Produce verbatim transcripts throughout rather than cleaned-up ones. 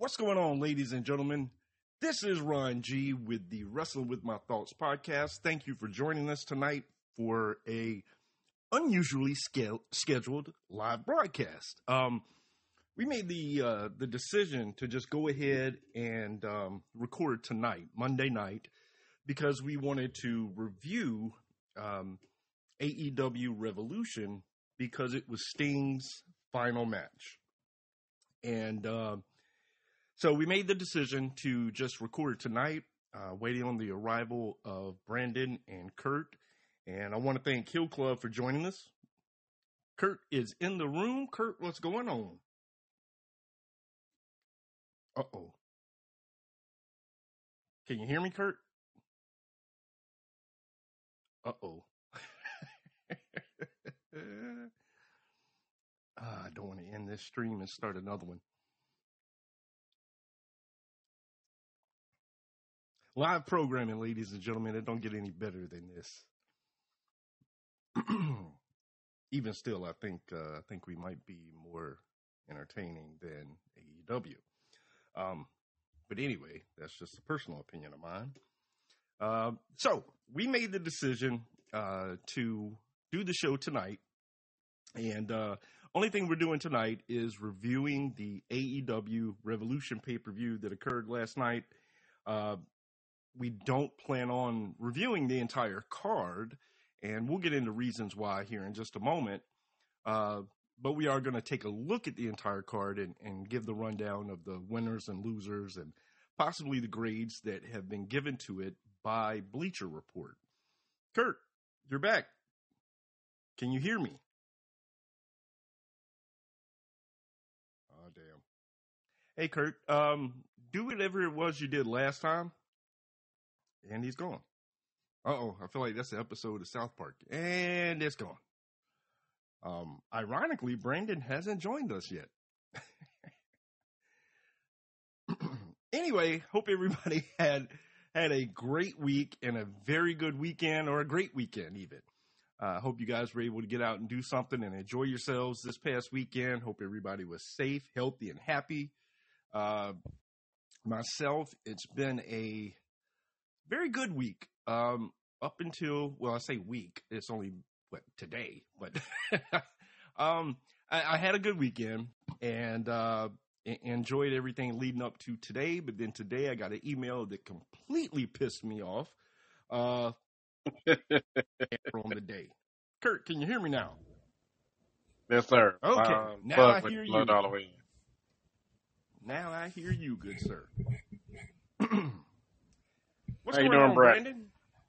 What's going on, ladies and gentlemen? This is Ron G with the Wrestling with My Thoughts podcast. Thank you for joining us tonight for a unusually ske- scheduled live broadcast. Um, we made the uh, the decision to just go ahead and um, record tonight, Monday night, because we wanted to review um, A E W Revolution because it was Sting's final match. And uh, so we made the decision to just record tonight, uh, waiting on the arrival of Brandon and Kurt. And I want to thank Hill Club for joining us. Kurt is in the room. Kurt, what's going on? Uh-oh. Can you hear me, Kurt? Uh-oh. ah, I don't want to end this stream and start another one. Live programming, ladies and gentlemen, it don't get any better than this. Even still, I think uh, I think we might be more entertaining than A E W. Um, but anyway, that's just a personal opinion of mine. Uh, so we made the decision uh, to do the show tonight, and uh, only thing we're doing tonight is reviewing the A E W Revolution pay-per-view that occurred last night. Uh, we don't plan on reviewing the entire card, and we'll get into reasons why here in just a moment. Uh, but we are going to take a look at the entire card and, and give the rundown of the winners and losers and possibly the grades that have been given to it by Bleacher Report. Kurt, you're back. Can you hear me? Oh, damn. Hey, Kurt, um, do whatever it was you did last time. And he's gone. Uh-oh, I feel like that's the episode of South Park. And it's gone. Um, ironically, Brandon hasn't joined us yet. Anyway, hope everybody had had a great week and a very good weekend, or a great weekend even. I uh, hope you guys were able to get out and do something and enjoy yourselves this past weekend. Hope everybody was safe, healthy, and happy. Uh, myself, it's been a very good week. Um, up until, well, I say week. It's only, what, today. But um, I, I had a good weekend and uh, enjoyed everything leading up to today. But then today I got an email that completely pissed me off uh, on the day. Kurt, can you hear me now? Yes, sir. Okay. Um, now I hear you. All the way. Now I hear you, good sir. What's How going you doing, on, Brad? Brandon?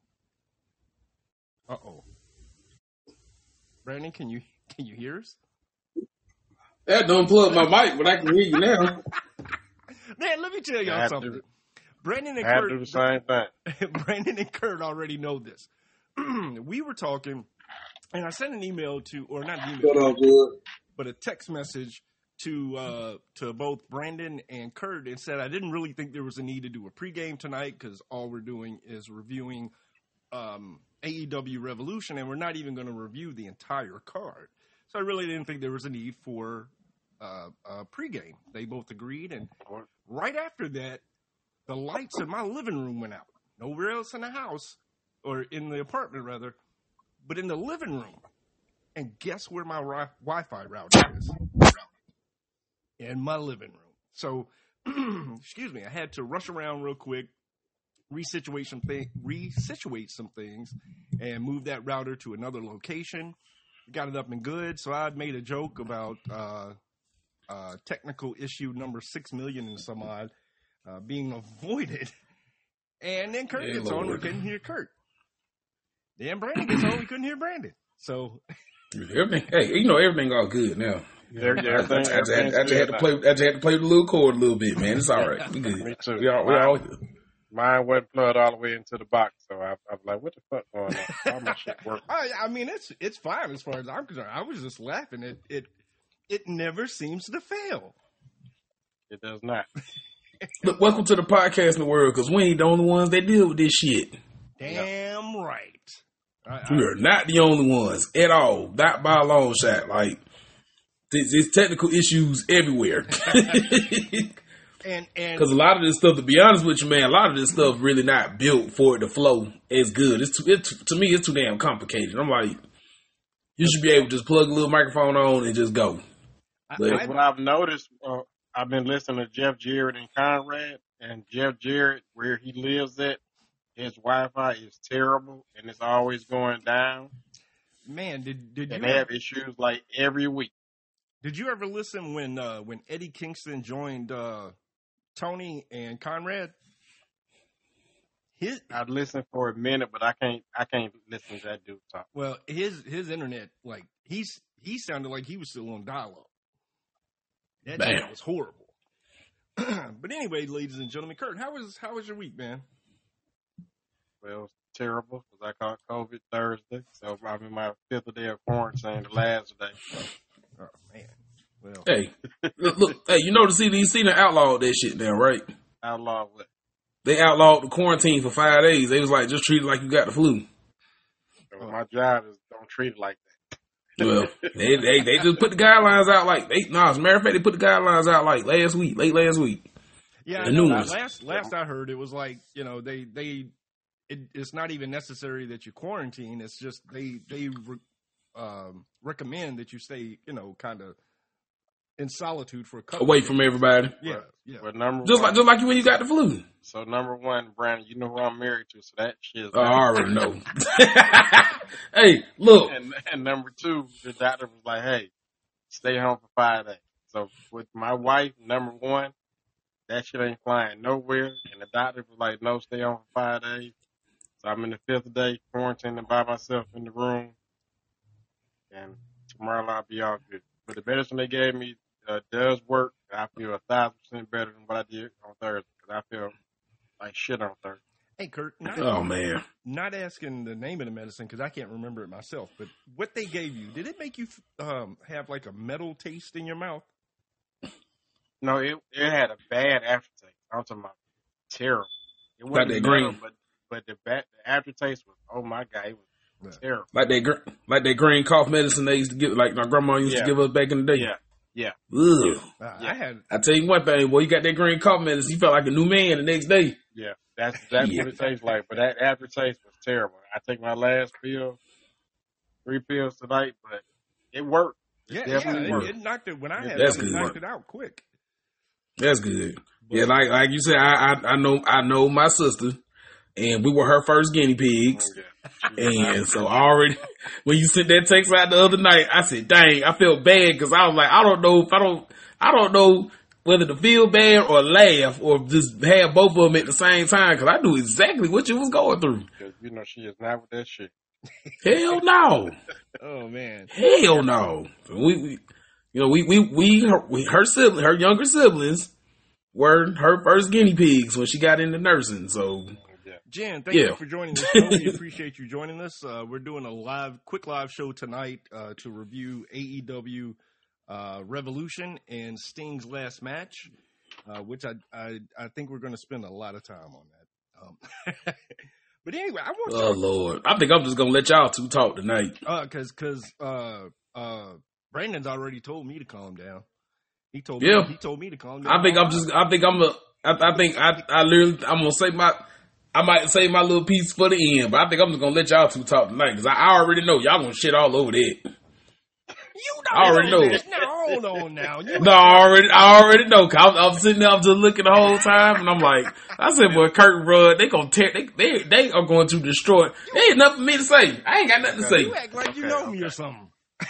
Uh-oh. Brandon, can you can you hear us? That don't plug my mic, but I can hear you now. Man, let me tell y'all something. Do, Brandon and I Kurt do the same thing. Brandon and Kurt already know this. We were talking, and I sent an email to, or not an email, on, good. but a text message to uh, to both Brandon and Kurt, and said I didn't really think there was a need to do a pregame tonight because all we're doing is reviewing um, A E W Revolution, and we're not even going to review the entire card. So I really didn't think there was a need for uh, a pregame. They both agreed, and right after that, the lights in my living room went out. Nowhere else in the house, or in the apartment rather, but in the living room. And guess where my ri- Wi-Fi router is? In my living room. So, excuse me, I had to rush around real quick, resituate some, thi- resituate some things, and move that router to another location. Got it up and good. So I made a joke about uh, uh, technical issue number six million and some odd uh, being avoided. And then Kurt Yeah, gets on, we Lord. couldn't hear Kurt. Then Brandon gets on, we couldn't hear Brandon. So Everything, hey, you know everything all good now. There, I, everything, I, just, had, everything's I just had good to play. I just had to play with the little cord a little bit, man. It's all right. We good. Me too. We all, we Mine, all here. mine wasn't plugged all the way into the box, so I, I was like, "What the fuck going on? How my shit working?" I, I mean, it's it's fine as far as I'm concerned. I was just laughing. It it it never seems to fail. It does not. Look, welcome to the podcasting world, because we ain't the only ones that deal with this shit. Damn right. I, We are not the only ones at all. Not by a long shot. Like, there's, there's technical issues everywhere. And and Because a lot of this stuff, to be honest with you, man, a lot of this stuff really not built for it to flow as good. It's too, it, to me, it's too damn complicated. I'm like, you should be able to just plug a little microphone on and just go. But, I, What I've noticed, uh, I've been listening to Jeff Jarrett and Conrad, and Jeff Jarrett, where he lives at, his Wi-Fi is terrible, and it's always going down. man, did did you And they have issues like every week. did you ever listen when uh, when Eddie Kingston joined uh, Tony and Conrad? His I've listened for a minute, but I can't. I can't listen to that dude talk. well, his his internet, like he's he sounded like he was still on dial-up. That Damn. shit was horrible. But anyway, ladies and gentlemen, Kurt, how was how was your week, man? Well, it's terrible because I caught COVID Thursday, so I'm in my fifth day of quarantine, the last day. Oh man, well, hey, look, look, hey, you know the C D C done outlawed that shit now, right? Outlaw what? They outlawed the quarantine for five days. They was like, just treat it like you got the flu. So my job is don't treat it like that. Well, they, they they just put the guidelines out like they no. As a matter of fact, they put the guidelines out like last week, late last week. yeah, the I know. new ones. Last last I heard, it was like you know they they it, it's not even necessary that you quarantine. It's just they they re, um, recommend that you stay you know kind of in solitude for a couple Away of from days. everybody, Yeah, yeah. But number just one, like just like when you got the flu. so number one, Brandon, you know who I'm married to, so that shit is. Oh, I already know. Hey, look, And, and number two, the doctor was like, "Hey, stay home for five days." So with my wife, number one, that shit ain't flying nowhere. And the doctor was like, "No, stay home for five days." So I'm in the fifth day, quarantining by myself in the room. And tomorrow I'll be all good. But the medicine they gave me uh, does work. I feel a thousand percent better than what I did on Thursday because I feel like shit on Thursday. Hey, Kurt, not, oh man, not asking the name of the medicine because I can't remember it myself, but what they gave you, did it make you um, have like a metal taste in your mouth? No, it it had a bad aftertaste. I'm talking about terrible. It wasn't that metal, green. but but the bad, the aftertaste was, oh my god, it was Yeah. terrible. like that gr- like that green cough medicine they used to give, like my grandma used Yeah. to give us back in the day. Yeah, yeah. Ugh. Uh, Yeah. I had I tell you one thing, boy, you got that green cough medicine, you felt like a new man the next day. Yeah, that's that's Yeah. what it tastes like. But that aftertaste was terrible. I take my last pill, three pills tonight, but it worked. It yeah, definitely yeah, worked. it, it knocked it when I Yeah, had that's it, it good. knocked it out quick. That's good. Yeah, like like you said, I, I I know I know my sister, and we were her first guinea pigs. Oh, yeah. And so I already, when you sent that text out the other night, I said, dang, I felt bad because I was like, I don't know if I don't, I don't know whether to feel bad or laugh or just have both of them at the same time because I knew exactly what you was going through. Because you know she is not with that shit. Hell no. Oh man, Hell no. We, we you know, we, we, we, her, we, her sibling, her younger siblings were her first guinea pigs when she got into nursing. So, Yeah. Jen, thank Yeah. you for joining the show. We appreciate you joining us. Uh, we're doing a live, quick live show tonight uh, to review A E W uh, Revolution and Sting's last match, uh, which I, I I think we're going to spend a lot of time on that. Um, but anyway, I want oh Lord, I think I'm just gonna let y'all two talk tonight. uh, because because uh, uh, Brandon's already told me to calm down. He told me Yeah. he told me to calm down. I think I'm just, I think I'm a, I, I think I, I literally, I'm gonna say my, I might say my little piece for the end, but I think I'm just gonna let y'all two talk tonight because I, I already know y'all gonna shit all over that. You I already know. this. Now hold on now. You No, I already, I already know. Cause I'm, I'm sitting there, I'm just looking the whole time, and I'm like, I said, "Boy, Kurt Rudd, they gonna tear, they, they, they are going to destroy." There ain't nothing for me to say. I ain't got nothing to say. You act like you Okay, know me okay. or something.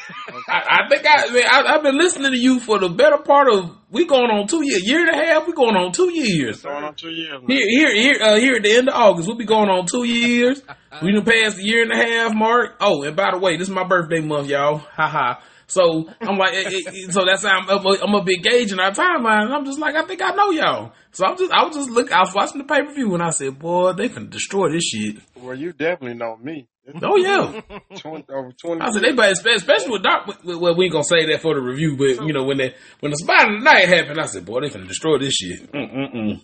I, I think I, man, I, I've been listening to you for the better part of. We going on two years, year and a half. We going on two years. Going on two years now. Here, here, here, uh, here at the end of August, we'll be going on two years. We done passed the year and a half mark. Oh, and by the way, this is my birthday month, y'all. Ha ha. So I'm like, it, it, so that's how I'm, I'm, I'm gonna be gauging our timeline. And I'm just like, I think I know y'all. So I'm just, I was just looking, I was watching the pay per view, and I said, boy, they can destroy this shit. Well, you definitely know me. It's Oh yeah. twenty, over twenty. I said they better, especially with Doc. Well, we ain't gonna say that for the review, but you know when the when the spot of the night happened, I said, boy, they can destroy this shit. Mm-mm-mm.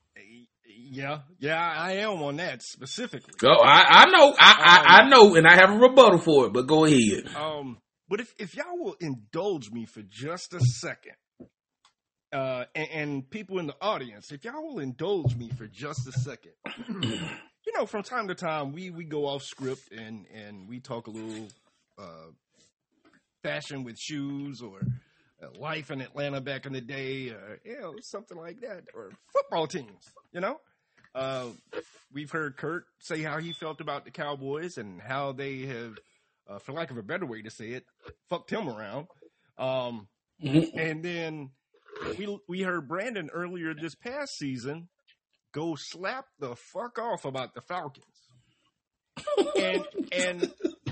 Yeah, yeah, I am on that specifically. So I, I know, I, I, I know, and I have a rebuttal for it. But go ahead. Um, but if if y'all will indulge me for just a second, uh, and, and people in the audience, if y'all will indulge me for just a second. You know, from time to time, we, we go off script and, and we talk a little uh, fashion with shoes or uh, life in Atlanta back in the day, or you know, something like that, or football teams, you know? Uh, we've heard Kurt say how he felt about the Cowboys and how they have, uh, for lack of a better way to say it, fucked him around. Um, mm-hmm. And then we we heard Brandon earlier this past season go slap the fuck off about the Falcons. and and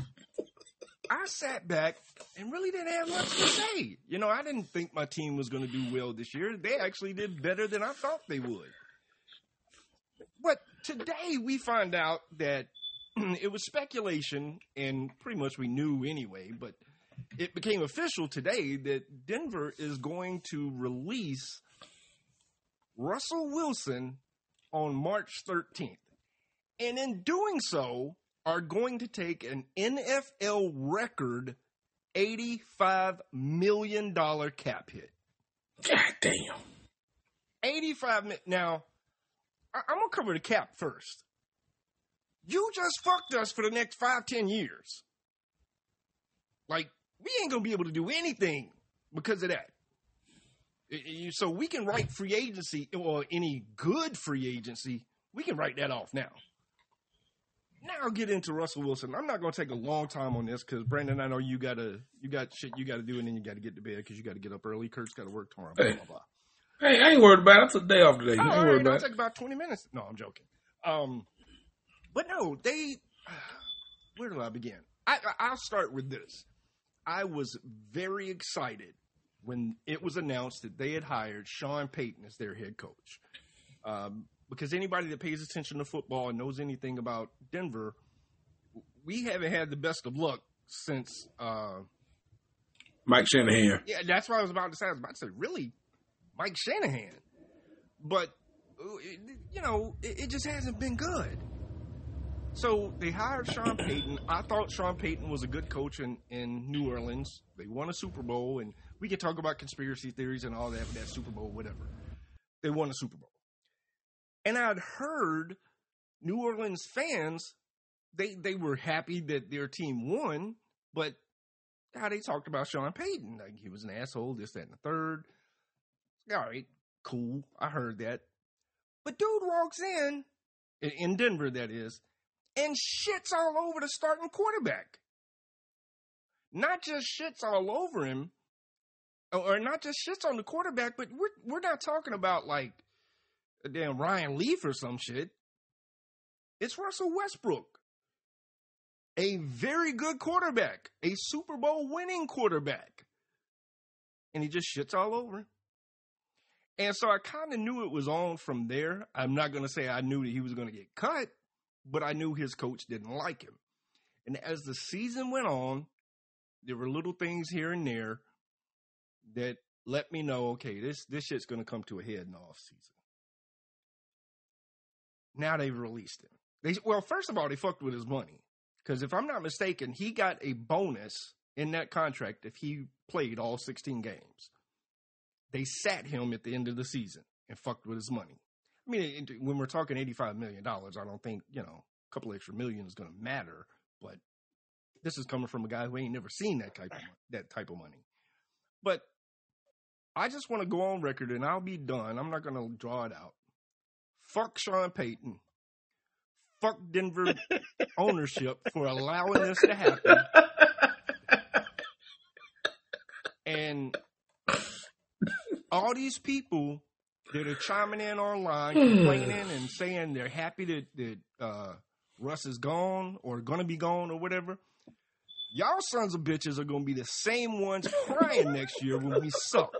I sat back and really didn't have much to say. You know, I didn't think my team was going to do well this year. They actually did better than I thought they would. But today we find out that it was speculation, and pretty much we knew anyway, but it became official today that Denver is going to release Russell Wilson on March thirteenth. And in doing so, are going to take an N F L record eighty-five million dollars cap hit. God damn. eighty-five million. Now, I- I'm going to cover the cap first. You just fucked us for the next five, ten years. Like, we ain't going to be able to do anything because of that. So we can write free agency, or any good free agency, we can write that off now. Now I'll get into Russell Wilson. I'm not going to take a long time on this because, Brandon, I know you got to you got shit you got to do, and then you got to get to bed because you got to get up early. Kurt's got to work tomorrow. Blah, hey. blah, blah. Hey, I ain't worried about it. I took a day off today. Oh, I ain't all worried right, about it'll it. take about twenty minutes. No, I'm joking. Um, but no, they. Where do I begin? I, I I'll start with this. I was very excited when it was announced that they had hired Sean Payton as their head coach, um, because anybody that pays attention to football and knows anything about Denver, we haven't had the best of luck since uh, Mike Shanahan. Yeah, that's what I was about to say. I was about to say, really, Mike Shanahan. But, you know, it, it just hasn't been good. So they hired Sean Payton. I thought Sean Payton was a good coach in, in New Orleans. They won a Super Bowl, and we could talk about conspiracy theories and all that, but that Super Bowl, whatever. They won a Super Bowl. And I'd heard New Orleans fans, they, they were happy that their team won, but how they talked about Sean Payton. Like, he was an asshole, this, that, and the third. All right, cool. I heard that. But dude walks in, in Denver, that is, and shits all over the starting quarterback. Not just shits all over him, or not just shits on the quarterback, but we're we're not talking about like a damn Ryan Leaf or some shit. It's Russell Westbrook, a very good quarterback, a Super Bowl winning quarterback, and he just shits all over him. And so I kind of knew it was on from there. I'm not going to say I knew that he was going to get cut, but I knew his coach didn't like him. And as the season went on, there were little things here and there that let me know, okay, this, this shit's going to come to a head in the offseason. Now they've released him. They, well, first of all, they fucked with his money. Because if I'm not mistaken, he got a bonus in that contract if he played all sixteen games. They sat him at the end of the season and fucked with his money. I mean, when we're talking eighty-five million dollars, I don't think, you know, a couple extra million is going to matter. But this is coming from a guy who ain't never seen that type of that type of money. But I just want to go on record, and I'll be done. I'm not going to draw it out. Fuck Sean Payton. Fuck Denver ownership for allowing this to happen. And all these people that are chiming in online, complaining and saying they're happy that, that uh, Russ is gone or going to be gone or whatever, y'all sons of bitches are going to be the same ones crying next year when we suck.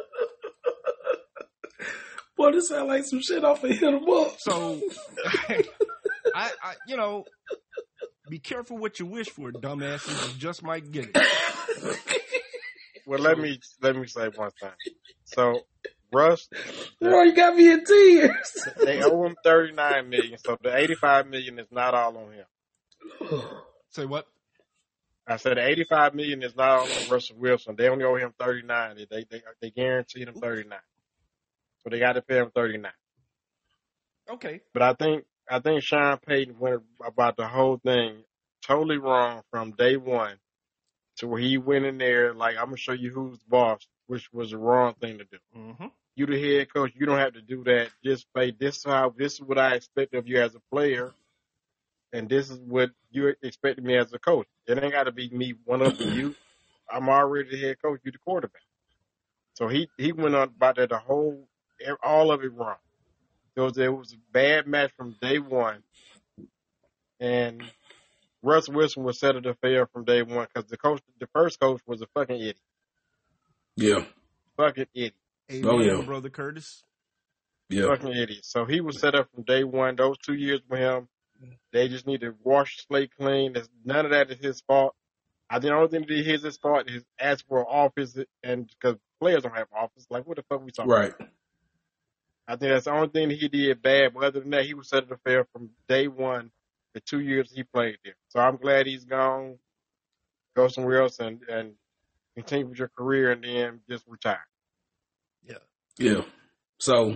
Boy, this sound like some shit off of Hit 'em Up. So, I, I, you know, be careful what you wish for, dumbasses. You just might get it. Well, let me let me say one thing. So, Russ, Bro, you got me in tears. they owe him thirty-nine million dollars, so the eighty-five million dollars is not all on him. Say what? I said the eighty-five million dollars is not all on Russell Wilson. They only owe him thirty-nine. They they they guaranteed him thirty-nine. so they got to pay him thirty-nine. Okay. But I think I think Sean Payton went about the whole thing totally wrong from day one to where he went in there like, I'm gonna show you who's boss, which was the wrong thing to do. Mm-hmm. You the head coach, you don't have to do that. Just play this is how this is what I expect of you as a player, and this is what you expect of me as a coach. It ain't got to be me one up you. I'm already the head coach. You the quarterback. So he he went on about that the whole all of it wrong. It was, it was a bad match from day one, and Russ Wilson was set up to fail from day one because the coach, the first coach, was a fucking idiot. Yeah. Fucking idiot. Amen, Oh, yeah. brother Curtis. Yeah. Fucking idiot. So he was set up from day one. Those two years with him, they just need to wash the slate clean. There's, none of that is his fault. I think the only thing that is his fault is ask for an office, and because players don't have office, like what the fuck we talking Right. about? I think that's the only thing that he did bad. But other than that, he was set up to fail from day one, the two years he played there. So I'm glad he's gone. Go somewhere else and, and continue with your career and then just retire. Yeah. Yeah. So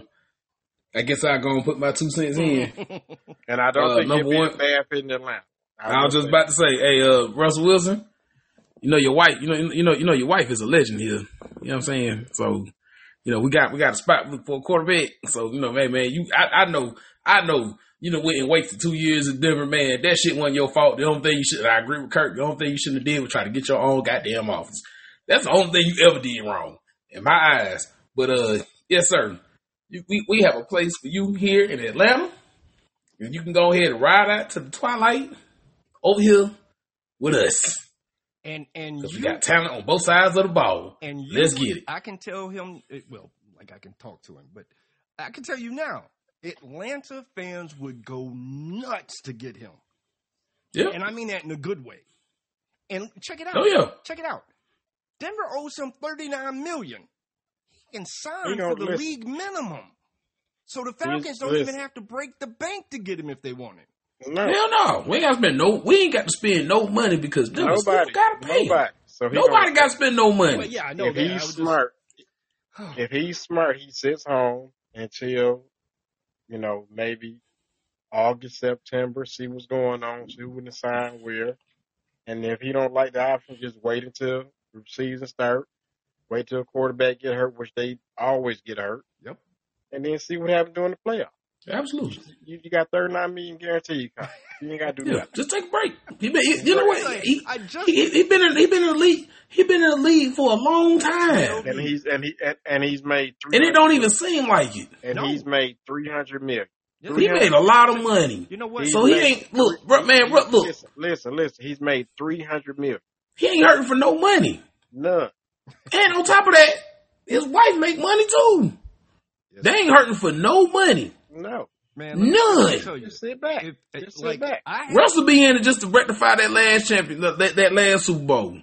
I guess I'll go and put my two cents in. And I don't Uh, think he'd number be one- a bad fit in Atlanta. I was just about to say, hey, uh, Russell Wilson, you know your wife, you know, you know, you know your wife is a legend here. You know what I'm saying? So, you know, we got we got a spot for a quarterback. So, you know, man, man, you, I, I know, I know, you know, went and wasted two years in Denver, man. That shit wasn't your fault. The only thing you should, I agree with Kirk. The only thing you shouldn't have did was try to get your own goddamn office. That's the only thing you ever did wrong in my eyes. But uh, yes, sir. You, we we have a place for you here in Atlanta, and you can go ahead and ride out to the twilight over here with us. And and Because you we got talent on both sides of the ball. and you, Let's get it. I can tell him. It, well, like I can talk to him, but I can tell you now, Atlanta fans would go nuts to get him, Yeah. and I mean that in a good way. And check it out. Oh, yeah. Check it out. Denver owes him thirty-nine million dollars. He can sign You know, for the listen. league minimum. So the Falcons don't listen. even have to break the bank to get him if they want it. No, Hell no. We ain't got to spend no, we ain't got to spend no money because them still nobody, got to pay. him. nobody. So he Nobody gonna- got to spend no money. But yeah, I know if that. I he's was smart, just, if he's smart, he sits home until, you know, maybe August, September, see what's going on, see who to sign where. And if he don't like the option, just wait until the season start. Wait till a quarterback get hurt, which they always get hurt. Yep. And then see what happens during the playoffs. Absolutely. You, you got thirty-nine million guarantee you come. You ain't got to do Yeah. nothing. Just take a break. He been, he, you know what? He, I just he, he been in, he been in the league. He been in the league for a long time. And he's and he and, and he's made three And it don't even seem like it. and No. he's made three hundred million. Yeah. He made a lot of money. You know what? So he ain't, look, bro, man, bro, look, Listen, listen, listen. He's made three hundred million. he ain't hurting for no money. None. And on top of that, his wife make money too. They ain't hurting for no money. No. Man, let me- None. let me tell you, Just sit back. if- if- Just sit like, back. I have, Russell be in it just to rectify that last champion, that, that last Super Bowl.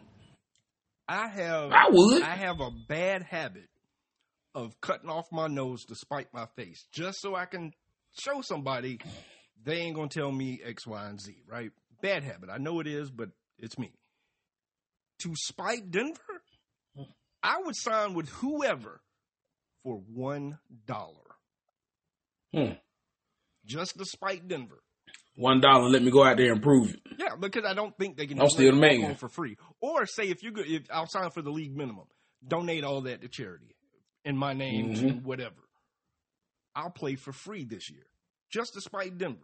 I have, I would. I have a bad habit of cutting off my nose to spite my face, just so I can show somebody they ain't gonna tell me X, Y, and Z. Right? Bad habit. I know it is, but it's me. To spite Denver, I would sign with whoever for one dollar. Hmm. Just to spite Denver. One dollar, let me go out there and prove it. Yeah, because I don't think they can I'm just still let it the walk man. on for free. Or say if you go, if I'll sign for the league minimum, donate all that to charity in my name to Mhm. whatever. I'll play for free this year, just to spite Denver.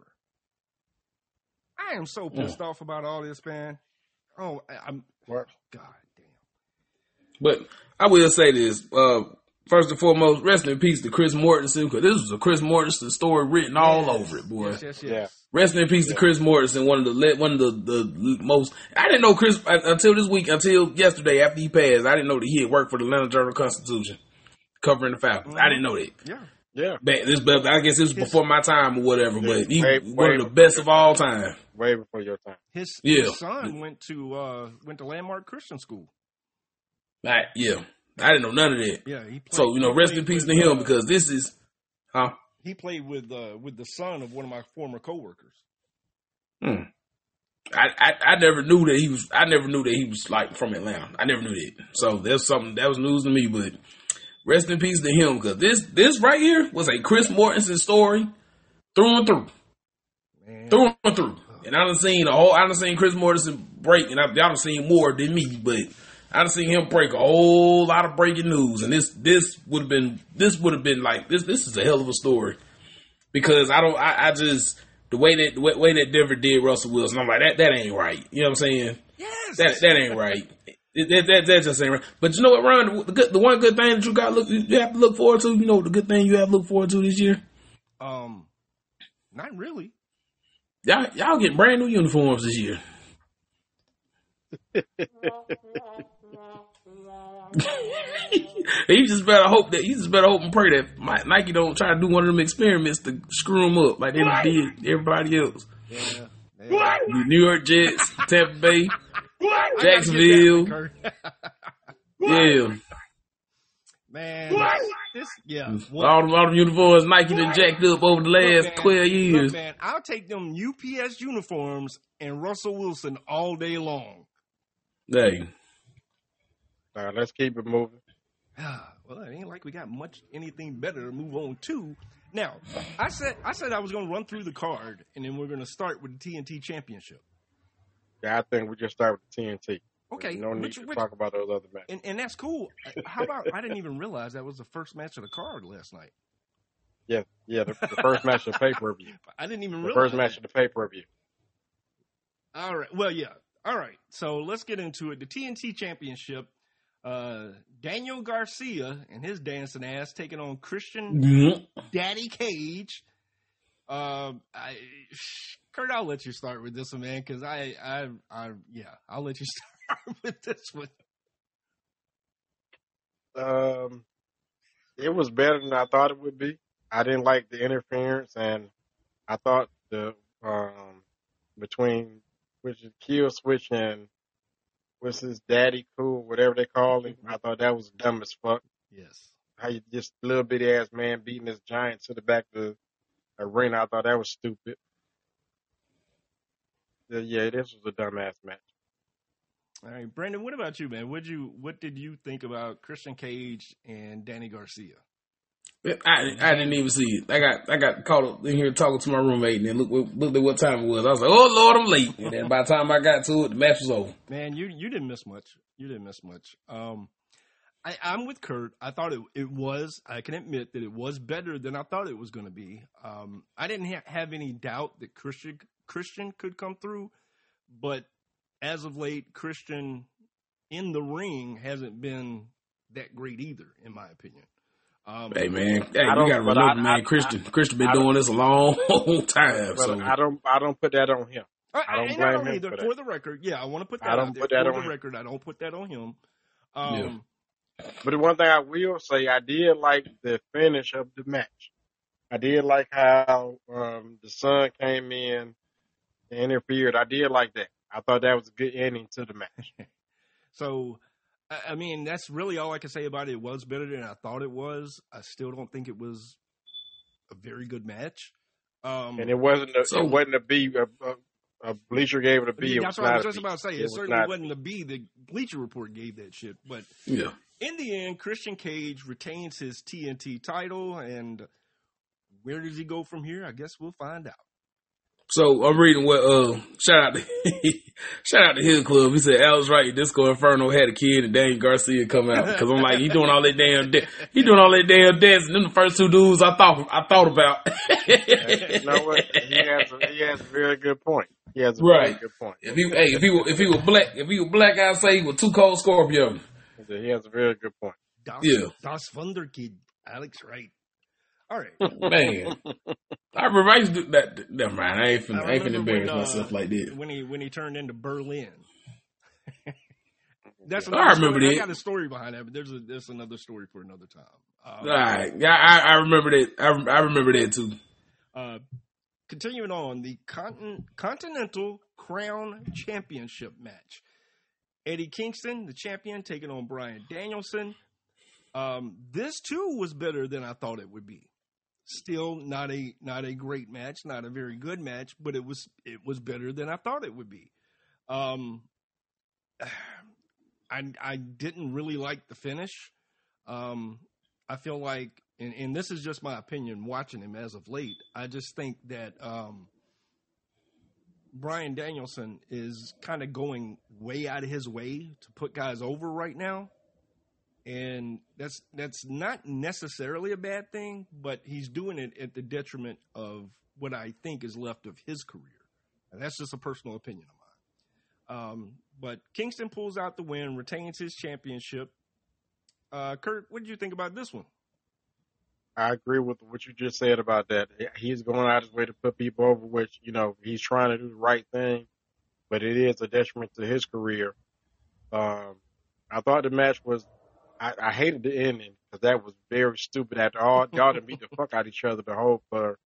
I am so pissed off about all this, man. Oh, I- I'm What? God damn. But I will say this. Uh, first and foremost, rest in peace to Chris Mortensen, because this was a Chris Mortensen story written all Yes. over it, boy. Yes, yes, yes. Yeah. Rest in peace to Chris Mortensen, one of the le- one of the, the most. I didn't know Chris uh, until this week, until yesterday after he passed. I didn't know that he had worked for the Atlanta Journal Constitution, covering the Falcons. I didn't know that. Yeah. Yeah. Back, this, but I guess this was before my time or whatever. But he Way- one way of the before best your of all time. Way before your time. His, Yeah. his son went to uh, went to Landmark Christian School. Right? Yeah, I didn't know none of that. Yeah, he played, So you know, he rest played in peace to with, him uh, because this is, huh? he played with uh, with the son of one of my former coworkers. Hmm. I, I I never knew that he was. I never knew that he was like from Atlanta. I never knew that. So that's something that was news to me. But Rest in peace to him, because this this right here was a Chris Mortensen story through and through, man. through and through. And I done seen a whole, I done seen Chris Mortensen break, and I, y'all done seen more than me, but I done seen him break a whole lot of breaking news. And this this would have been this would have been like this. This is a hell of a story, because I don't I, I just the way that the way, way that Denver did Russell Wilson, I'm like that that ain't right. You know what I'm saying? Yes, that that ain't right. That, that, that just ain't right. But you know what, Ron? The, good, the one good thing that you got look you have to look forward to. You know the good thing you have to look forward to this year. Um, not really. Y'all, y'all get brand new uniforms this year. You just better hope that you just better hope and pray that Nike don't try to do one of them experiments to screw them up like they what? did everybody else. Yeah, yeah. New York Jets, Tampa Bay, what? Jacksonville. Yeah. Man, this yeah. All them, all them uniforms Nike done jacked up over the last look, man, twelve years. Look, man, I'll take them U P S uniforms and Russell Wilson all day long. Hey. All right, let's keep it moving. Well, it ain't like we got much anything better to move on to. Now, I said I said I was going to run through the card, and then we're going to start with the T N T Championship. Yeah, I think we just start with the T N T. Okay. No need which, to which, talk about those other matches. And, and that's cool. How about, I didn't even realize that was the first match of the card last night. Yeah, yeah, the, the first match of the pay-per-view. I didn't even the realize The first match that. of the pay-per-view. All right. Well, yeah. All right. So let's get into it. The T N T Championship, uh, Daniel Garcia and his dancing ass taking on Christian mm-hmm. Daddy Cage. Um, I, Kurt, I'll let you start with this one, man, because I, I, I, yeah, I'll let you start with this one. Um, it was better than I thought it would be. I didn't like the interference, and I thought the um between which is Kill Switch and what's his Daddy Cool, whatever they call him, I thought that was dumb as fuck. Yes, how you just little bitty ass man beating this giant to the back of the arena. I thought that was stupid. Yeah, this was a dumbass match. All right, Brandon, what about you, man? What you what did you think about Christian Cage and Danny Garcia? I I didn't even see it. I got I got caught up in here talking to my roommate, and then look looked at what time it was. I was like, "Oh Lord, I'm late." And then by the time I got to it, the match was over. Man, you you didn't miss much. You didn't miss much. Um, I, I'm with Kurt. I thought it it was. I can admit that it was better than I thought it was going to be. Um, I didn't ha- have any doubt that Christian Christian could come through, but as of late, Christian in the ring hasn't been that great either, in my opinion. Um, hey man, hey, you gotta remember, I, man, I, Christian, I, Christian been doing this a long time. But so I don't, I don't put that on him. I, I don't and blame I don't him either. for, for the record, yeah, I want to put that I don't out there. Put that for on the him. record, I don't put that on him. Um, yeah. But the one thing I will say, I did like the finish of the match. I did like how um, the Sun came in and interfered. I did like that. I thought that was a good ending to the match. So, I mean, that's really all I can say about it. It was better than I thought it was. I still don't think it was a very good match. Um, and it wasn't a, so, it wasn't a B. A, a, a Bleacher gave it a B. That's it what I was was just about to say. It, it certainly was wasn't a B. The Bleacher Report gave that shit. But yeah. In the end, Christian Cage retains his T N T title. And where does he go from here? I guess we'll find out. So I'm reading what uh shout out to shout out to Hill Club. He said Al's right. Disco Inferno had a kid and Daniel Garcia come out because I'm like he doing all that damn da- he doing all that damn dance and then the first two dudes I thought I thought about. You know what? He has a, he has a very good point. He has a right. very good point. If he hey if he were if he were black if he were black I'd say he was too cold Scorpio. He has a very good point. Das, yeah. Das Wunderkid, Alex Wright. All right, man. I remember I used to do that. Never mind. I ain't finna, I ain't finna embarrass when, uh, myself like that. When he when he turned into Berlin. That's I remember story. that. I got a story behind that, but there's a, there's another story for another time. Um, All right, yeah, I, I remember that. I, I remember that too. Uh, continuing on, the Contin- Continental Crown Championship match. Eddie Kingston, the champion, taking on Bryan Danielson. Um, this too was better than I thought it would be. Still not a not a great match, not a very good match, but it was it was better than I thought it would be. Um, I I didn't really like the finish. Um, I feel like, and, and this is just my opinion watching him as of late, I just think that um, Bryan Danielson is kind of going way out of his way to put guys over right now. And that's that's not necessarily a bad thing, but he's doing it at the detriment of what I think is left of his career. And that's just a personal opinion of mine. Um, but Kingston pulls out the win, retains his championship. Uh, Kurt, what did you think about this one? I agree with what you just said about that. He's going out his way to put people over, which, you know, he's trying to do the right thing, but it is a detriment to his career. Um, I thought the match was, I, I hated the ending because that was very stupid. After all, y'all to beat the fuck out of each other the whole for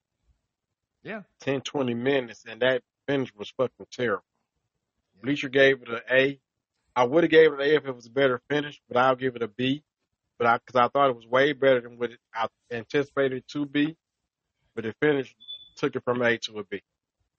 yeah. ten, twenty minutes, and that finish was fucking terrible. Yeah. Bleacher gave it an A. I would have gave it an A if it was a better finish, but I'll give it a B. But I, because I thought it was way better than what it, I anticipated it to be, but the finish took it from A to a B.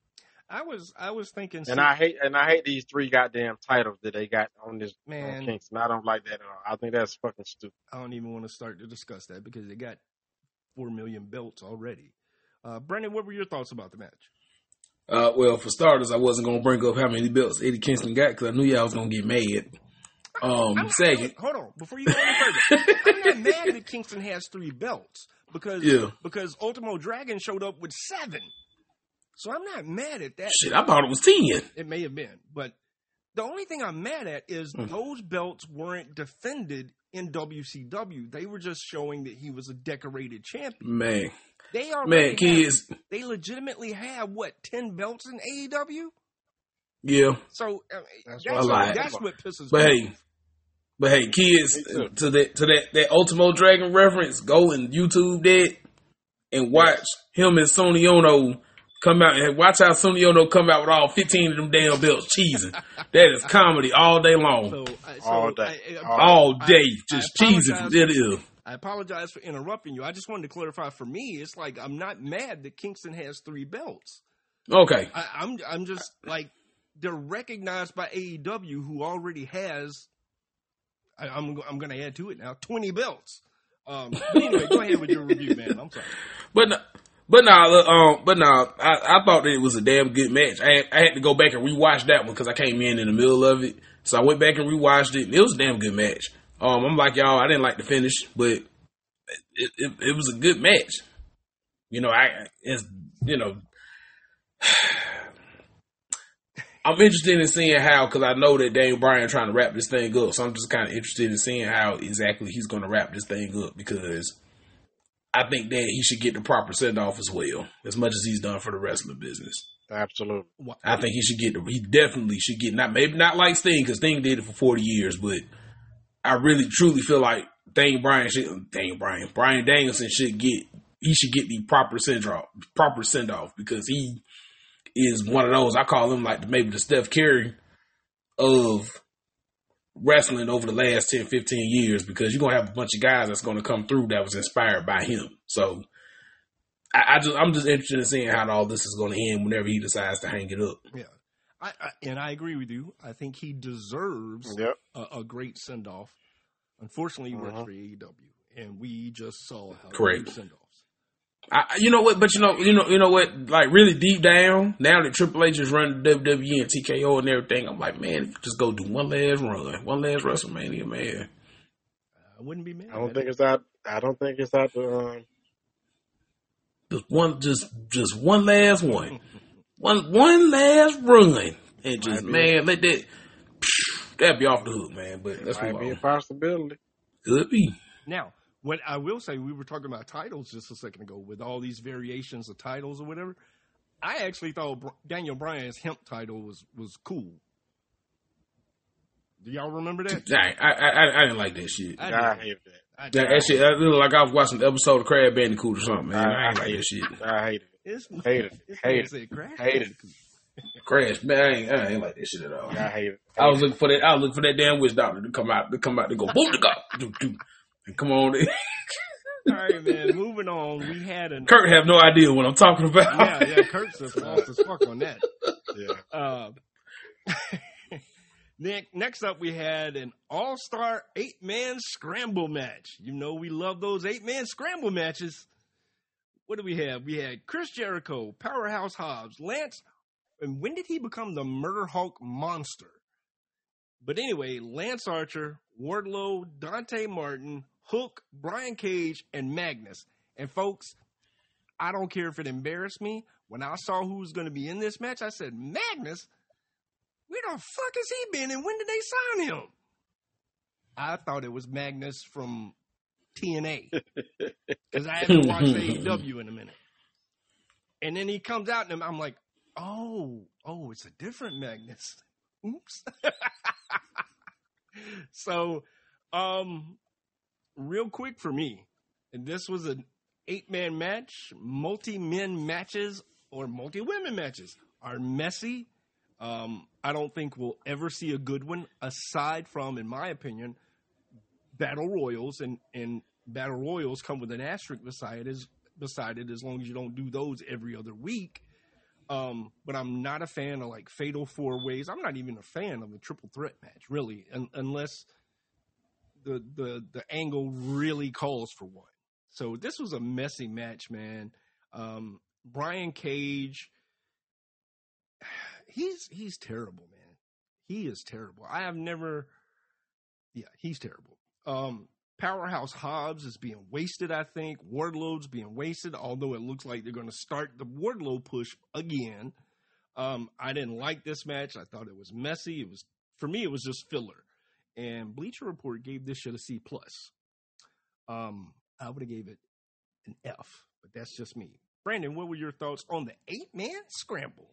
I was, I was thinking, and I hate, and I hate these three goddamn titles that they got on this man. On Kingston. I don't like that at all. I think that's fucking stupid. I don't even want to start to discuss that because they got four million belts already. Uh, Brandon, what were your thoughts about the match? Uh, well, for starters, I wasn't going to bring up how many belts Eddie Kingston got because I knew y'all was going to get mad. Um, I'm, second. Hold on. Before you go any further, I'm not mad that Kingston has three belts because, yeah. because Ultimo Dragon showed up with seven. So I'm not mad at that. Shit, I thought it was ten. It may have been. But the only thing I'm mad at is mm. those belts weren't defended in W C W. They were just showing that he was a decorated champion. Man. They are Man, kids. Have, they legitimately have, what, ten belts in A E W? Yeah. So uh, that's, that's, what, that's what pisses but me hey, off. But hey, kids, to that to that, that Ultimo Dragon reference, go and YouTube that and watch him and Sonny Ono come out and watch how Sonny Ono come out with all fifteen of them damn belts cheesing. That is comedy all day long. So, uh, so all day. I, I, all day. I, just I cheesing. It is. I apologize for interrupting you. I just wanted to clarify for me, it's like I'm not mad that Kingston has three belts. Okay. I, I'm I'm just like they're recognized by A E W who already has I, I'm I'm gonna add to it now, twenty belts. Um but anyway, go ahead with your review, man. I'm sorry. But no, but nah, um, but nah, I, I thought that it was a damn good match. I had, I had to go back and rewatch that one because I came in in the middle of it. So I went back and rewatched it. And it was a damn good match. Um, I'm like y'all, I didn't like the finish, but it, it, it was a good match. You know, I, it's, you know, I'm interested in seeing how, because I know that Daniel Bryan trying to wrap this thing up, so I'm just kind of interested in seeing how exactly he's going to wrap this thing up, because I think that he should get the proper send off as well, as much as he's done for the wrestling business. Absolutely. I think he should get the, he definitely should get, not maybe not like Sting, because Sting did it for forty years, but I really truly feel like Daniel Bryan should, Daniel Bryan, Bryan Danielson should get, he should get the proper send off, proper send off, because he is one of those, I call him like maybe the Steph Curry of wrestling over the last ten, fifteen years, because you're going to have a bunch of guys that's going to come through that was inspired by him. So I, I just, I'm just interested in seeing how all this is going to end whenever he decides to hang it up. Yeah. I, I, and I agree with you. I think he deserves yep. a, a great send off. Unfortunately, he uh-huh. works for A E W, and we just saw how correct send offs. I, you know what? But you know, you know, you know what? Like really deep down, now that Triple H is running W W E and T K O and everything, I'm like, man, just go do one last run, one last WrestleMania, man. I wouldn't be mad. I don't think it's out. I don't think it's out to. Um... Just one, just just one last one, one one last run, and just man, let that that be off the hook, man. But that's might be a possibility. Could be. Now, what I will say, we were talking about titles just a second ago with all these variations of titles or whatever. I actually thought Daniel Bryan's hemp title was, was cool. Do y'all remember that? I I, I, I didn't like that shit. I, I hated that. I that, that shit, that looked like I was watching an episode of Crab Bandicoot or something, man. I, I ain't like that shit. I hated it. It's, hated it. It's hated it. Crash hated it. Crash, man, I ain't, I ain't like that shit at all. I hate it. I was looking for that. I was looking for that damn witch doctor to come out, to come out, to go boom, to go, do, do, and come on. All right, man. Moving on. We had an Kurt have no idea what I'm talking about. Yeah, yeah. Kurt's just lost his fuck on that. Yeah. Uh, Ne- Next up, we had an all-star eight-man scramble match. You know we love those eight-man scramble matches. What do we have? We had Chris Jericho, Powerhouse Hobbs, Lance, and when did he become the Murder Hulk monster? But anyway, Lance Archer, Wardlow, Dante Martin, Hook, Brian Cage, and Magnus. And folks, I don't care if it embarrassed me. When I saw who was going to be in this match, I said, Magnus? Where the fuck has he been and when did they sign him? I thought it was Magnus from T N A. Because I haven't watched A E W in a minute. And then he comes out and I'm like, oh, oh, it's a different Magnus. Oops. So, um, real quick for me, and this was an eight-man match. Multi-men matches or multi-women matches are messy. Um, I don't think we'll ever see a good one aside from, in my opinion, Battle Royals. And, and Battle Royals come with an asterisk beside it, beside it as long as you don't do those every other week. Um, but I'm not a fan of like fatal four ways. I'm not even a fan of the triple threat match, really, un- unless the, the, the angle really calls for one. So this was a messy match, man. Um, Brian Cage, he's, he's terrible, man. He is terrible. I have never, yeah, he's terrible. Um, Powerhouse Hobbs is being wasted, I think. Wardlow's being wasted, although it looks like they're going to start the Wardlow push again. Um, I didn't like this match. I thought it was messy. It was, for me, it was just filler. And Bleacher Report gave this shit a C plus. Um, I would have gave it an F, but that's just me. Brandon, what were your thoughts on the eight-man scramble?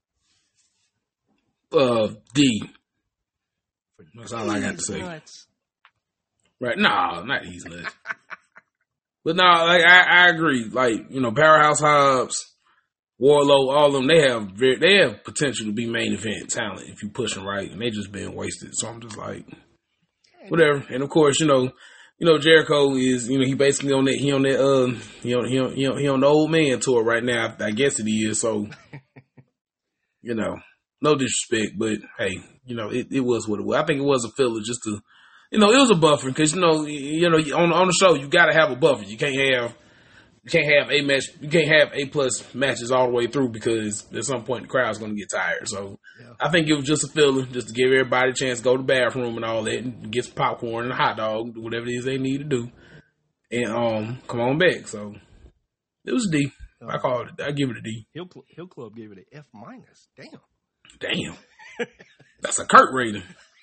Uh, D. That's all I got to say. Nuts. Right? No, not he's nuts. But no, like I, I agree. Like, you know, Powerhouse Hobbs, Wardlow, all of them, they have very, they have potential to be main event talent if you push them right, and they just been wasted. So I'm just like, whatever. And of course, you know, you know, Jericho is, you know, he basically on that, he on that, uh, he on, he on, he on, he on the old man tour right now. I guess it is. So, you know, no disrespect, but hey, you know, it, it was what it was. I think it was a filler just to, you know, it was a buffer because, you know, you know, on on the show you got to have a buffer. You can't have you can't have a match. You can't have A plus matches all the way through because at some point the crowd's going to get tired. So yeah. I think it was just a filler, just to give everybody a chance to go to the bathroom and all that, and get some popcorn and a hot dog, do whatever it is they need to do, and um, come on back. So it was a D. Uh, I called it. I give it a D. Hill Hill Club gave it an F minus. Damn. Damn. That's a Kurt rating.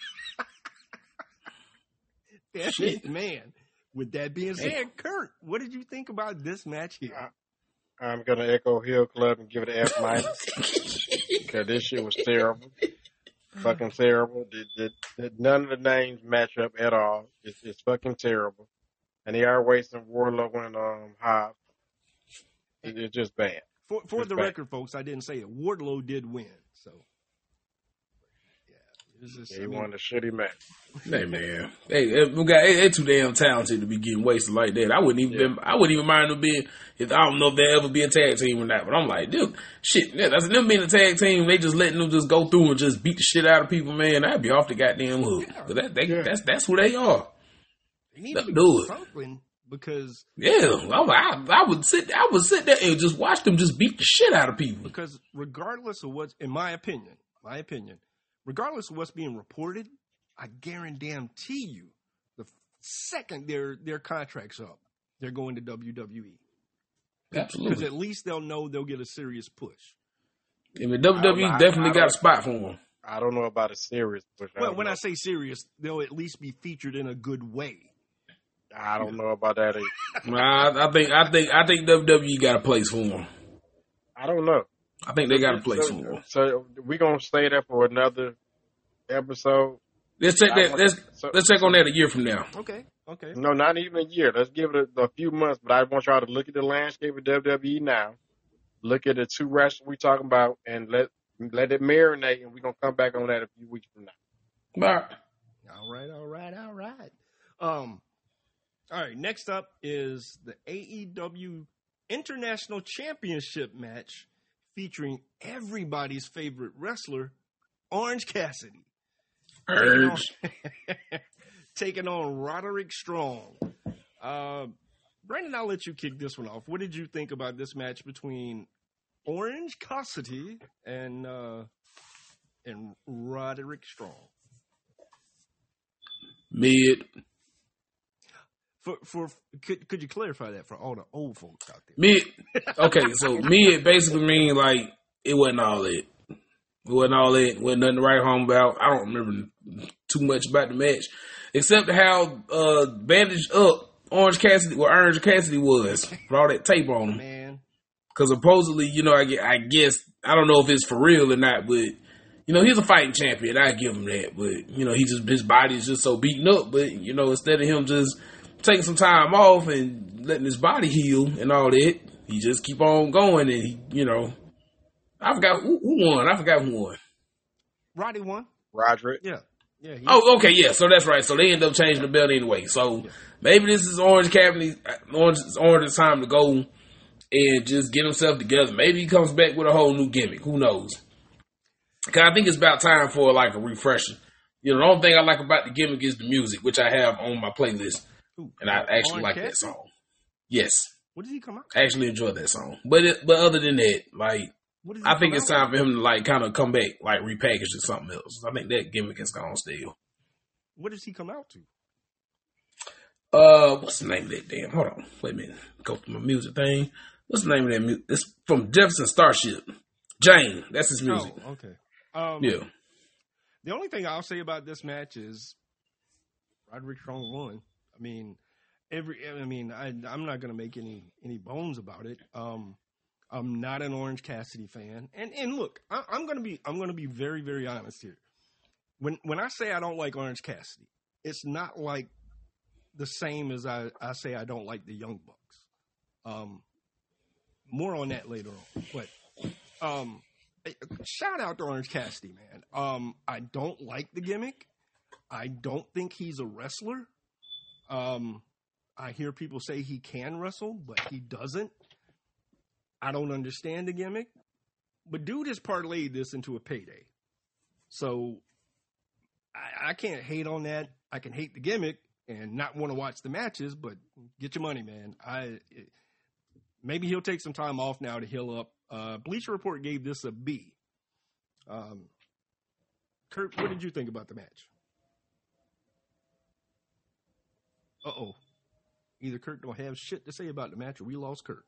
Shit. Man, with that being said, hey. Kurt, what did you think about this match here? I'm going to echo Hill Club and give it an F minus because this shit was terrible. Fucking terrible. Did, did, did none of the names match up at all. It's, it's fucking terrible. And they are wasting Wardlow and um, Hobbs. It, it's just bad. For, for it's the bad. record, folks, I didn't say it. Wardlow did win, so. Just, yeah, he I mean, won a shitty match. Hey man, hey, they, they too damn talented to be getting wasted like that. I wouldn't even, yeah. been, I wouldn't even mind them being. If I don't know if they'll ever be a tag team or not, but I'm like, dude, shit, yeah, that's them being a tag team. They just letting them just go through and just beat the shit out of people, man. I'd be off the goddamn hook. Yeah. But that, they, yeah. that's that's who they are. They need to do it. Something because yeah, I, I would sit, I would sit there and just watch them just beat the shit out of people. Because regardless of what's, in my opinion, my opinion. Regardless of what's being reported, I guarantee you, the second their their contract's up, they're going to W W E. Absolutely. Because at least they'll know they'll get a serious push. I mean, W W E I, definitely I, I got a spot for them. I don't know about a serious push. Well, when know. I say serious, they'll at least be featured in a good way. I don't know about that either. nah, I think I think I think W W E got a place for them. I don't know. I think they got a place so, for them. So we're gonna stay there for another episode. Let's check that. Let's so, let's check on that a year from now. Okay. Okay. No, not even a year. Let's give it a, a few months. But I want y'all to look at the landscape of W W E now. Look at the two wrestlers we talking about, and let let it marinate. And we're gonna come back on that a few weeks from now. All right. All right. All right. All right. Um. All right. Next up is the A E W International Championship match, featuring everybody's favorite wrestler, Orange Cassidy. Urge. Taking on, taking on Roderick Strong. Uh, Brandon, I'll let you kick this one off. What did you think about this match between Orange Cassidy and uh, and Roderick Strong? Mid. For for could could you clarify that for all the old folks out there? Mid. Okay, so mid basically mean like it wasn't all that. It wasn't all that. Wasn't nothing to write home about. I don't remember too much about the match, except how uh, bandaged up Orange Cassidy, where Orange Cassidy was, with all that tape on him. Man, because supposedly, you know, I, I guess I don't know if it's for real or not, but you know, he's a fighting champion. I give him that, but you know, he just his body is just so beaten up. But you know, instead of him just taking some time off and letting his body heal and all that, he just keep on going. And he, you know, I forgot who, who won. I forgot who won. Roddy won. Roderick. Yeah. Yeah. He, Oh, okay, yeah. So that's right. So they end up changing the belt anyway. So yeah. maybe this is Orange Cassidy, Orange Orange's time to go and just get himself together. Maybe he comes back with a whole new gimmick. Who knows? Because I think it's about time for like a refresher. You know, the only thing I like about the gimmick is the music, which I have on my playlist. Ooh, And I actually Orange like Cassidy? that song. Yes. What did he come out? I actually enjoy that song. But it, but other than that, like, What did he I think come it's out time for him to like kind of come back, like repackage to something else. I think that gimmick is gone still. What does he come out to? Uh, what's the name of that damn? Hold on, wait a minute. Go through my music thing. What's the name of that music? It's from Jefferson Starship. Jane, that's his music. Oh, okay. Um, Yeah. The only thing I'll say about this match is Roderick Strong won. I mean, every. I mean, I, I'm not going to make any any bones about it. Um, I'm not an Orange Cassidy fan, and and look, I, I'm going to be I'm going to be very very honest here. When when I say I don't like Orange Cassidy, it's not like the same as I, I say I don't like the Young Bucks. Um, more on that later on, but um. Shout out to Orange Cassidy, man. Um, I don't like the gimmick. I don't think he's a wrestler. Um, I hear people say he can wrestle, but he doesn't. I don't understand the gimmick. But dude has parlayed this into a payday. So I, I can't hate on that. I can hate the gimmick and not want to watch the matches, but get your money, man. I it, maybe he'll take some time off now to heal up. Uh, Bleacher Report gave this a B. Um, Kurt, what did you think about the match? Uh-oh. Either Kurt don't have shit to say about the match or we lost Kurt.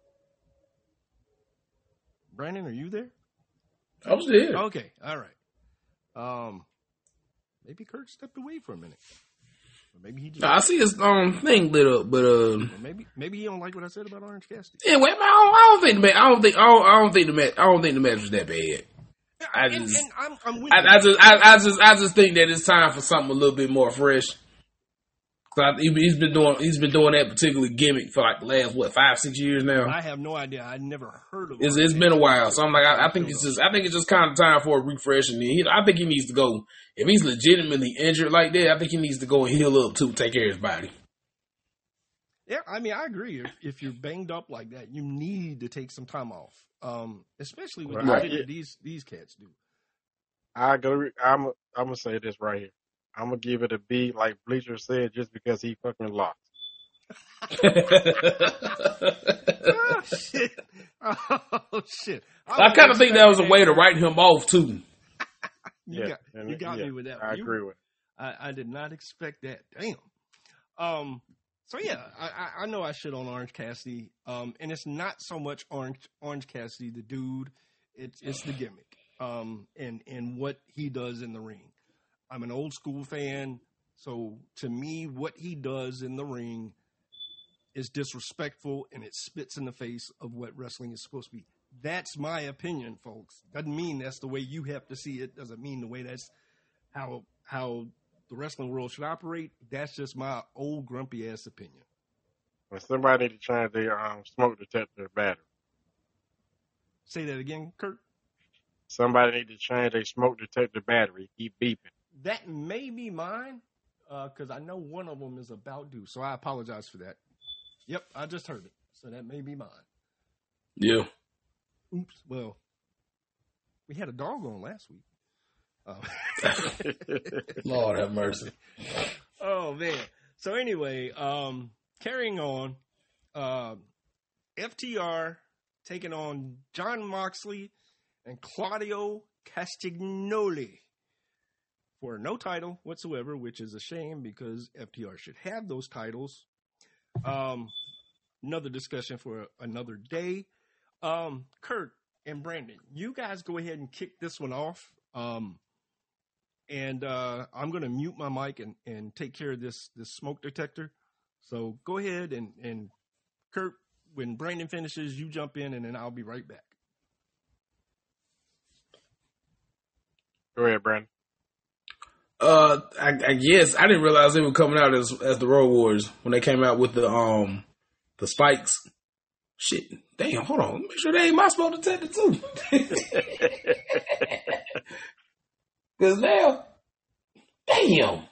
Brandon, are you there? I was there. Okay, all right. Um, maybe Kurt stepped away for a minute. Or maybe he just... I see his um thing lit up, but uh, Or maybe maybe he don't like what I said about Orange Cassidy. anyway, I don't, I don't think the match. I don't think. I don't, I don't think the match. I don't think the match was that bad. I And, just, and I'm, I'm with I, you. I just, I, I just, I just think that it's time for something a little bit more fresh. So I, he, he's been doing, he's been doing that particular gimmick for like the last what five, six years now. I have no idea. I never heard of It's, Orange it's been a Cassidy. while, so I'm like, I, I think it's just, I think it's just kind of time for a refresh. And he, I think he needs to go. If he's legitimately injured like that, I think he needs to go and heal up too, take care of his body. Yeah, I mean, I agree. If, if you're banged up like that, you need to take some time off, um, especially with the Right. shit that these these cats do. I go. I'm. I'm gonna say this right here. I'm gonna give it a B, like Bleacher said, just because he fucking lost. Oh shit! Oh shit! I kind of think that was a way to write him off too. You Yeah, got and- you got yeah, me with that. I one. You- agree with. I, I did not expect that. Damn. Um. So yeah, I, I, I know I shit on Orange Cassidy. Um, and it's not so much Orange Orange Cassidy, the dude. It's it's the gimmick. Um, and and what he does in the ring. I'm an old school fan, so to me, what he does in the ring is disrespectful, and it spits in the face of what wrestling is supposed to be. That's my opinion, folks. Doesn't mean that's the way you have to see it. Doesn't mean the way that's how how the wrestling world should operate. That's just my old grumpy ass opinion. When somebody need to change their um, smoke detector battery, Say that again, Kurt. somebody need to change their smoke detector battery. Keep beeping. That may be mine, because I know one of them is about due. So I apologize for that. Yep, I just heard it. So that may be mine. Yeah. Oops. Well, we had a dog on last week. Um, Lord have mercy. oh man. So anyway, um, carrying on, uh, F T R taking on Jon Moxley and Claudio Castagnoli for no title whatsoever, which is a shame because F T R should have those titles. Um, another discussion for another day. Um, Kurt and Brandon, you guys go ahead and kick this one off. Um, and uh, I'm going to mute my mic and, and take care of this this smoke detector. So go ahead and, and Kurt, when Brandon finishes, you jump in and then I'll be right back. Go ahead, Brandon. Uh, I, I guess I didn't realize they were coming out as as the Road Warriors when they came out with the um the spikes. Shit, damn, hold on, make sure they ain't my smoke detector too. Cause now, damn,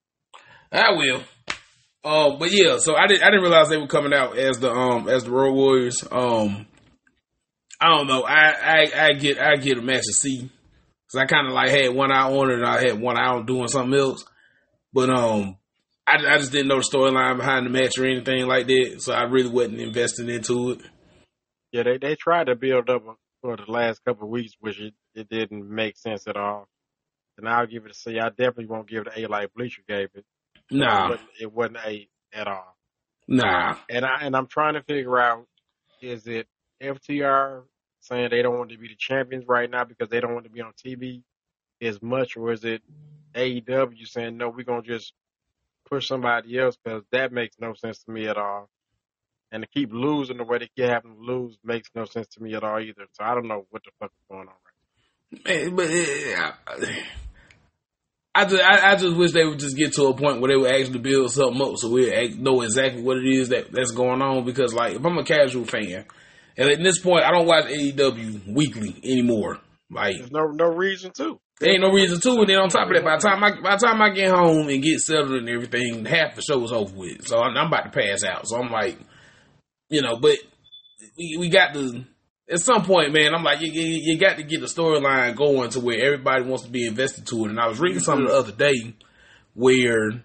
I will. Um, but yeah, so I didn't I didn't realize they were coming out as the um as the Road Warriors. Um, I don't know. I I, I get I get a match to see. So I kind of like had one eye on it and I had one eye on doing something else. But um, I, I just didn't know the storyline behind the match or anything like that. So I really wasn't investing into it. Yeah, they, they tried to build up for the last couple of weeks, which it, it didn't make sense at all. And I'll give it a C. I definitely won't give it an A like Bleacher gave it. Nah. It wasn't, it wasn't A at all. Nah. And, I, and I'm trying to figure out, is it F T R saying they don't want to be the champions right now because they don't want to be on T V as much, or is it A E W saying, no, we're going to just push somebody else because that makes no sense to me at all. And to keep losing the way they keep having to lose makes no sense to me at all either. So I don't know what the fuck is going on right now. Man, but uh, I just I, I just wish they would just get to a point where they would actually build something up so we know exactly what it is that, that's going on. Because like if I'm a casual fan, and at this point I don't watch A E W weekly anymore. Like there's no no reason to. There ain't no reason to. And then on top of that, by the time I by the time I get home and get settled and everything, half the show is over with. So I'm, I'm about to pass out. So I'm like, you know, but we we got to. At some point, man, I'm like, you, you, you got to get the storyline going to where everybody wants to be invested to it. And I was reading something the other day where,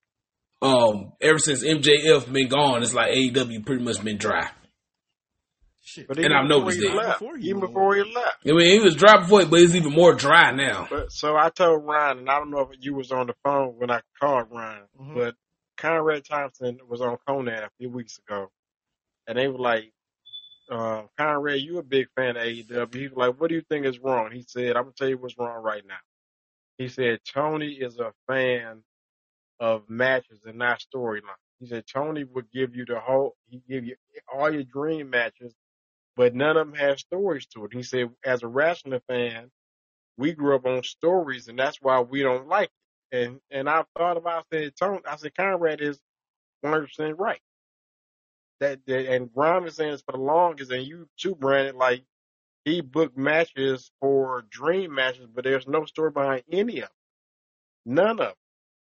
um, ever since M J F been gone, it's like A E W pretty much been dry. Shit. But and I've noticed it. Left, before he even before he left. I mean, he was dry before, but it's even more dry now. But, so I told Ryan, and I don't know if you was on the phone when I called Ryan, mm-hmm. but Conrad Thompson was on Conan a few weeks ago, and they were like, Uh, Conrad, you a big fan of A E W. He was like, what do you think is wrong? He said, I'm going to tell you what's wrong right now. He said, Tony is a fan of matches and not storyline. He said, Tony would give you the whole, he give you all your dream matches, but none of them have stories to it. He said, as a wrestling fan, we grew up on stories, and that's why we don't like it. And and I thought about it, I said, Tony, I said, Conrad is one hundred percent right. That, that and Brian was saying this for the longest, and you too, Brandon, like he booked matches for dream matches, but there's no story behind any of them. None of them.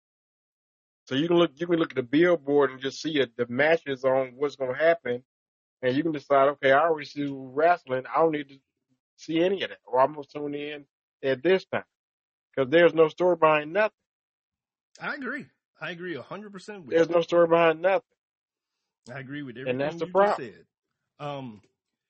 So you can look you can look at the billboard and just see it, the matches on what's gonna happen, and you can decide, okay, I already see wrestling, I don't need to see any of that. Or I'm gonna tune in at this time. Because there's no story behind nothing. I agree. I agree a hundred percent with There's you. no story behind nothing. I agree with everything and that's the you problem. just said. Um,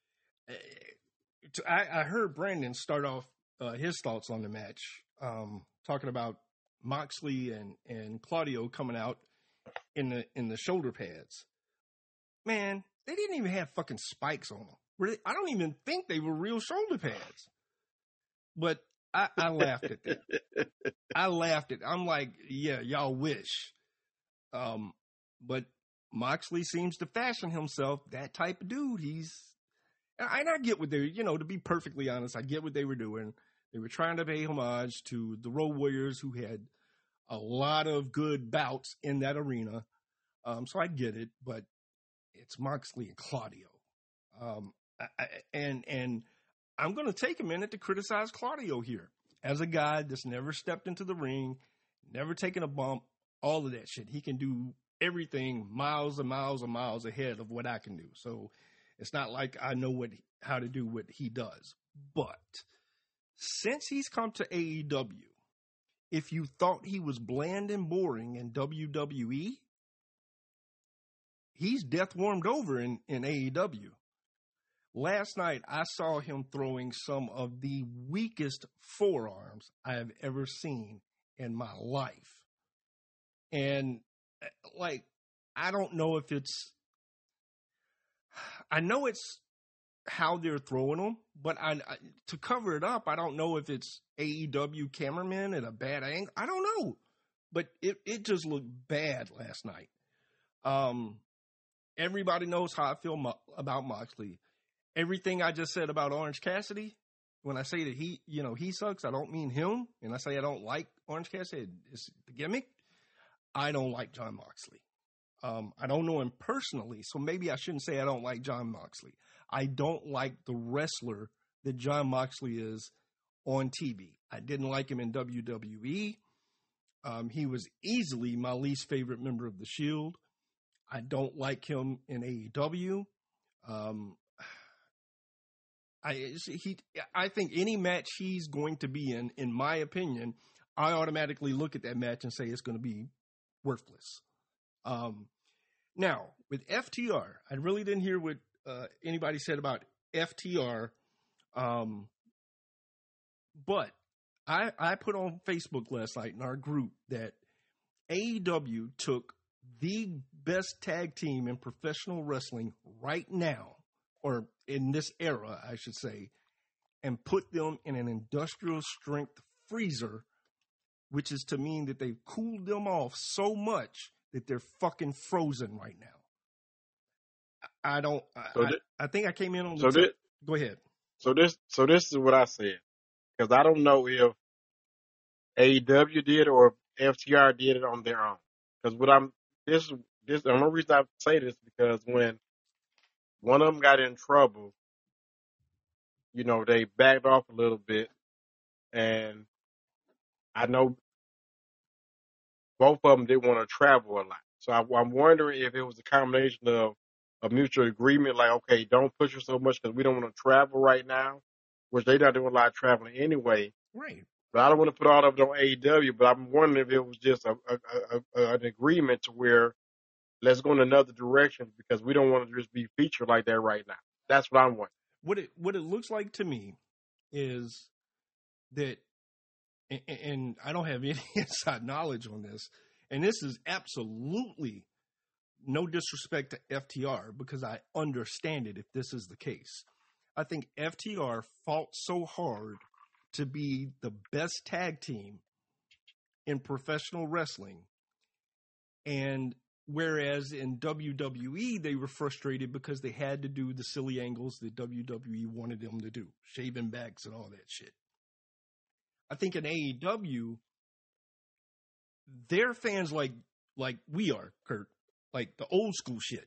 I, I heard Brandon start off uh, his thoughts on the match, um, talking about Moxley and, and Claudio coming out in the in the shoulder pads. Man, they didn't even have fucking spikes on them. Were they, I don't even think they were real shoulder pads. But I, I laughed at that. I laughed at. I'm like, yeah, y'all wish. Um, but Moxley seems to fashion himself that type of dude. He's, and I get what they, you know, to be perfectly honest, I get what they were doing. They were trying to pay homage to the Road Warriors, who had a lot of good bouts in that arena. Um, so I get it, but it's Moxley and Claudio. Um, I, I, and, and I'm going to take a minute to criticize Claudio here as a guy that's never stepped into the ring, never taken a bump, all of that shit. He can do everything miles and miles and miles ahead of what I can do. So it's not like I know what how to do what he does. But since he's come to A E W, if you thought he was bland and boring in W W E, he's death warmed over in, in A E W. Last night, I saw him throwing some of the weakest forearms I have ever seen in my life. And, like, I don't know if it's, I know it's how they're throwing them, but I, I to cover it up, I don't know if it's A E W cameramen at a bad angle. I don't know, but it, it just looked bad last night. Um, everybody knows how I feel mo- about Moxley. Everything I just said about Orange Cassidy, when I say that he, you know, he sucks, I don't mean him. And I say I don't like Orange Cassidy, it's the gimmick. I don't like Jon Moxley. Um, I don't know him personally, so maybe I shouldn't say I don't like Jon Moxley. I don't like the wrestler that Jon Moxley is on T V. I didn't like him in W W E. Um, he was easily my least favorite member of the Shield. I don't like him in A E W. Um, I he I think any match he's going to be in, in my opinion, I automatically look at that match and say it's going to be worthless. Um, now with F T R, I really didn't hear what uh, anybody said about F T R, um, but I I put on Facebook last night in our group that A E W took the best tag team in professional wrestling right now, or in this era, I should say, and put them in an industrial strength freezer, which is to mean that they've cooled them off so much that they're fucking frozen right now. I don't, So I, thi- I think I came in on the So top. this, Go ahead. so this, so this is what I said, because I don't know if A E W did or if F T R did it on their own. Because what I'm this this the only reason I say this because when one of them got in trouble, you know, they backed off a little bit, and I know both of them didn't want to travel a lot. So I, I'm wondering if it was a combination of a mutual agreement, like, okay, don't push us so much because we don't want to travel right now, which they're not doing a lot of traveling anyway. Right. But I don't want to put all of it on A E W, but I'm wondering if it was just a, a, a, a, an agreement to where let's go in another direction because we don't want to just be featured like that right now. That's what I'm wondering. What it, what it looks like to me is that, and, and I don't have any inside knowledge on this, and this is absolutely no disrespect to F T R because I understand it if this is the case. I think F T R fought so hard to be the best tag team in professional wrestling. And whereas in W W E, they were frustrated because they had to do the silly angles that W W E wanted them to do, shaving backs and all that shit. I think in A E W, they're fans like like we are, Kurt, like the old school shit.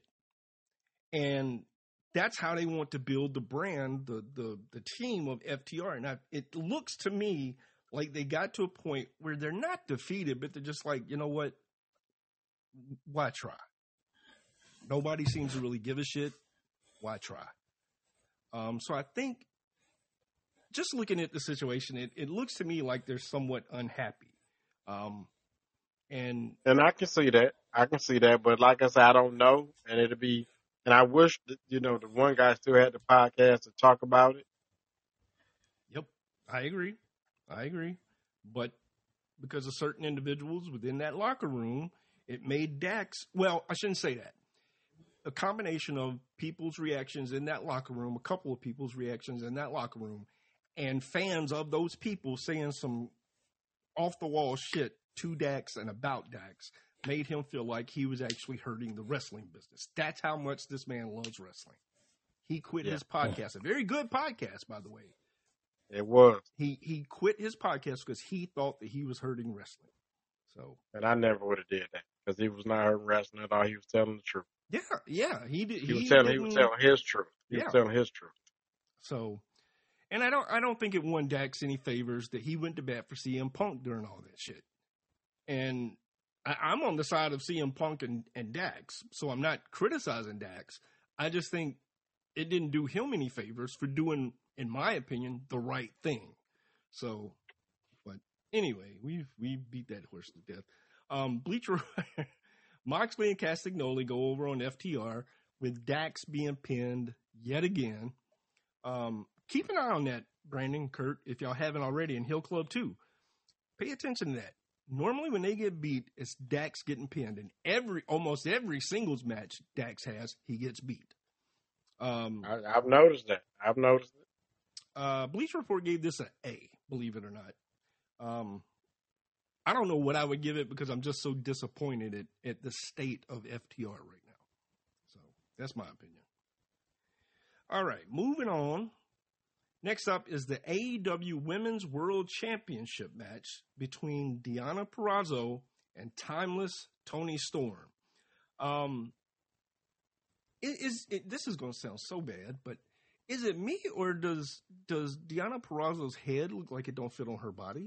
And that's how they want to build the brand, the the the team of F T R. And I, it looks to me like they got to a point where they're not defeated, but they're just like, you know what? Why try? Nobody seems to really give a shit. Why try? Um, so I think just looking at the situation, it, it looks to me like they're somewhat unhappy. Um, and And I can see that. I can see that. But like I said, I don't know. And it'll be, and I wish, that, you know, the one guy still had the podcast to talk about it. Yep, I agree. I agree. But because of certain individuals within that locker room, it made Dax, well, I shouldn't say that. A combination of people's reactions in that locker room, a couple of people's reactions in that locker room, and fans of those people saying some off-the-wall shit to Dax and about Dax made him feel like he was actually hurting the wrestling business. That's how much this man loves wrestling. He quit Yeah. his podcast, a very good podcast, by the way. It was. He he quit his podcast because he thought that he was hurting wrestling. So, And I never would have did that because he was not hurting wrestling at all. He was telling the truth. yeah, yeah, he did. He was telling, he was didn't- telling his truth. He Yeah. was telling his truth. So, and I don't, I don't think it won Dax any favors that he went to bat for C M Punk during all that shit. And I, I'm on the side of C M Punk and, and Dax, so I'm not criticizing Dax. I just think it didn't do him any favors for doing, in my opinion, the right thing. So, but anyway, we we beat that horse to death. Um, Bleacher, Moxley and Castagnoli go over on F T R with Dax being pinned yet again. Um, keep an eye on that, Brandon, Kurt, if y'all haven't already, and Hill Club too. Pay attention to that. Normally when they get beat, it's Dax getting pinned. And every almost every singles match Dax has, he gets beat. Um, I, I've noticed that. I've noticed it. Uh, Bleacher Report gave this an A, believe it or not. Um, I don't know what I would give it because I'm just so disappointed at, at the state of F T R right now. So that's my opinion. All right, moving on. Next up is the A E W Women's World Championship match between Deonna Purrazzo and Timeless Toni Storm. Um, it is it, this is going to sound so bad, but is it me or does does Deonna Purrazzo's head look like it don't fit on her body?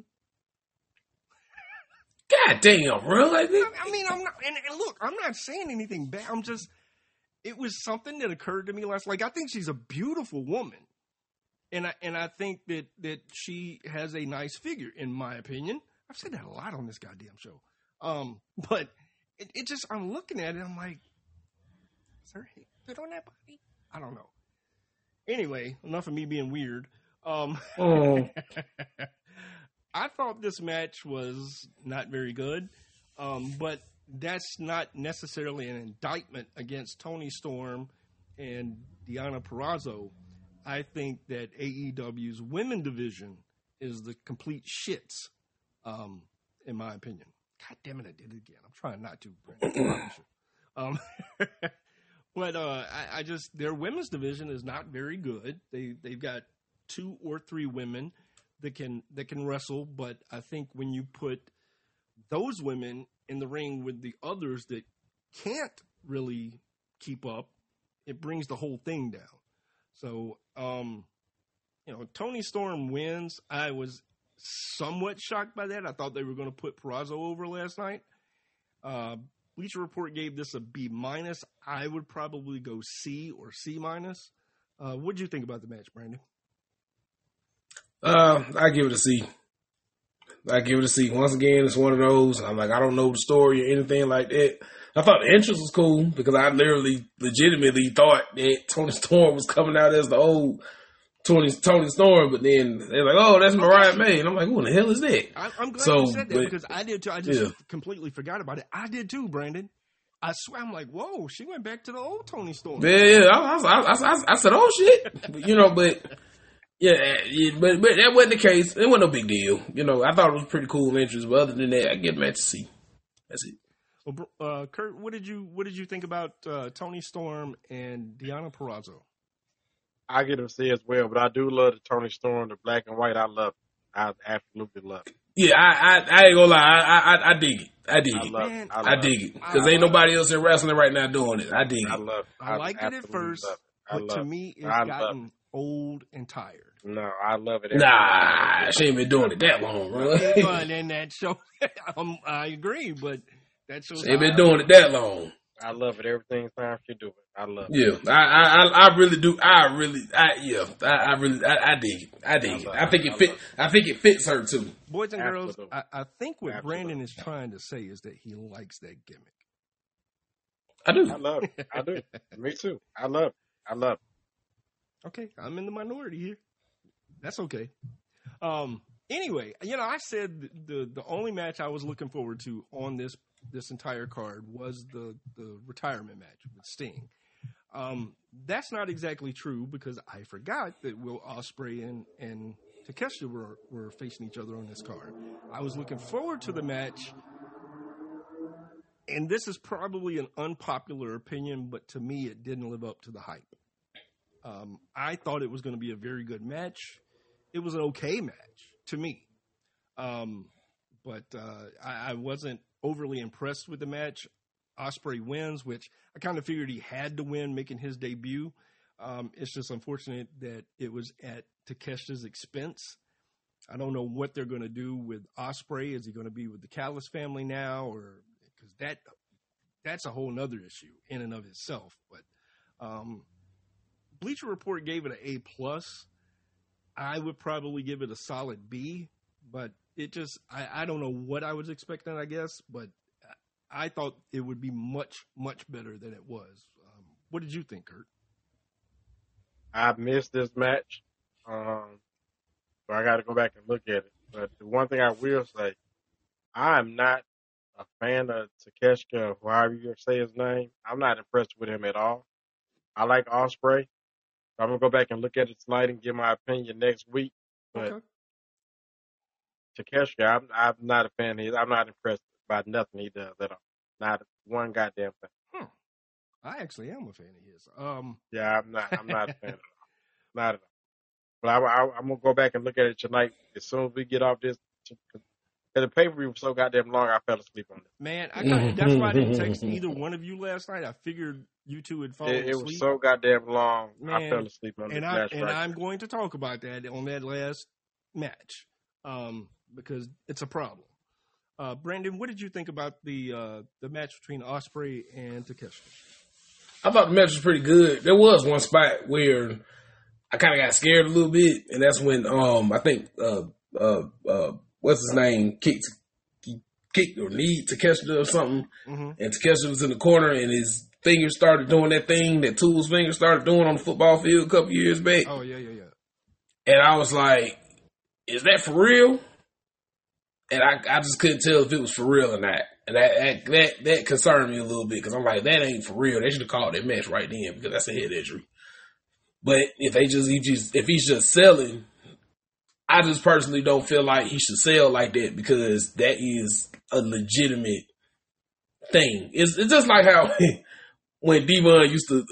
God damn, bro! Like, I, I mean, I'm not. And, and look, I'm not saying anything bad. I'm just. It was something that occurred to me last. Like, I think she's a beautiful woman. And I and I think that, that she has a nice figure, in my opinion. I've said that a lot on this goddamn show. Um, but it, it just, I'm looking at it, I'm like, is her head fit on that body? I don't know. Anyway, enough of me being weird. Um, oh. I thought this match was not very good, um, but that's not necessarily an indictment against Toni Storm and Deonna Purrazzo. I think that A E W's women division is the complete shits, um, in my opinion. God damn it, I did it again. I'm trying not to, Brandon. um, but uh, I, I just their women's division is not very good. They they've got two or three women that can that can wrestle, but I think when you put those women in the ring with the others that can't really keep up, it brings the whole thing down. So, um, you know, Toni Storm wins. I was somewhat shocked by that. I thought they were going to put Purrazzo over last night. Uh, Bleacher Report gave this a B minus. I would probably go C or C minus. Uh, what did you think about the match, Brandon? Uh, I give it a C. I give it a C. Once again, it's one of those. I'm like, I don't know the story or anything like that. I thought the entrance was cool because I literally, legitimately thought that Toni Storm was coming out as the old Toni Toni Storm, but then they're like, "Oh, that's Mariah May," and I'm like, "Who the hell is that?" I, I'm glad so, you said that but, because I did too. I just yeah. completely forgot about it. I did too, Brandon. I swear, I'm like, "Whoa!" She went back to the old Toni Storm. Yeah, yeah. I, I, I, I, I said, "Oh shit," you know, but. Yeah, yeah, but but that wasn't the case. It wasn't no big deal. You know, I thought it was pretty cool entrance, but other than that, I give them at C. That's it. Well, uh, Kurt, what did you what did you think about uh, Toni Storm and Deonna Purrazzo? I get them C as well, but I do love the Toni Storm, the black and white. I love it. I absolutely love it. Yeah, I I, I ain't gonna lie. I, I I dig it. I dig I it. love Man, it. I, love I dig it it. because ain't nobody else in wrestling right now doing it. I dig I it. love it. I liked it at absolutely first, love it. I but love to it. me, it's I love gotten old and tired. No, I love it. Nah, she ain't been doing it that long, bro. Fun in that show. um, I agree, but that shows She ain't how been I doing feel. it that long. I love it. Everything time she do it. I love it. Yeah, I, I, I really do. I really, I, yeah, I, I really, I, I dig it. I dig I it. love I think it. it I fit. love I think it fits her too. Boys and girls, Absolutely. I, I think what Absolutely. Brandon is trying to say is that he likes that gimmick. I do. I love it. I do. Me too. I love it. I love it. Okay, I'm in the minority here. That's okay. Um. Anyway, you know, I said the the only match I was looking forward to on this this entire card was the the retirement match with Sting. Um, that's not exactly true because I forgot that Will Ospreay and and Takeshita were were facing each other on this card. I was looking forward to the match, and this is probably an unpopular opinion, but to me, it didn't live up to the hype. Um, I thought it was going to be a very good match. It was an okay match to me. Um, but uh, I, I wasn't overly impressed with the match. Ospreay wins, which I kind of figured he had to win making his debut. Um, it's just unfortunate that it was at Takeshita's expense. I don't know what they're going to do with Ospreay. Is he going to be with the Callis family now? Or because that that's a whole nother issue in and of itself. But um, Bleacher Report gave it an A plus. I would probably give it a solid B, but it just, I, I don't know what I was expecting, I guess, but I thought it would be much, much better than it was. Um, what did you think, Kurt? I missed this match, um, so I got to go back and look at it. But the one thing I will say, I'm not a fan of Takeshita, or however you say his name. I'm not impressed with him at all. I like Ospreay. So I'm going to go back and look at it tonight and give my opinion next week. But Okay. Takeshita, I'm, I'm not a fan of his. I'm not impressed by nothing he does at all. Not one goddamn thing. Hmm. I actually am a fan of his. Um, Yeah, I'm not. I'm not a fan of it. Not at all. But I, I, I'm gonna go back and look at it tonight as soon as we get off this. Cause the pay-per-view was so goddamn long, I fell asleep on it. man, I kinda, that's why I didn't text either one of you last night. I figured you two had fallen It, it asleep. was so goddamn long, I Man, fell asleep on it. and I That's and right. I'm going to talk about that on that last match, um, because it's a problem. Uh, Brandon, what did you think about the uh, the match between Ospreay and Takeshita? I thought the match was pretty good. There was one spot where I kind of got scared a little bit, and that's when um I think uh uh uh what's his name kicked he kicked or kneed Takeshita or something, Mm-hmm. and Takeshita was in the corner, and his fingers started doing that thing that Tool's fingers started doing on the football field a couple years back, Oh yeah, yeah, yeah. and I was like, "Is that for real?" And I I just couldn't tell if it was for real or not. And that that that, that concerned me a little bit because I'm like, that ain't for real. They should have called that match right then because that's a head injury. But if they just, he just if he's just selling, I just personally don't feel like he should sell like that because that is a legitimate thing. It's, it's just like how when Devon used to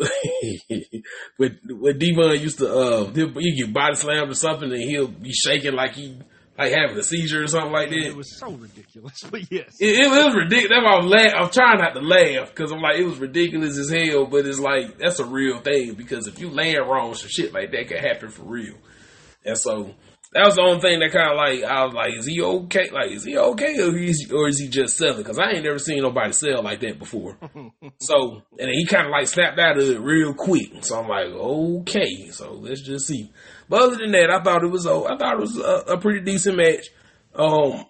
when when Devon used to uh he get body slammed or something and he'll be shaking like he like having a seizure or something like that. It was so ridiculous, but yes, It, it was ridiculous. That's why I'm, laugh- I'm trying not to laugh because I'm like, it was ridiculous as hell, but it's like, that's a real thing because if you land wrong, some shit like that can happen for real. And so that was the only thing that kind of like, I was like, is he okay? Like, is he okay or is, or is he just selling? Because I ain't never seen nobody sell like that before. So, and then he kind of like snapped out of it real quick. So I'm like, okay, so let's just see. But other than that, I thought it was, a, I thought it was a, a pretty decent match. Um,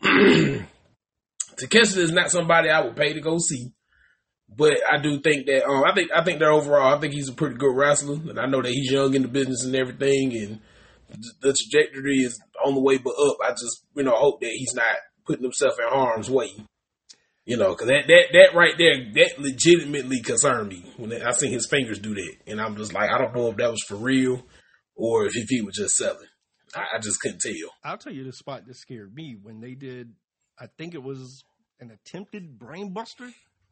Takeshita is not somebody I would pay to go see, but I do think that um, I think I think that overall, I think he's a pretty good wrestler, and I know that he's young in the business and everything, and the trajectory is on the way but up. I just you know hope that he's not putting himself in harm's way, you know, because that that that right there that legitimately concerned me when I seen his fingers do that, and I'm just like, I don't know if that was for real or if he was just selling. I, I just couldn't tell. I'll tell you the spot that scared me when they did. I think it was an attempted brain buster.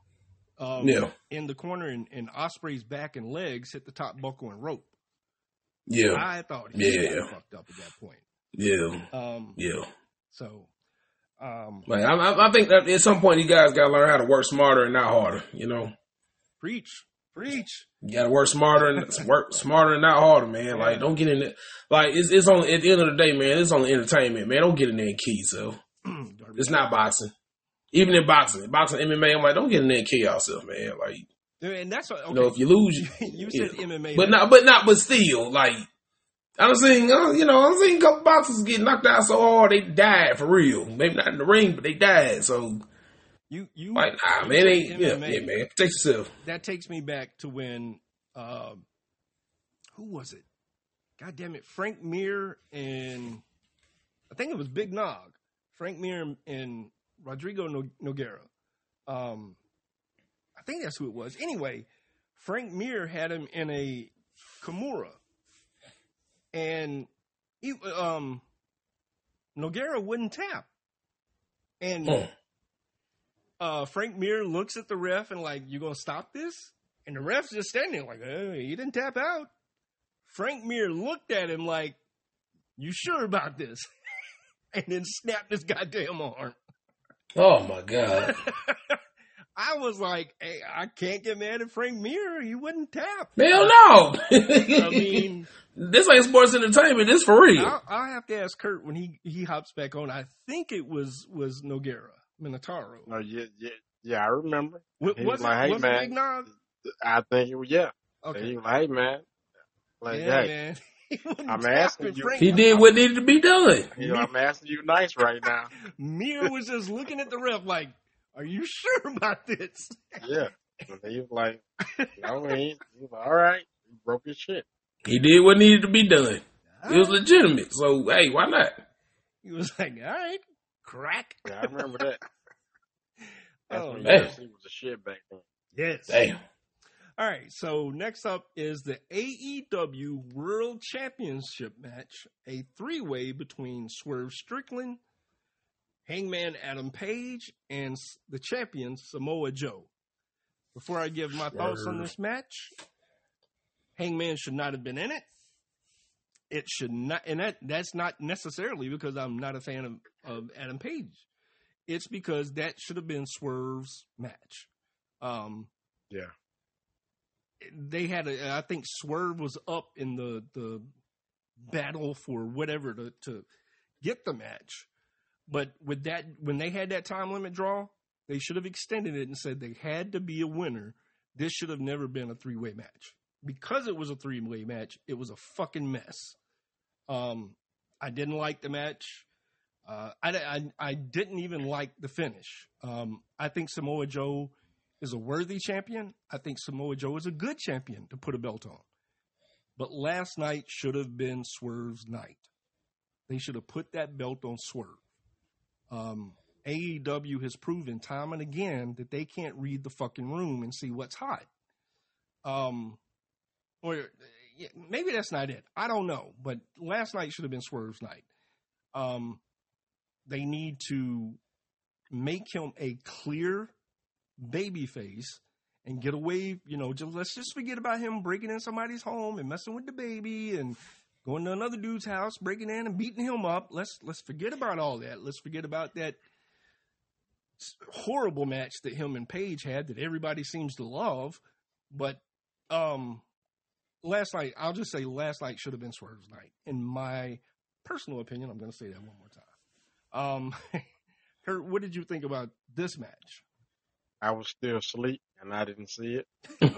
Um, Yeah. In the corner, and, and Ospreay's back and legs hit the top buckle and rope. Yeah, I thought he Yeah. got fucked up at that point. yeah, Um, yeah. So, um, Like, I, I I think that at some point you guys got to learn how to work smarter and not harder. You know, preach, preach. you got to work smarter and work smarter and not harder, man. Like, don't get in it. Like, it's it's only at the end of the day, man. It's only entertainment, man. Don't get in there and kill yourself. It's not boxing. Even in boxing, boxing, M M A, I'm like, don't get in there and kill yourself, man. Like, And that's what, okay. you know, if you lose, you, you said yeah. M M A, but not, but not, but still, like, I'm seeing, uh, you know, I'm seeing a couple boxers get knocked out so hard they died for real. Maybe not in the ring, but they died. So, you you like, nah, man, they, yeah, M M A, yeah, man, protect yourself. That takes me back to when, uh, who was it? God damn it, Frank Mir and I think it was Big Nog, Frank Mir and Rodrigo Nogueira. Um, I think that's who it was. Anyway, Frank Mir had him in a Kimura, and he, um, Nogueira wouldn't tap, and Hmm. uh, Frank Mir looks at the ref and like, "You gonna stop this?" And the ref's just standing there like, "Hey, he didn't tap out." Frank Mir looked at him like, "You sure about this?" And then snapped his goddamn arm. Oh my God. I was like, hey, I can't get mad at Frank Mir. He wouldn't tap. Hell no. I mean, this ain't sports entertainment. This for real. I'll, I'll have to ask Kurt when he, he hops back on. I think it was was Nogueira, Minotauro. No, yeah, yeah, yeah, I remember. W- He was was like, it, hey, was man. it Big Nog? I think it was, yeah. Okay. He was like, hey, man. Like, Yeah, hey, man. He wasn't I'm tapping asking you. Frank. He did what needed to be done. You know, I'm asking you nice right now. Mir was just looking at the ref like, "Are you sure about this?" Yeah. And he was like, no, he ain't. He was like, all right. You broke your shit. He did what needed to be done. It was legitimate. So, hey, why not? He was like, "All right, crack." Yeah, I remember that. That's Oh, when man. U F C was a shit back then. Yes. Damn. All right, so next up is the A E W World Championship match, a three-way between Swerve Strickland, Hangman Adam Page, and s- the champion Samoa Joe. Before I give my thoughts on Swerve. this match, Hangman should not have been in it. It should not, and that that's not necessarily because I'm not a fan of, of Adam Page. It's because that should have been Swerve's match. Um, Yeah. they had a, I think Swerve was up in the the battle for whatever to to get the match, but with that, when they had that time limit draw, they should have extended it and said they had to be a winner. This should have never been a three way match. Because it was a three way match, it was a fucking mess. Um, I didn't like the match. Uh, I, I I didn't even like the finish. Um, I think Samoa Joe is a worthy champion. I think Samoa Joe is a good champion to put a belt on. But last night should have been Swerve's night. They should have put that belt on Swerve. Um, A E W has proven time and again that they can't read the fucking room and see what's hot. Um, or yeah, maybe that's not it. I don't know. But last night should have been Swerve's night. Um, they need to make him a clear baby face and get away, you know, just, let's just forget about him breaking in somebody's home and messing with the baby and going to another dude's house, breaking in and beating him up. Let's let's forget about all that. Let's forget about that horrible match that him and Paige had that everybody seems to love. But um, last night, I'll just say last night should have been Swerve's night. In my personal opinion, I'm going to say that one more time. Um, Kurt, what did you think about this match? I was still asleep and I didn't see it.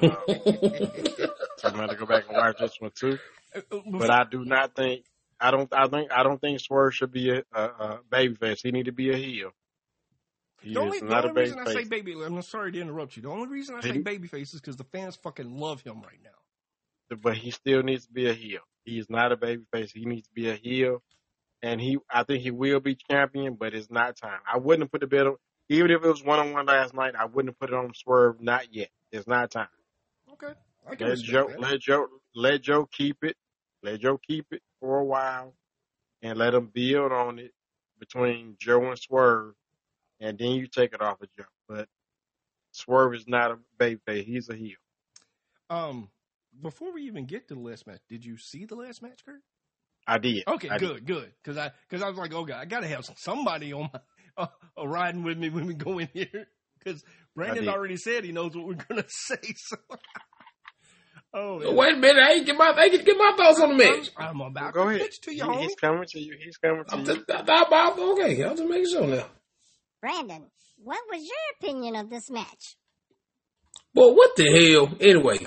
Um, so I'm gonna go back and watch this one too. But I do not think I don't I think I don't think Swerve should be a, a, a babyface. He need to be a heel. He The only, is the not only a reason I say babyface. baby, I'm sorry to interrupt you. The only reason I say He- babyface is because the fans fucking love him right now. But he still needs to be a heel. He is not a babyface. He needs to be a heel, and he I think he will be champion. But it's not time. I wouldn't have put the belt on. Even if it was one on one last night, I wouldn't have put it on Swerve. Not yet. It's not time. Okay, I can Let respect Joe, that. let Joe, let Joe keep it. Let Joe keep it for a while, and let him build on it between Joe and Swerve, and then you take it off of Joe. But Swerve is not a babyface; he's a heel. Um, before we even get to the last match, did you see the last match, Kurt? I did. Okay, I good, good. Because I, because I was like, okay, I gotta have somebody on my uh, uh, riding with me when we go in here. Because Brandon did. already said he knows what we're gonna say. So, oh, So wait a minute, I ain't get my I ain't get my thoughts on the match. I'm Well, about go to ahead. pitch to you, He- homie. he's coming to you. He's coming to I'm you. just, I, I, I, okay, I'll just make sure now. Brandon, what was your opinion of this match? Well, what the hell? Anyway,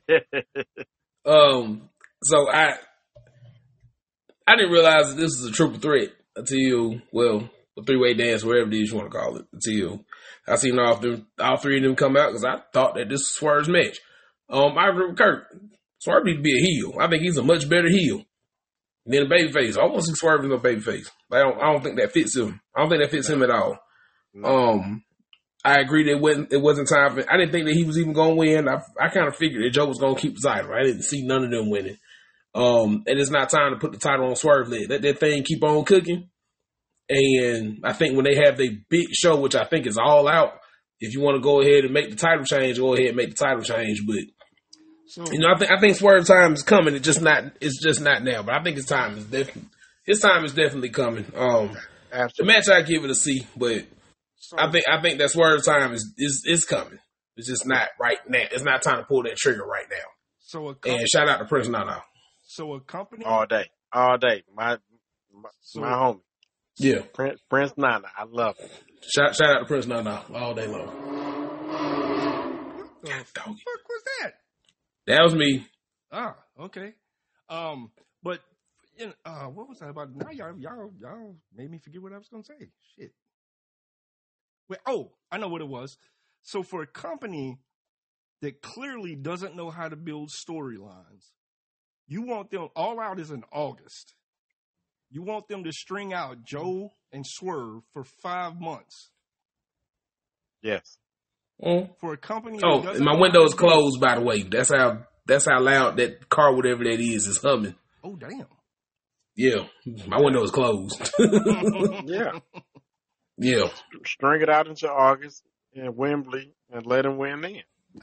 um, so I I didn't realize that this is a triple threat until, well, a three way dance, whatever it is you want to call it, until I seen all of them, all three of them come out because I thought that this was Swerve's match. Um, I agree with Kurt. Swerve needs to be a heel. I think he's a much better heel than a babyface. I want to see Swerve as a babyface. I don't. I don't think that fits him. I don't think that fits him at all. Um, I agree that it wasn't, it wasn't time for. I didn't think that he was even going to win. I I kind of figured that Joe was going to keep the title. I didn't see none of them winning. Um, and it's not time to put the title on Swerve. Let let that thing keep on cooking. And I think when they have their big show, which I think is All Out, if you want to go ahead and make the title change, go ahead and make the title change. But So, you know, I think I think Swerve time is coming. It's just not. It's just not now. But I think his time is definitely. His time is definitely coming. Um, the Absolutely. match I give it a C, but so I think I think that Swerve time is is is coming. It's just not right now. It's not time to pull that trigger right now. so a com- And shout out to Prince Nana. so a company. All day, all day. My my, So- my homie, Yeah, Prince, Prince Nana. I love him. shout shout out to Prince Nana all day long. What the fuck was that? That was me. Ah, okay. Um, But you know, uh, what was that about? Now y'all, y'all, y'all made me forget what I was going to say. Shit. Wait, oh, I know what it was. So for a company that clearly doesn't know how to build storylines, you want them, All Out is in August. You want them to string out Joe and Swerve for five months. Yes. Mm. For a company. Oh, that and my window is closed, by the way. That's how that's how loud that car, whatever that is, is humming. Oh, damn. Yeah, my window is closed. Yeah. Yeah. String it out into August in Wembley and let them win then.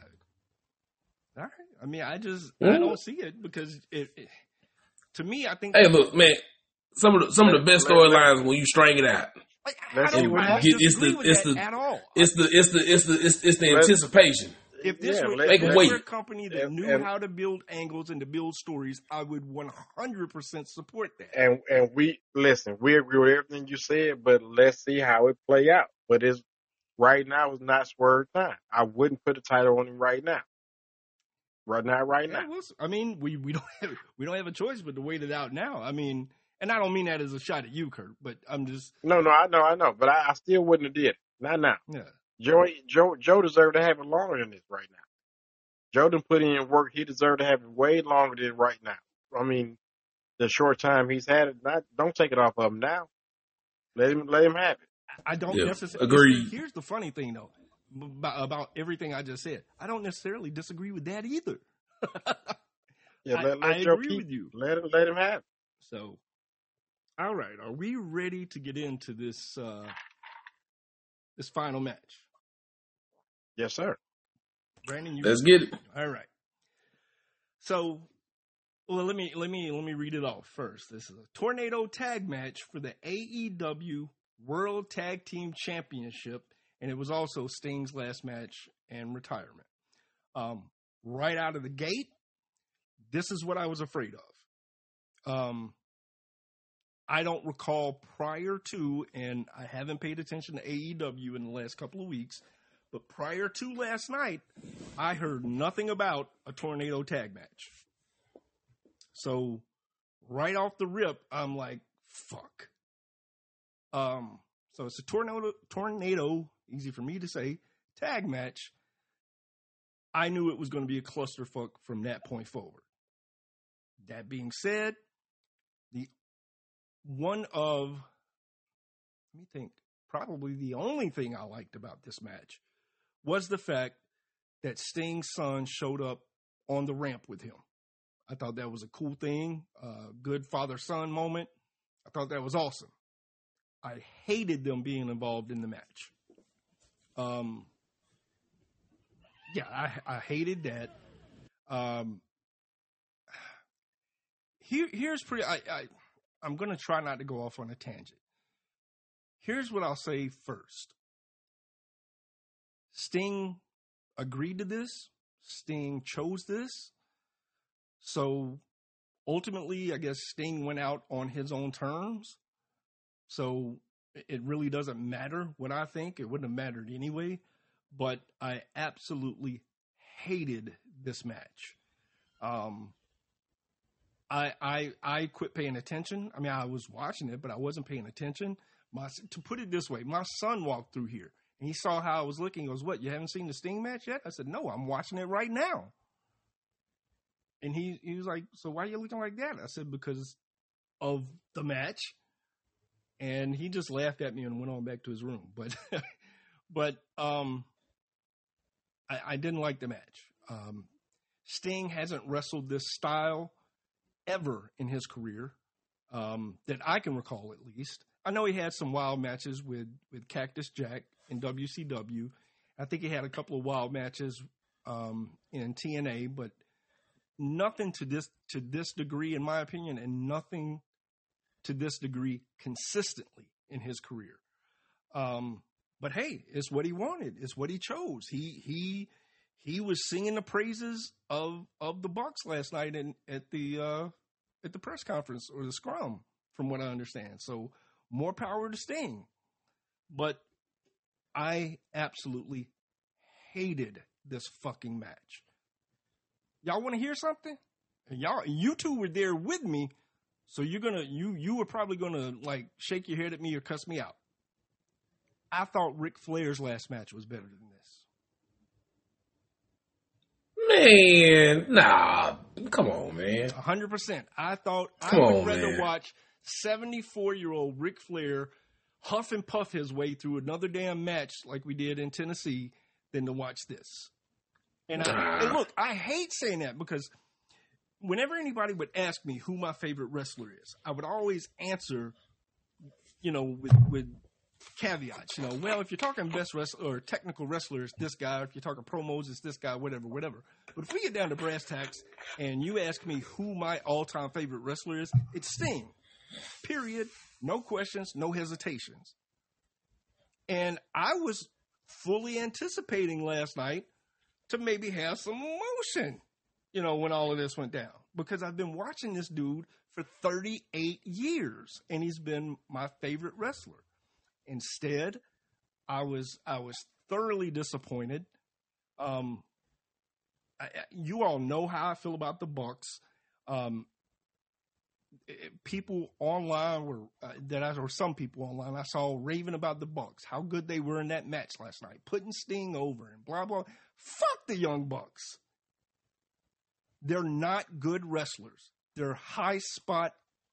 All right. I mean, I just Mm. I don't see it because it, it to me, I think. Hey, look, man. Some of the some of the best storylines when you string it out. Like, Let's I see don't what I happens. Get- it's disagree the- with it's that the- at all. It's the it's the it's the it's, it's the Let's- anticipation. If this Yeah, were, let- if let- this wait. were a company that And- knew and- how to build angles and to build stories, I would one hundred percent support that. And and we listen, we agree with everything you said, but let's see how it play out. But it's right now is not Swerve time. I wouldn't put a title on him right now. Right now, right Yeah, now. well, I mean, we, we don't have we don't have a choice but to wait it out now. I mean, and I don't mean that as a shot at you, Kurt, but I'm just No, no, I know, I know, but I, I still wouldn't have did it. Not now. yeah. Joe, Joe, Joe deserved to have it longer than this right now. Joe done put in work. He deserved to have it way longer than right now. I mean, the short time he's had it, not don't take it off of him now. Let him, let him have it. I don't Yeah, necessarily agreed. Here's the funny thing though about, about everything I just said. I don't necessarily disagree with that either. Yeah, I- let, let I Joe agree keep, with you. Let him, let him have it. So, all right, are we ready to get into this uh, this final match? Yes, sir. Brandon, you Let's get it. all right. So, well, let me let me let me read it off first. This is a tornado tag match for the A E W World Tag Team Championship, and it was also Sting's last match and retirement. Um, right out of the gate, this is what I was afraid of. Um, I don't recall prior to, and I haven't paid attention to A E W in the last couple of weeks, but prior to last night, I heard nothing about a tornado tag match. So right off the rip, I'm like, fuck. Um, so it's a tornado, tornado, easy for me to say, tag match. I knew it was going to be a clusterfuck from that point forward. That being said, the one of, let me think, probably the only thing I liked about this match was the fact that Sting's son showed up on the ramp with him. I thought that was a cool thing, uh, good father-son moment. I thought that was awesome. I hated them being involved in the match. Um, yeah, I, I hated that. Um, here, here's pretty. I, I, I'm going to try not to go off on a tangent. Here's what I'll say first. Sting agreed to this. Sting chose this. So ultimately, I guess Sting went out on his own terms. So it really doesn't matter what I think. It wouldn't have mattered anyway. But I absolutely hated this match. Um, I I I quit paying attention. I mean, I was watching it, but I wasn't paying attention. My to put it this way, my son walked through here and he saw how I was looking. He goes, "What? You haven't seen the Sting match yet?" I said, "No, I'm watching it right now." And he he was like, "So why are you looking like that?" I said, "Because of the match." And he just laughed at me and went on back to his room. But but um, I, I didn't like the match. Um, Sting hasn't wrestled this style ever in his career, um, that I can recall at least. I know he had some wild matches with, with Cactus Jack in W C W. I think he had a couple of wild matches um, in T N A, but nothing to this to this degree, in my opinion, and nothing to this degree consistently in his career. Um, but hey, it's what he wanted. It's what he chose. He he he was singing the praises of of the Bucks last night in, at the uh, at the press conference or the scrum, from what I understand. So more power to Sting. But I absolutely hated this fucking match. Y'all want to hear something? And y'all, you two were there with me. So you're gonna you you were probably gonna like shake your head at me or cuss me out. I thought Ric Flair's last match was better than this. Man, nah, come on, man. A hundred percent. I thought Come I would on, rather man. watch seventy-four-year-old Ric Flair huff and puff his way through another damn match like we did in Tennessee than to watch this. And, I, Nah. and look, I hate saying that because whenever anybody would ask me who my favorite wrestler is, I would always answer, you know, with, with caveats. You know, well, if you're talking best wrestler or technical wrestler, it's this guy. If you're talking promos, it's this guy, whatever, whatever. But if we get down to brass tacks and you ask me who my all-time favorite wrestler is, it's Sting. Period. No questions, no hesitations. And I was fully anticipating last night to maybe have some emotion, you know, when all of this went down. Because I've been watching this dude for thirty-eight years, and he's been my favorite wrestler. Instead, I was I was thoroughly disappointed. Um, I, you all know how I feel about the Bucks. Um, people online were uh, that I or some people online I saw raving about the Bucks, how good they were in that match last night, putting Sting over and blah blah. Fuck the Young Bucks. They're not good wrestlers. They're high spot.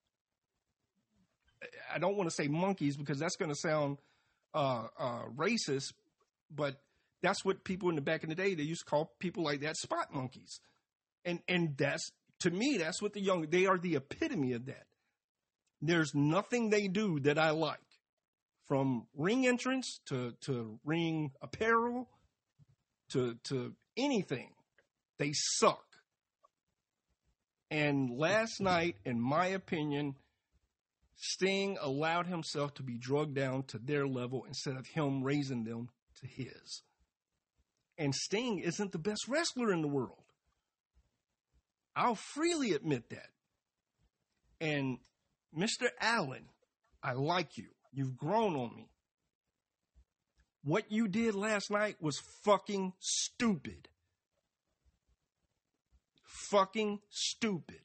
I don't want to say monkeys because that's going to sound uh, uh, racist, but that's what people in the back in the day they used to call people like that spot monkeys, and and that's. To me, that's what the young, they are the epitome of that. There's nothing they do that I like. From ring entrance to, to ring apparel to, to anything. They suck. And last night, in my opinion, Sting allowed himself to be drugged down to their level instead of him raising them to his. And Sting isn't the best wrestler in the world. I'll freely admit that. And Mister Allen, I like you. You've grown on me. What you did last night was fucking stupid. Fucking stupid.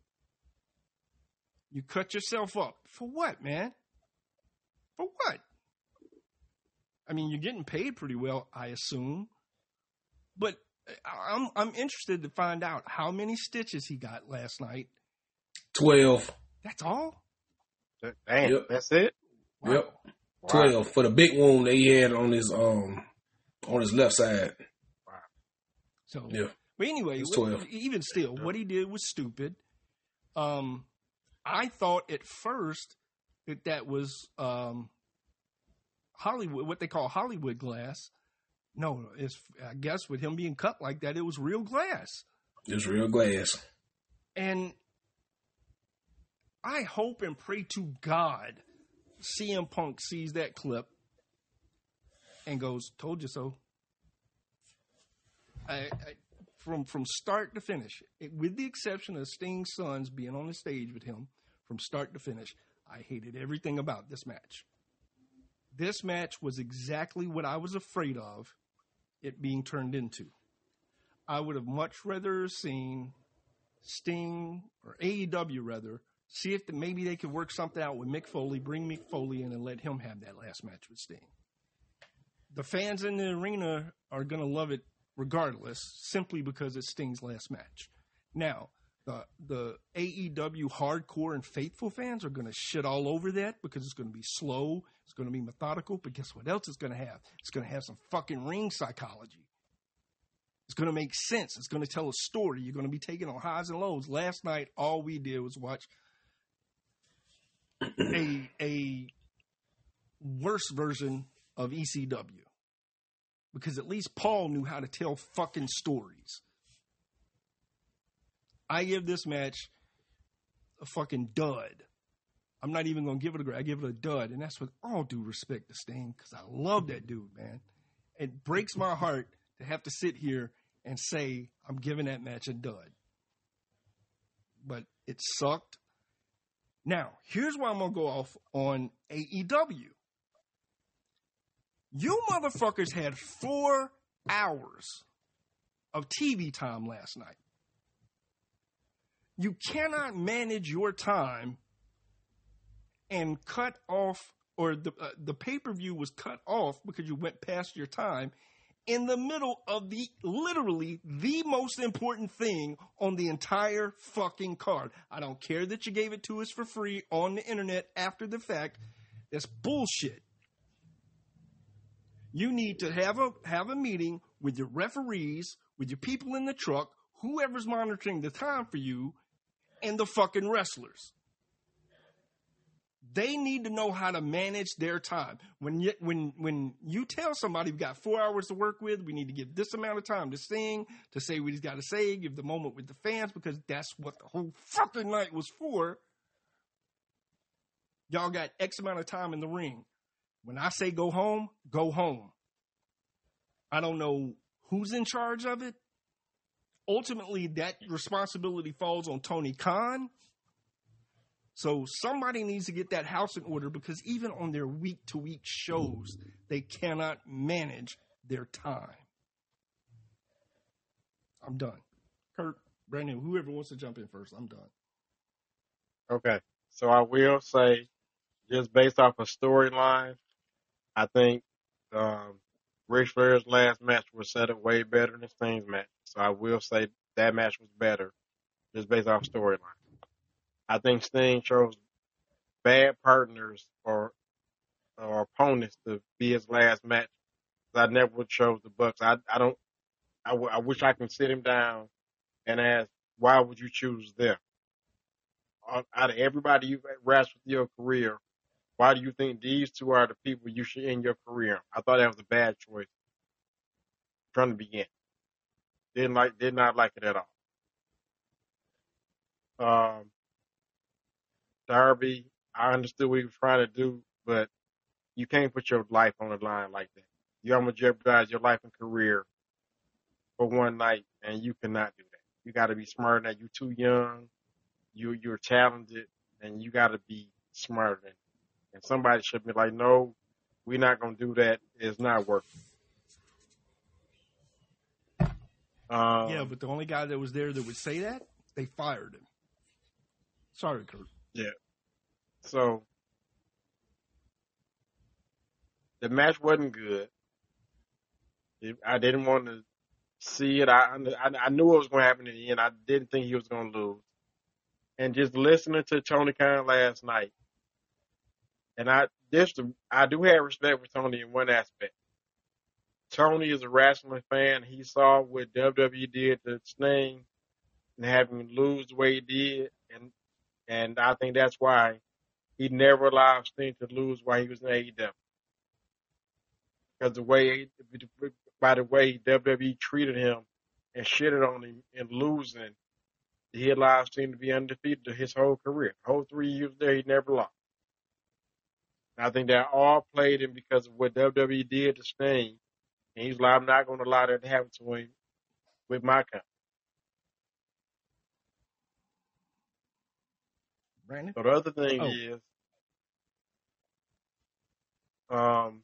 You cut yourself up. For what, man? For what? I mean, you're getting paid pretty well, I assume. But I'm I'm interested to find out how many stitches he got last night. Twelve. That's all? Damn, Yep. that's it? Wow. Yep. Twelve for the big wound that he had on his um on his left side. So, Yeah. but anyway, It's twelve. even still, what he did was stupid. Um, I thought at first that that was um, Hollywood, what they call Hollywood glass. No, it's I guess with him being cut like that, it was real glass. It's real glass. And I hope and pray to God C M Punk sees that clip and goes, "Told you so." I, I, from from start to finish, it, with the exception of Sting's sons being on the stage with him, from start to finish, I hated everything about this match. This match was exactly what I was afraid of it being turned into. I would have much rather seen Sting, or A E W rather, see if the, maybe they could work something out with Mick Foley, bring Mick Foley in and let him have that last match with Sting. The fans in the arena are going to love it regardless, simply because it's Sting's last match. Now, the the A E W hardcore and faithful fans are going to shit all over that because it's going to be slow, it's going to be methodical, but guess what else it's going to have? It's going to have some fucking ring psychology. It's going to make sense. It's going to tell a story. You're going to be taking on highs and lows. Last night, all we did was watch a a worse version of E C W. Because at least Paul knew how to tell fucking stories. I give this match a fucking dud. I'm not even going to give it a grade. I give it a dud. And that's with all due respect to Sting, because I love that dude, man. It breaks my heart to have to sit here and say I'm giving that match a dud. But it sucked. Now, here's why I'm going to go off on A E W. You motherfuckers had four hours of T V time last night. You cannot manage your time and cut off, or the uh, the pay-per-view was cut off because you went past your time in the middle of the, literally, the most important thing on the entire fucking card. I don't care that you gave it to us for free on the internet after the fact. That's bullshit. You need to have a have a meeting with your referees, with your people in the truck, whoever's monitoring the time for you, and the fucking wrestlers. They need to know how to manage their time. When you, when when you tell somebody we've got four hours to work with, we need to give this amount of time to sing, to say what he's got to say, give the moment with the fans, because that's what the whole fucking night was for. Y'all got X amount of time in the ring. When I say go home, go home. I don't know who's in charge of it. Ultimately, that responsibility falls on Tony Khan. So somebody needs to get that house in order, because even on their week-to-week shows, they cannot manage their time. I'm done. Kurt, Brandon, whoever wants to jump in first, I'm done. Okay. So I will say, just based off a storyline, I think um, Ric Flair's last match was set up way better than Sting's match. So I will say that match was better, just based off storyline. I think Sting chose bad partners or or opponents to be his last match. I never would chose the Bucks. I I don't. I, w- I wish I could sit him down and ask, why would you choose them? Out out of everybody you've wrestled with your career, why do you think these two are the people you should end your career on? I thought that was a bad choice from the beginning. Didn't like, did not like it at all. Um, Darby, I understood what he was trying to do, but you can't put your life on the line like that. You almost jeopardize your life and career for one night, and you cannot do that. You got to be smarter than that. You're too young. You you're talented, and you got to be smarter than. And somebody should be like, no, we're not gonna do that. It's not working. Um, Yeah, but the only guy that was there that would say that, they fired him. Sorry, Kurt. Yeah. So the match wasn't good. It, I didn't want to see it. I, I I knew it was going to happen in the end. I didn't think he was going to lose. And just listening to Tony Khan last night, and I just I do have respect for Tony in one aspect. Tony is a wrestling fan. He saw what W W E did to Sting and having him lose the way he did, and and I think that's why he never allowed Sting to lose while he was in A E W. Because the way, by the way W W E treated him and shitted on him and losing, he allowed Sting to be undefeated his whole career. The whole three years there, he never lost. And I think that all played in because of what W W E did to Sting. And he's like, I'm not going to allow that to happen to him with my company. Brandon? So the other thing Oh. is, um,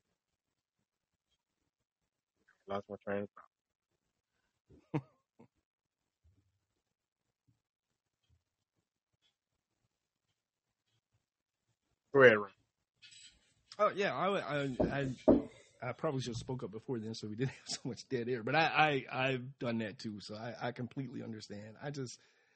lost my train of thought. Go ahead, Ray. Oh yeah, I, I, I, I probably should have spoke up before then, so we didn't have so much dead air. But I, I I've done that too, so I, I completely understand. I just,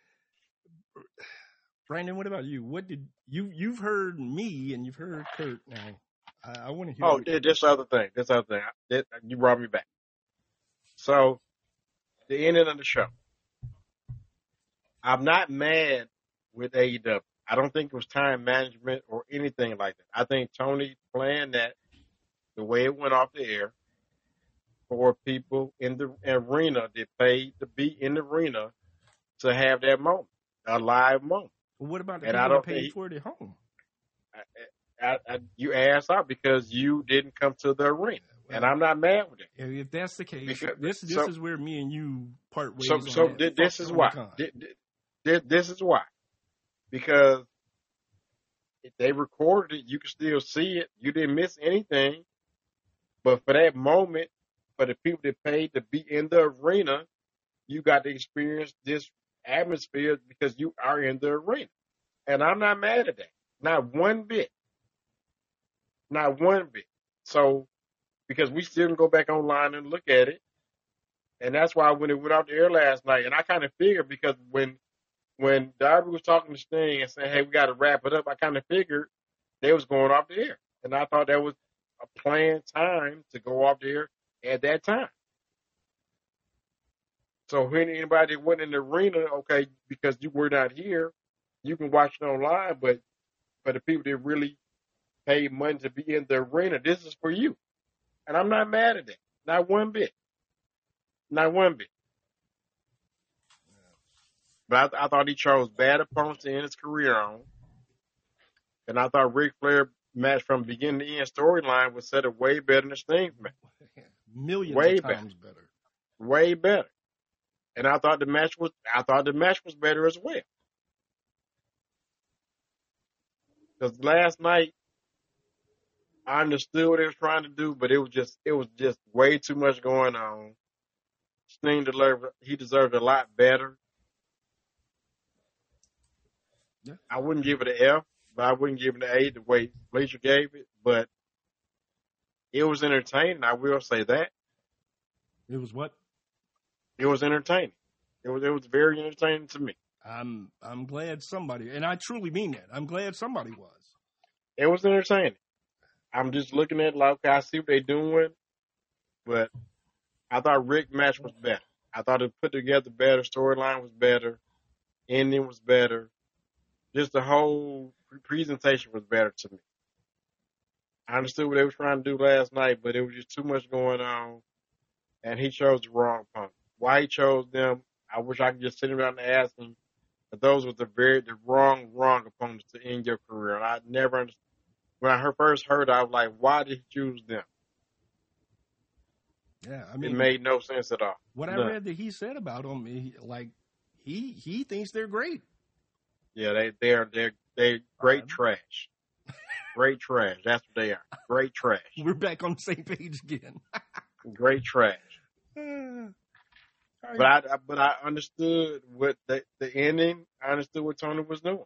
Brandon, what about you? What did you you've heard me and you've heard Kurt now? I, I want to hear. Oh, what, th- this other thing. This other thing. This, you brought me back. So, the ending of the show. I'm not mad with A E W. I don't think it was time management or anything like that. I think Tony planned that the way it went off the air for people in the arena that paid to be in the arena to have that moment, a live moment. Well, what about the And I people that don't paid think- for it at home? I, I, I, you asked out because you didn't come to the arena, and I'm not mad with it. If if that's the case, Because- this this so- is where me and you part ways. So, on so that. thi- Fuck this is Tony why. Khan. Thi- thi- thi- This is why. Because if they recorded it, you can still see it. You didn't miss anything. But for that moment, for the people that paid to be in the arena, you got to experience this atmosphere because you are in the arena. And I'm not mad at that. Not one bit. Not one bit. So, because we still can go back online and look at it. And that's why when it went off the air last night, and I kind of figured because when when Darby was talking to Sting and saying, hey, we got to wrap it up, I kind of figured they was going off the air. And I thought that was a planned time to go off the air at that time. So when anybody went in the arena, okay, because you were not here, you can watch it online, but for the people that really paid money to be in the arena, this is for you. And I'm not mad at that. Not one bit. Not one bit. But I, I thought he chose bad opponents to end his career on. And I thought Ric Flair match from beginning to end storyline was set up way better than Sting's match. Millions way of times better. better. Way better. And I thought the match was I thought the match was better as well. Because last night I understood what they were trying to do, but it was just it was just way too much going on. Sting deserved he deserved a lot better. Yeah. I wouldn't give it an F, but I wouldn't give it an A the way Fleischer gave it. But it was entertaining. I will say that. It was what? It was entertaining. It was it was very entertaining to me. I'm I'm glad somebody, and I truly mean that. I'm glad somebody was. It was entertaining. I'm just looking at it like, okay, I see what they're doing, but I thought Rick match was better. I thought it put together better. Storyline was better. Ending was better. Just the whole presentation was better to me. I understood what they were trying to do last night, but it was just too much going on, and he chose the wrong opponent. Why he chose them, I wish I could just sit around and ask him, but those were the very the wrong, wrong opponents to end your career. And I never understood. When I heard, first heard, I was like, why did he choose them? Yeah, I mean, it made no sense at all. What None. I read that he said about them, he, like he he thinks they're great. Yeah, they they're they're they great um, trash. Great trash. That's what they are. Great trash. We're back on the same page again. Great trash. Uh, but I but I understood what the the ending. I understood what Tony was doing.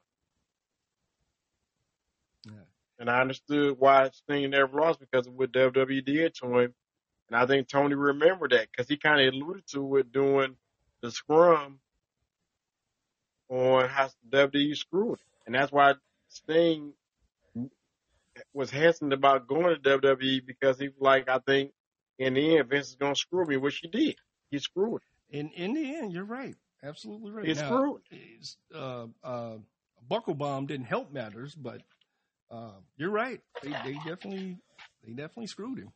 Yeah. And I understood why Sting never lost because of what W W E did to him. And I think Tony remembered that because he kind of alluded to it during the scrum on how W W E screwed him. And that's why Sting was hesitant about going to W W E because he was like, I think in the end, Vince is going to screw me, which he did. He screwed him. In, in the end, you're right. Absolutely right. He now, screwed uh, uh, Buckle Bomb didn't help matters, but uh, you're right. They, they definitely they definitely screwed him.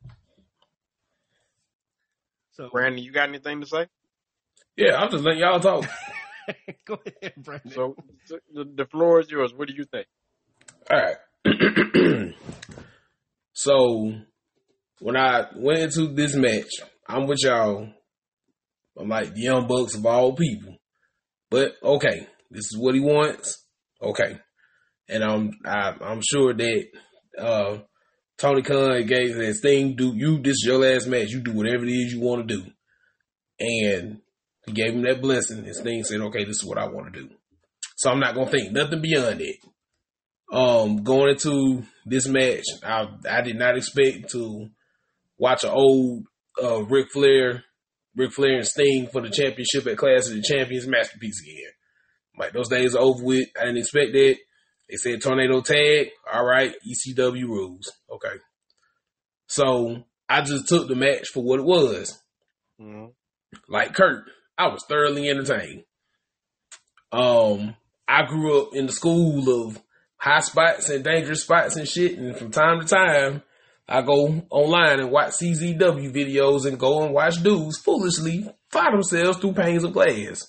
So, Brandon, you got anything to say? Yeah, I'm just letting y'all talk. Go ahead, Brandon. So the, the floor is yours. What do you think? All right. So when I went into this match, I'm with y'all. I'm like the Young Bucks of all people. But okay, this is what he wants. Okay. And I'm I, I'm sure that uh, Tony Khan gave that thing, do you this is your last match, you do whatever it is you want to do. And he gave him that blessing. His thing said, okay, this is what I want to do. So I'm not gonna think nothing beyond it. Um, going into this match, I I did not expect to watch an old uh, Ric Flair, Ric Flair and Sting for the championship at Clash of the Champions masterpiece again. Like those days are over with. I didn't expect that. They said tornado tag. All right, E C W rules. Okay. So I just took the match for what it was. Mm-hmm. Like Kurt, I was thoroughly entertained. Um, I grew up in the school of high spots and dangerous spots and shit, and from time to time, I go online and watch C Z W videos and go and watch dudes foolishly fly themselves through panes of glass.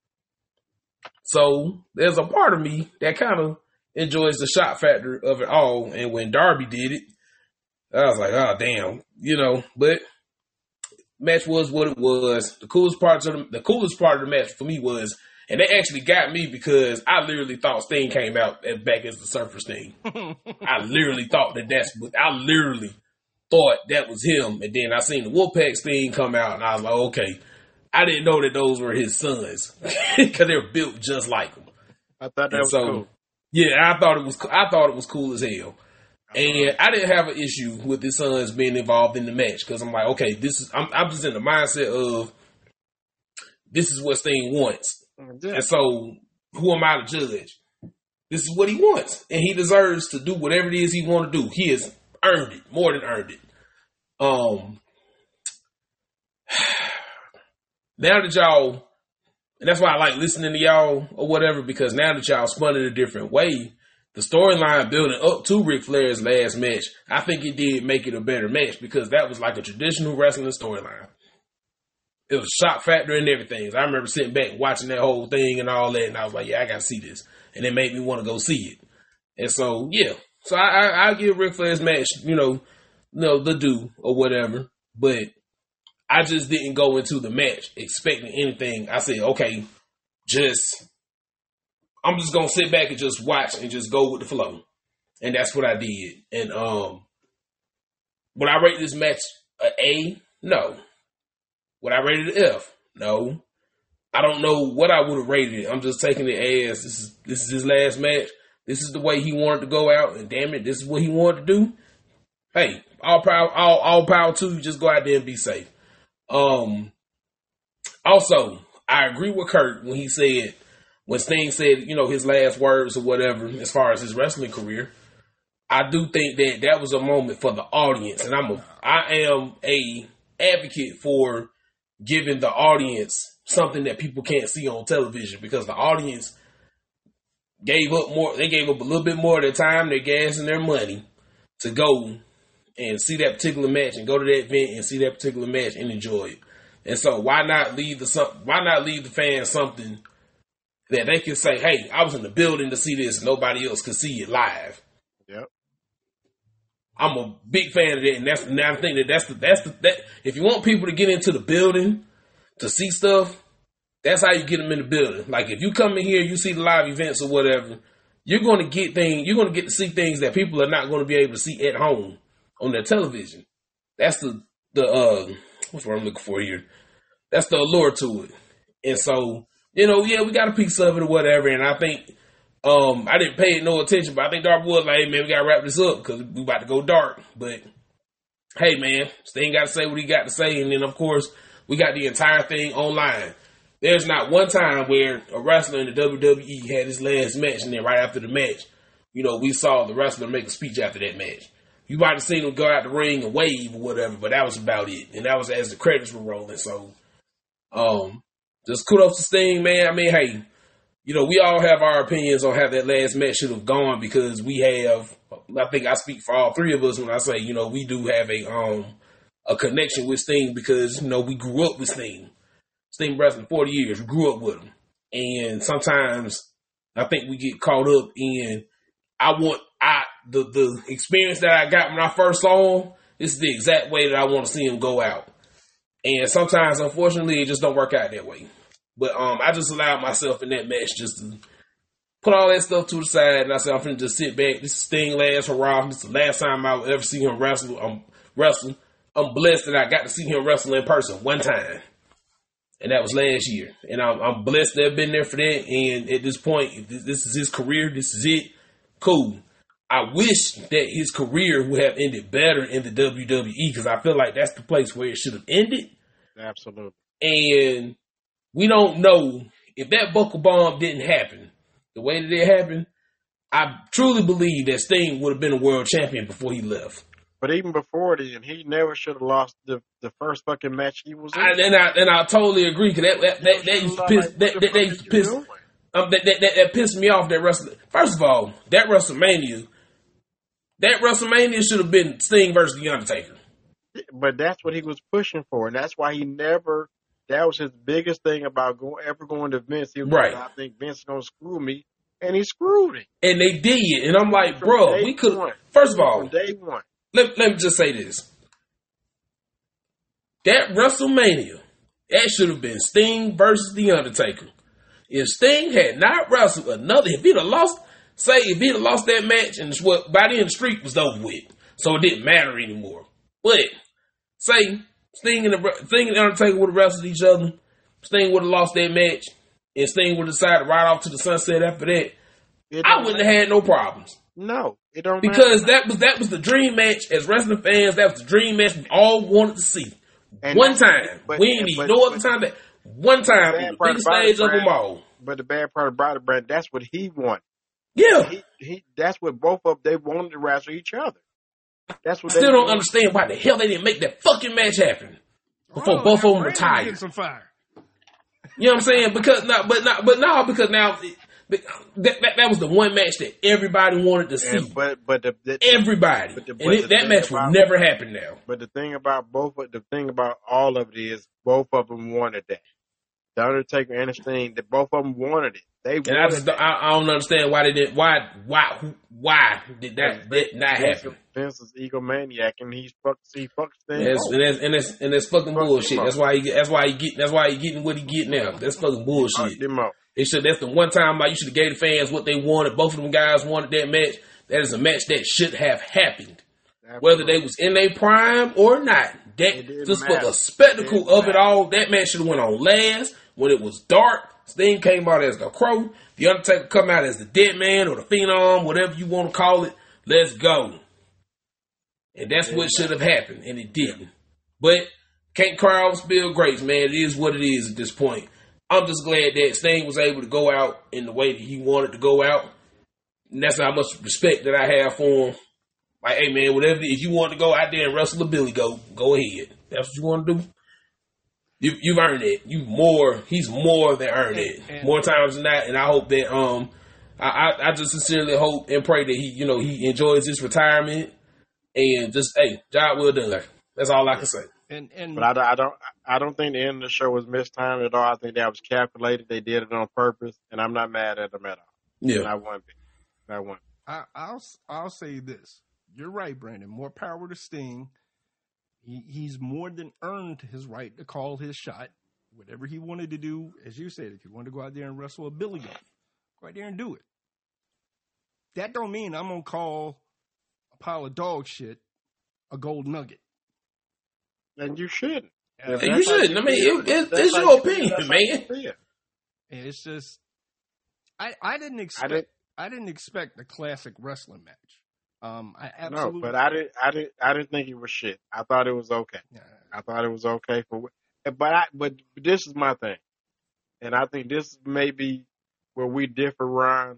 So there's a part of me that kind of enjoys the shock factor of it all. And when Darby did it, I was like, oh, damn, you know, but match was what it was. The coolest parts of the, the coolest part of the match for me was, and they actually got me because I literally thought Sting came out as back as the Surfer Sting. I literally thought that that's what, I literally thought that was him. And then I seen the Wolfpack Sting come out and I was like, okay, I didn't know that those were his sons because they were built just like him. I thought that And was so, cool. yeah, I thought it was. I thought it was cool as hell. And I didn't have an issue with his sons being involved in the match because I'm like, okay, this is. I'm, I'm just in the mindset of this is what Sting wants, Yeah. and so who am I to judge? This is what he wants, and he deserves to do whatever it is he want to do. He has earned it, more than earned it. Um, now that y'all, and that's why I like listening to y'all or whatever, because now that y'all spun it a different way. The storyline building up to Ric Flair's last match, I think it did make it a better match because that was like a traditional wrestling storyline. It was a shock factor and everything. I remember sitting back watching that whole thing and all that, and I was like, yeah, I got to see this. And it made me want to go see it. And so, yeah. So I, I, I give Ric Flair's match, you know, you know, the due or whatever. But I just didn't go into the match expecting anything. I said, okay, just... I'm just gonna sit back and just watch and just go with the flow, and that's what I did. And um, would I rate this match an A? No. Would I rate it an F? No. I don't know what I would have rated it. I'm just taking it as this is this is his last match. This is the way he wanted to go out, and damn it, this is what he wanted to do. Hey, all power, all all power to you. Just go out there and be safe. Um. Also, I agree with Kurt when he said. When Sting said, you know, his last words or whatever, as far as his wrestling career, I do think that that was a moment for the audience, and I'm a, I am a advocate for giving the audience something that people can't see on television because the audience gave up more, they gave up a little bit more of their time, their gas, and their money to go and see that particular match and go to that event and see that particular match and enjoy it. And so, why not leave the why not leave the fans something that they can say, hey, I was in the building to see this. Nobody else could see it live. Yep. I'm a big fan of that. And that's, and I think that that's the, that's the, that, if you want people to get into the building to see stuff, that's how you get them in the building. Like if you come in here, you see the live events or whatever, you're going to get things, you're going to get to see things that people are not going to be able to see at home on their television. That's the, the, uh, what's what I'm looking for here? That's the allure to it. And so, you know, yeah, we got a piece of it or whatever, and I think um, I didn't pay it no attention, but I think Dark was like, hey, man, we got to wrap this up because we about to go dark. But, hey, man, Sting got to say what he got to say, and then, of course, we got the entire thing online. There's not one time where a wrestler in the W W E had his last match, and then right after the match, you know, we saw the wrestler make a speech after that match. You might have seen him go out the ring and wave or whatever, but that was about it. And that was as the credits were rolling, so... um. Just kudos to Sting, man. I mean, hey, you know, we all have our opinions on how that last match should have gone because we have, I think I speak for all three of us when I say, you know, we do have a um a connection with Sting because, you know, we grew up with Sting. Sting wrestling forty years, we grew up with him. And sometimes I think we get caught up in, I want, I the, the experience that I got when I first saw him, this is the exact way that I want to see him go out. And sometimes, unfortunately, it just don't work out that way. But um, I just allowed myself in that match just to put all that stuff to the side, and I said, I'm finna just sit back. This is Sting last hurrah. This is the last time I will ever see him wrestle. I'm wrestle. I'm blessed that I got to see him wrestle in person one time, and that was last year. And I'm, I'm blessed to have been there for that. And at this point, if this, this is his career, this is it. Cool. I wish that his career would have ended better in the W W E because I feel like that's the place where it should have ended. Absolutely. And we don't know if that buckle bomb didn't happen the way that it happened. I truly believe that Sting would have been a world champion before he left. But even before then, he never should have lost the, the first fucking match he was in. I, and I and I totally agree because that that that, that used to piss like, that, that, that used to piss um, that, that, that that pissed me off. That Wrestle first of all, that WrestleMania, that WrestleMania should have been Sting versus The Undertaker. But that's what he was pushing for, and that's why he never. That was his biggest thing about going ever going to Vince. He was right. like, I think Vince is gonna screw me, and he screwed him. And they did, and I'm like, From bro, day we could. one. First of all, From day one. Let, let me just say this. That WrestleMania, that should have been Sting versus The Undertaker. If Sting had not wrestled another, if he'd have lost, say if he'd have lost that match, and what by then the streak was over with, so it didn't matter anymore. But say Sting and the Sting and the Undertaker would have wrestled each other, Sting would have lost that match, and Sting would have decided right off to the sunset after that, It I don't wouldn't matter. have had no problems. No, it don't Because matter. that was that was the dream match as wrestling fans. That was the dream match we all wanted to see. And one that- time, but- we ain't need but- no other but- time. That one time, bad on the part biggest about it, stage of them Brad, all. But the bad part about it, Brad, that's what he wanted. Yeah, He, he, that's what both of they wanted to wrestle each other. That's I what they still don't wanted. understand why the hell they didn't make that fucking match happen before Oh, both now of them Brandon's retired. getting some fire. You know what I'm saying? Because now, but not, but now, because now that, that that was the one match that everybody wanted to see. And, but but the, the Everybody, but the- and but it, the that thing match will about- never happen now. but the thing about both of the thing about all of it is both of them wanted that. The Undertaker and Sting, that both of them wanted it. They And I wanted just don't, I, I don't understand why they didn't. Why why who- why did that, that not Vince, happen? Vince is egomaniac and he's fuck he fucks Sting. And that's, over. and that's and that's and that's fucking Fuck bullshit. him up. That's why he get, that's why he get that's why he getting what he get now. That's fucking bullshit. Fucked him up. It should that's the one time like you should have gave the fans what they wanted. Both of them guys wanted that match. That is a match that should have happened. Whether they was in their prime or not. It That didn't just for matter. the spectacle It didn't of it matter. all, that match should have went on last when it was dark. Sting came out as the Crow. The Undertaker come out as the Dead Man or the Phenom, whatever you want to call it. Let's go. And that's what should have happened, and it didn't. But can't cry over spilled grapes, man. It is what it is at this point. I'm just glad that Sting was able to go out in the way that he wanted to go out. And that's how much respect that I have for him. Like, hey, man, whatever, if you want to go out there and wrestle a Billy Goat, go ahead. That's what you want to do. You, you've earned it. You more. He's more than earned it. And- and- more times than that. And I hope that um, I, I, I just sincerely hope and pray that he, you know, he enjoys his retirement and just, hey, job well done. That's all I can say. And and But I, don't- I don't I don't think the end of the show was mistimed at all. I think that was calculated. They did it on purpose, and I'm not mad at them at all. Yeah. Not one bit. Not one. I, I'll I'll say this. You're right, Brandon. More power to Sting. He he's more than earned his right to call his shot. Whatever he wanted to do, as you said, if he wanted to go out there and wrestle a Billy Goat, go out there and do it. That don't mean I'm gonna call a pile of dog shit a gold nugget. And you shouldn't. Uh, If And that's you how shouldn't. I mean, feel, it, it, that's it's how your you feel, opinion, that's how you man. feel. And it's just, I I didn't expect didn't- I didn't expect a classic wrestling match. Um, I No, absolutely. but I didn't. I didn't. I didn't think it was shit. I thought it was okay. Yeah. I thought it was okay for. But I. But this is my thing, and I think this may be where we differ, Ron.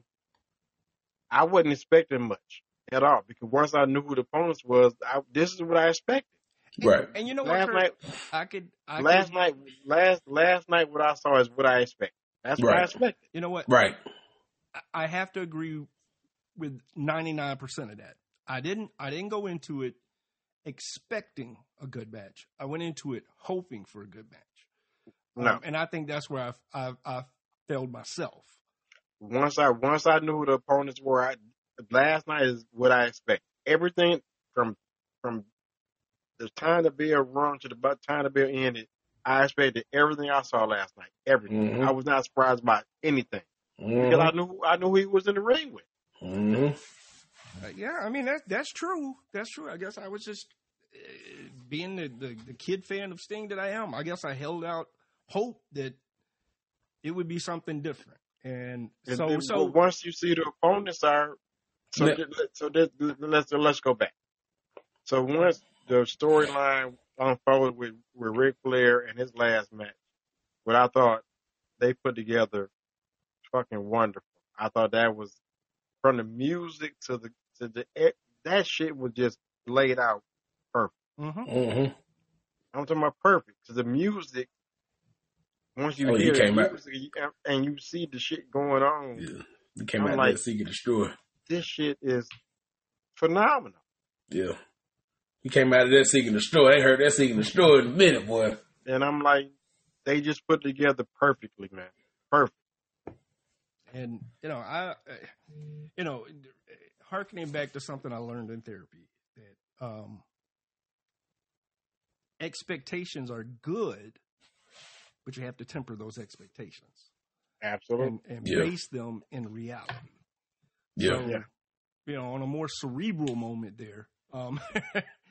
I wasn't expecting much at all because once I knew who the opponents was, I, this is what I expected. And, Right. And you know what? Last Kurt? night, I could. I last could, night, last last night, what I saw is what I expected. That's what I Right. expected. You know what? Right. I- I have to agree with ninety-nine percent of that. I didn't I didn't go into it expecting a good match. I went into it hoping for a good match. No. Um, and I think that's where I've, I've, I've failed myself. Once I once I knew who the opponents were, I, last night is what I expected. Everything from from the time the bell rung to the bu- time the bell ended, I expected everything I saw last night. Everything. Mhm. I was not surprised by anything because I knew I knew who he was in the ring with. Mm-hmm. Uh, yeah, I mean, that's, that's true. That's true. I guess I was just uh, being the, the, the kid fan of Sting that I am. I guess I held out hope that it would be something different. And And so, then, so but once you see the opponents are, so Yeah. th- so th- th- let's let's go back. So once the storyline unfolded with with Ric Flair and his last match, what I thought they put together, fucking wonderful. I thought that was from the music to the to the that shit was just laid out perfect. mhm. Mm-hmm. I'm talking about perfect because the music. Once you Oh, you hear the came out- music and you see the shit going on, Yeah. You came I'm out like- there seeking destroy. this shit is phenomenal. Yeah. You came out of that seeking destroy. I ain't heard that seeking destroy in a minute, boy. And I'm like, they just put together perfectly, man. Perfect. And you know, I, uh, you know, harkening back to something I learned in therapy that um, expectations are good, but you have to temper those expectations Absolutely. and, and Yeah. base them in reality. Yeah. So, Yeah. you know, on a more cerebral moment there. Um,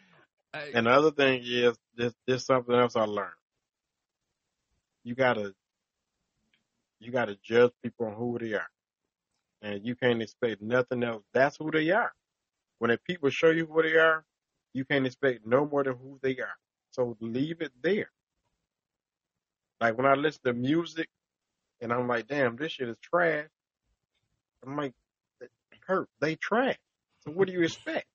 I, And the other thing is, this this something else I learned. You gotta you got to judge people on who they are, and you can't expect nothing else. That's who they are. When the people show you who they are, you can't expect no more than who they are. So leave it there. Like when I listen to music, and I'm like, damn, this shit is trash. I'm like, Kurt, they trash. So what do you expect?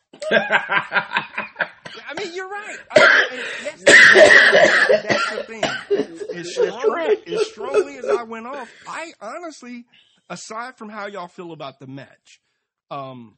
I mean, you're right. I, that's, the, that's the thing. As, strong, as strongly as I went off, I honestly, aside from how y'all feel about the match, um,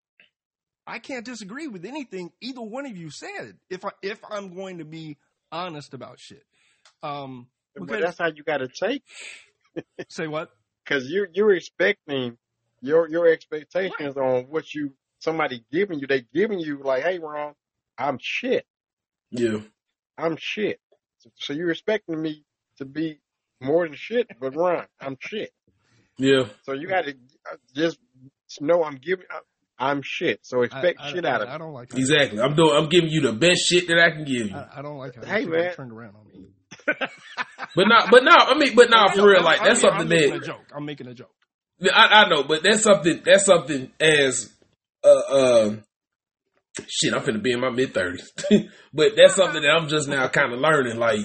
I can't disagree with anything either one of you said. If I if I'm going to be honest about shit, um, because, but that's how you got to take. Say what? Because you you're expecting your your expectations right. on what you somebody giving you. They giving you like, hey, Ron, I'm shit. Yeah, I'm shit. So, so you're expecting me to be more than shit, but Ron, I'm shit. Yeah. So you got to just know I'm giving. I'm shit. So expect I, I, shit I, out of me. I don't like that. Exactly. I'm doing. I'm giving you the best shit that I can give you. I, I don't like how hey, you man. turned around on me. But not. But no. I mean. But no. For real. Like that's I'm, something I'm that. making a joke. I'm making a joke. I, I know, but that's something. That's something as. Uh. uh shit. I'm finna be in my mid thirties, but that's something that I'm just now kind of learning. Like,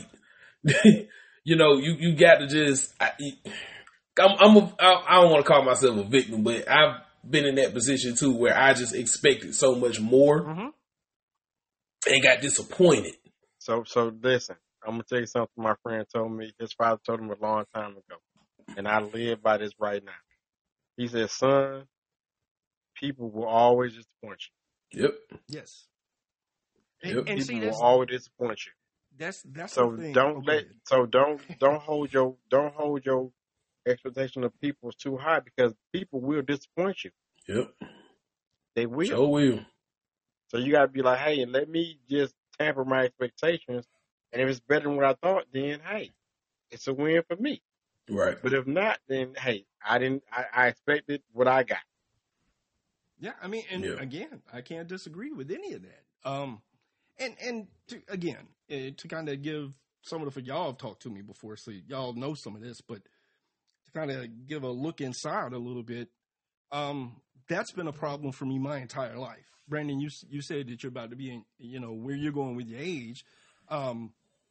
you know, you you got to just. I, I'm. I'm a, I don't want to call myself a victim, but I've been in that position too, where I just expected so much more mm-hmm. and got disappointed. So, so listen. I'm gonna tell you something. My friend told me. His father told him a long time ago, and I live by this right now. He said, "Son, people will always disappoint you." Yep. Yes. Yep. And, and people see, will that's, always disappoint you. That's that's So the thing. don't okay. let. So don't don't hold your don't hold your expectation of people too high because people will disappoint you. Yep. They will. Sure will. So you gotta be like, hey, let me just tamper my expectations, and if it's better than what I thought, then hey, it's a win for me. Right. But if not, then hey, I didn't. I, I expected what I got. Yeah, I mean, and yeah. again, I can't disagree with any of that. Um, and and to, again, uh, to kind of give some of the y'all have talked to me before, so y'all know some of this, but to kind of give a look inside a little bit, um, that's been a problem for me my entire life. Brandon, you you said that you're about to be in, you know, where you're going with your age. Um,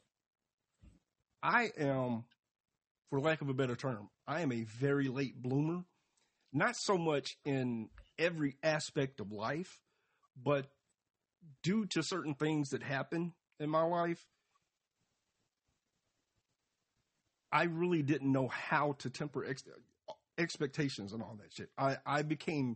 I am, for lack of a better term, I am a very late bloomer. Not so much in every aspect of life, but due to certain things that happen in my life, I really didn't know how to temper ex- expectations and all that shit. I, I became,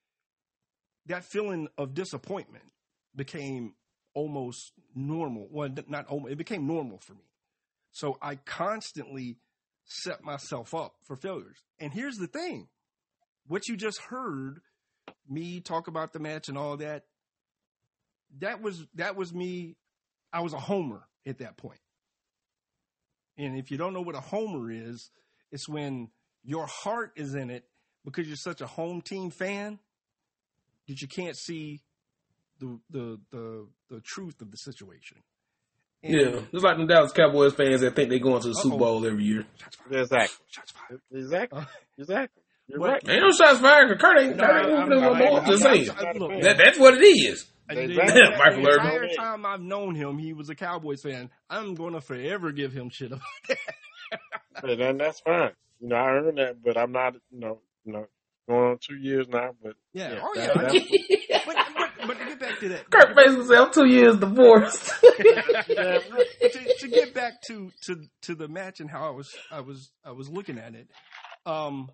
that feeling of disappointment became almost normal. Well, not almost, it became normal for me. So I constantly set myself up for failures. And here's the thing. What you just heard me talk about the match and all that, that was that was me. I was a homer at that point. And if you don't know what a homer is, it's when your heart is in it because you're such a home team fan that you can't see the the the, the truth of the situation. And yeah, it's like them Dallas Cowboys fans that think they're going to the uh-oh. Super Bowl every year. Shots fired. Exactly. Shots fired. Exactly. Uh, Exactly. You're but- right. Ain't no shots fired because Kurt ain't, No, Kurt ain't I'm- moving I'm- no more. I'm- Just I'm- saying. I'm- look, That, that's what it is. The, Exactly. the, Michael the Irvin. entire time I've known him, he was a Cowboys fan. I'm going to forever give him shit about that. And then that's fine. You know, I earned that, but I'm not, you know, you know, going on two years now. But Yeah, yeah, oh that- yeah. that's- but, but, but to get back to that, Kurt basically said, I'm two years divorced. to, to get back to, to, to the match and how I was I was I was looking at it, um,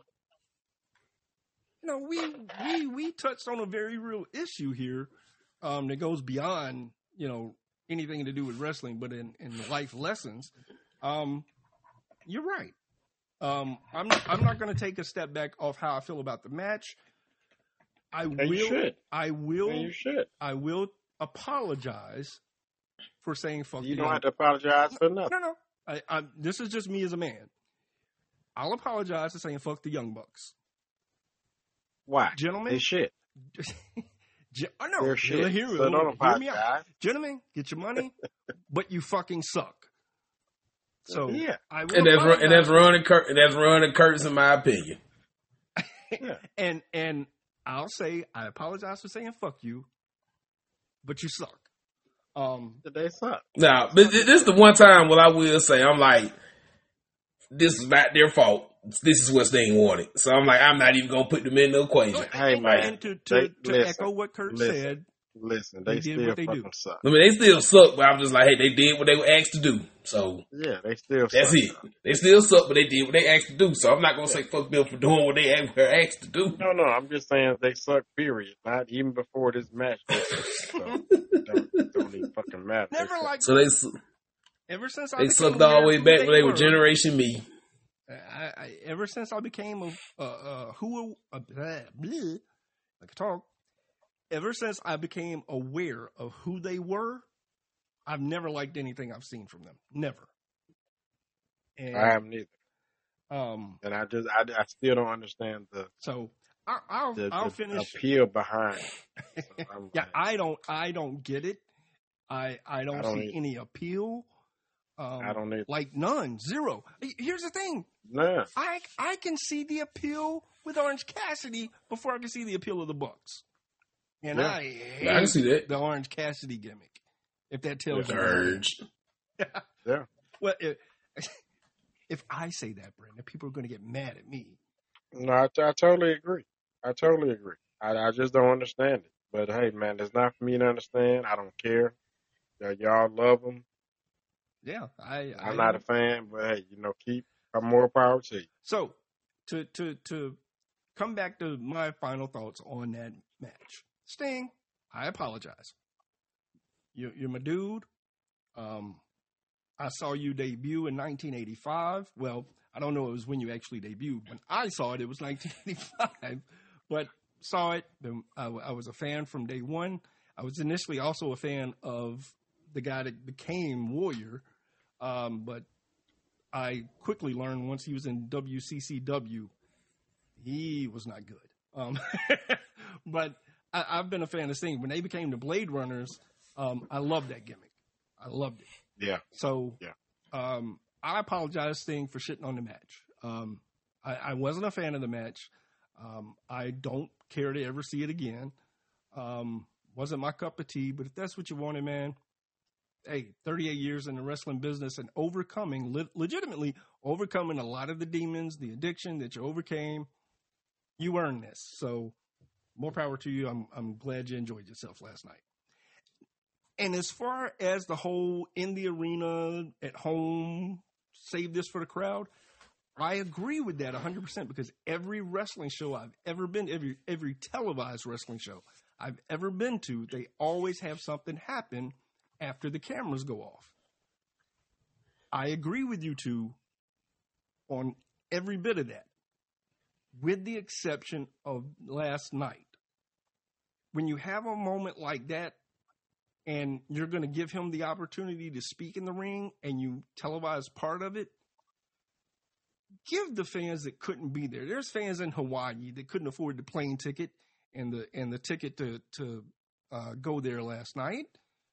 you know, we we we touched on a very real issue here, um, that goes beyond, you know, anything to do with wrestling, but in, in life lessons. Um, you're right. Um, I'm not, I'm not going to take a step back off how I feel about the match. I And will. you should. I will. And you should. I will apologize for saying fuck. You the don't young- have to apologize for nothing. No, no. I, I, this is just me as a man. I'll apologize for saying fuck the Young Bucks, Why? gentlemen. They shit. Ge- oh, no, They're hear, shit. hear, So hear don't me out. apologize. Gentlemen, get your money, but you fucking suck. So yeah, I will And that's Ron- and that's apologize. Ron and Kurt, and that's Ron and Curtis, in my opinion. yeah. and and I'll say I apologize for saying fuck you, but you suck. Um, They suck. Now, but this is the one time what I will say, I'm like, this is not their fault. This is what Sting wanted. So I'm like, I'm not even gonna put them in the equation. Hey, and, man, and to to, they- to listen, echo what Kurt listen. said, Listen, They they, did still what they do. fucking suck. I mean, they still suck, but I'm just like, hey, they did what they were asked to do. So Yeah, they still that's suck. it. They still suck, but they did what they asked to do. So I'm not gonna say fuck them for doing what they were asked to do. No, no, I'm just saying they suck, period. Not even before this match. They suck. So, don't, don't even fucking matter. They never suck. like So they su- ever since I they became sucked all the aware way of who back when they were were, Generation Me. I, I, ever since I became a uh, uh, who uh, blah, blah, I can talk. Ever since I became aware of who they were, I've never liked anything I've seen from them. Never. And I haven't either. um, And I just, I, I still don't understand the, so I, I'll the, I'll the finish. appeal behind it. So I'm Yeah, like, I don't I don't get it. I I don't, I don't see either. any appeal. Um, I don't need like none, zero. Here's the thing. none. I I can see the appeal with Orange Cassidy before I can see the appeal of the Bucks. And Yeah. I hate I can see that. the Orange Cassidy gimmick. If that tells you Urge. Yeah. Well, if, if I say that, Brandon, people are going to get mad at me. No, I, I totally agree. I totally agree. I, I just don't understand it. But hey, man, it's not for me to understand. I don't care. Uh, y'all love them. Yeah, I. I'm I not a fan, but hey, you know, keep I'm more power to you. So, to to to come back to my final thoughts on that match, Sting, I apologize. You, you're my dude. Um, I saw you debut in nineteen eighty-five. Well, I don't know if it was when you actually debuted. When I saw it, it was nineteen eighty-five. But saw it. I, I was a fan from day one. I was initially also a fan of the guy that became Warrior. Um, but I quickly learned once he was in W C C W, he was not good. Um, but I, I've been a fan of Sting. When they became the Blade Runners, um, I loved that gimmick. I loved it. Yeah. So Yeah. um, I apologize, Sting, for shitting on the match. Um, I, I wasn't a fan of the match. Um, I don't care to ever see it again. Um, wasn't my cup of tea, but if that's what you wanted, man, hey, thirty-eight years in the wrestling business and overcoming, le- legitimately overcoming a lot of the demons, the addiction that you overcame, you earned this. So more power to you. I'm I'm glad you enjoyed yourself last night. And as far as the whole in the arena, at home, save this for the crowd, I agree with that one hundred percent because every wrestling show I've ever been, every every televised wrestling show I've ever been to, they always have something happen after the cameras go off. I agree with you two on every bit of that, with the exception of last night. When you have a moment like that and you're going to give him the opportunity to speak in the ring and you televise part of it, give the fans that couldn't be there. There's fans in Hawaii that couldn't afford the plane ticket and the and the ticket to, to uh, go there last night.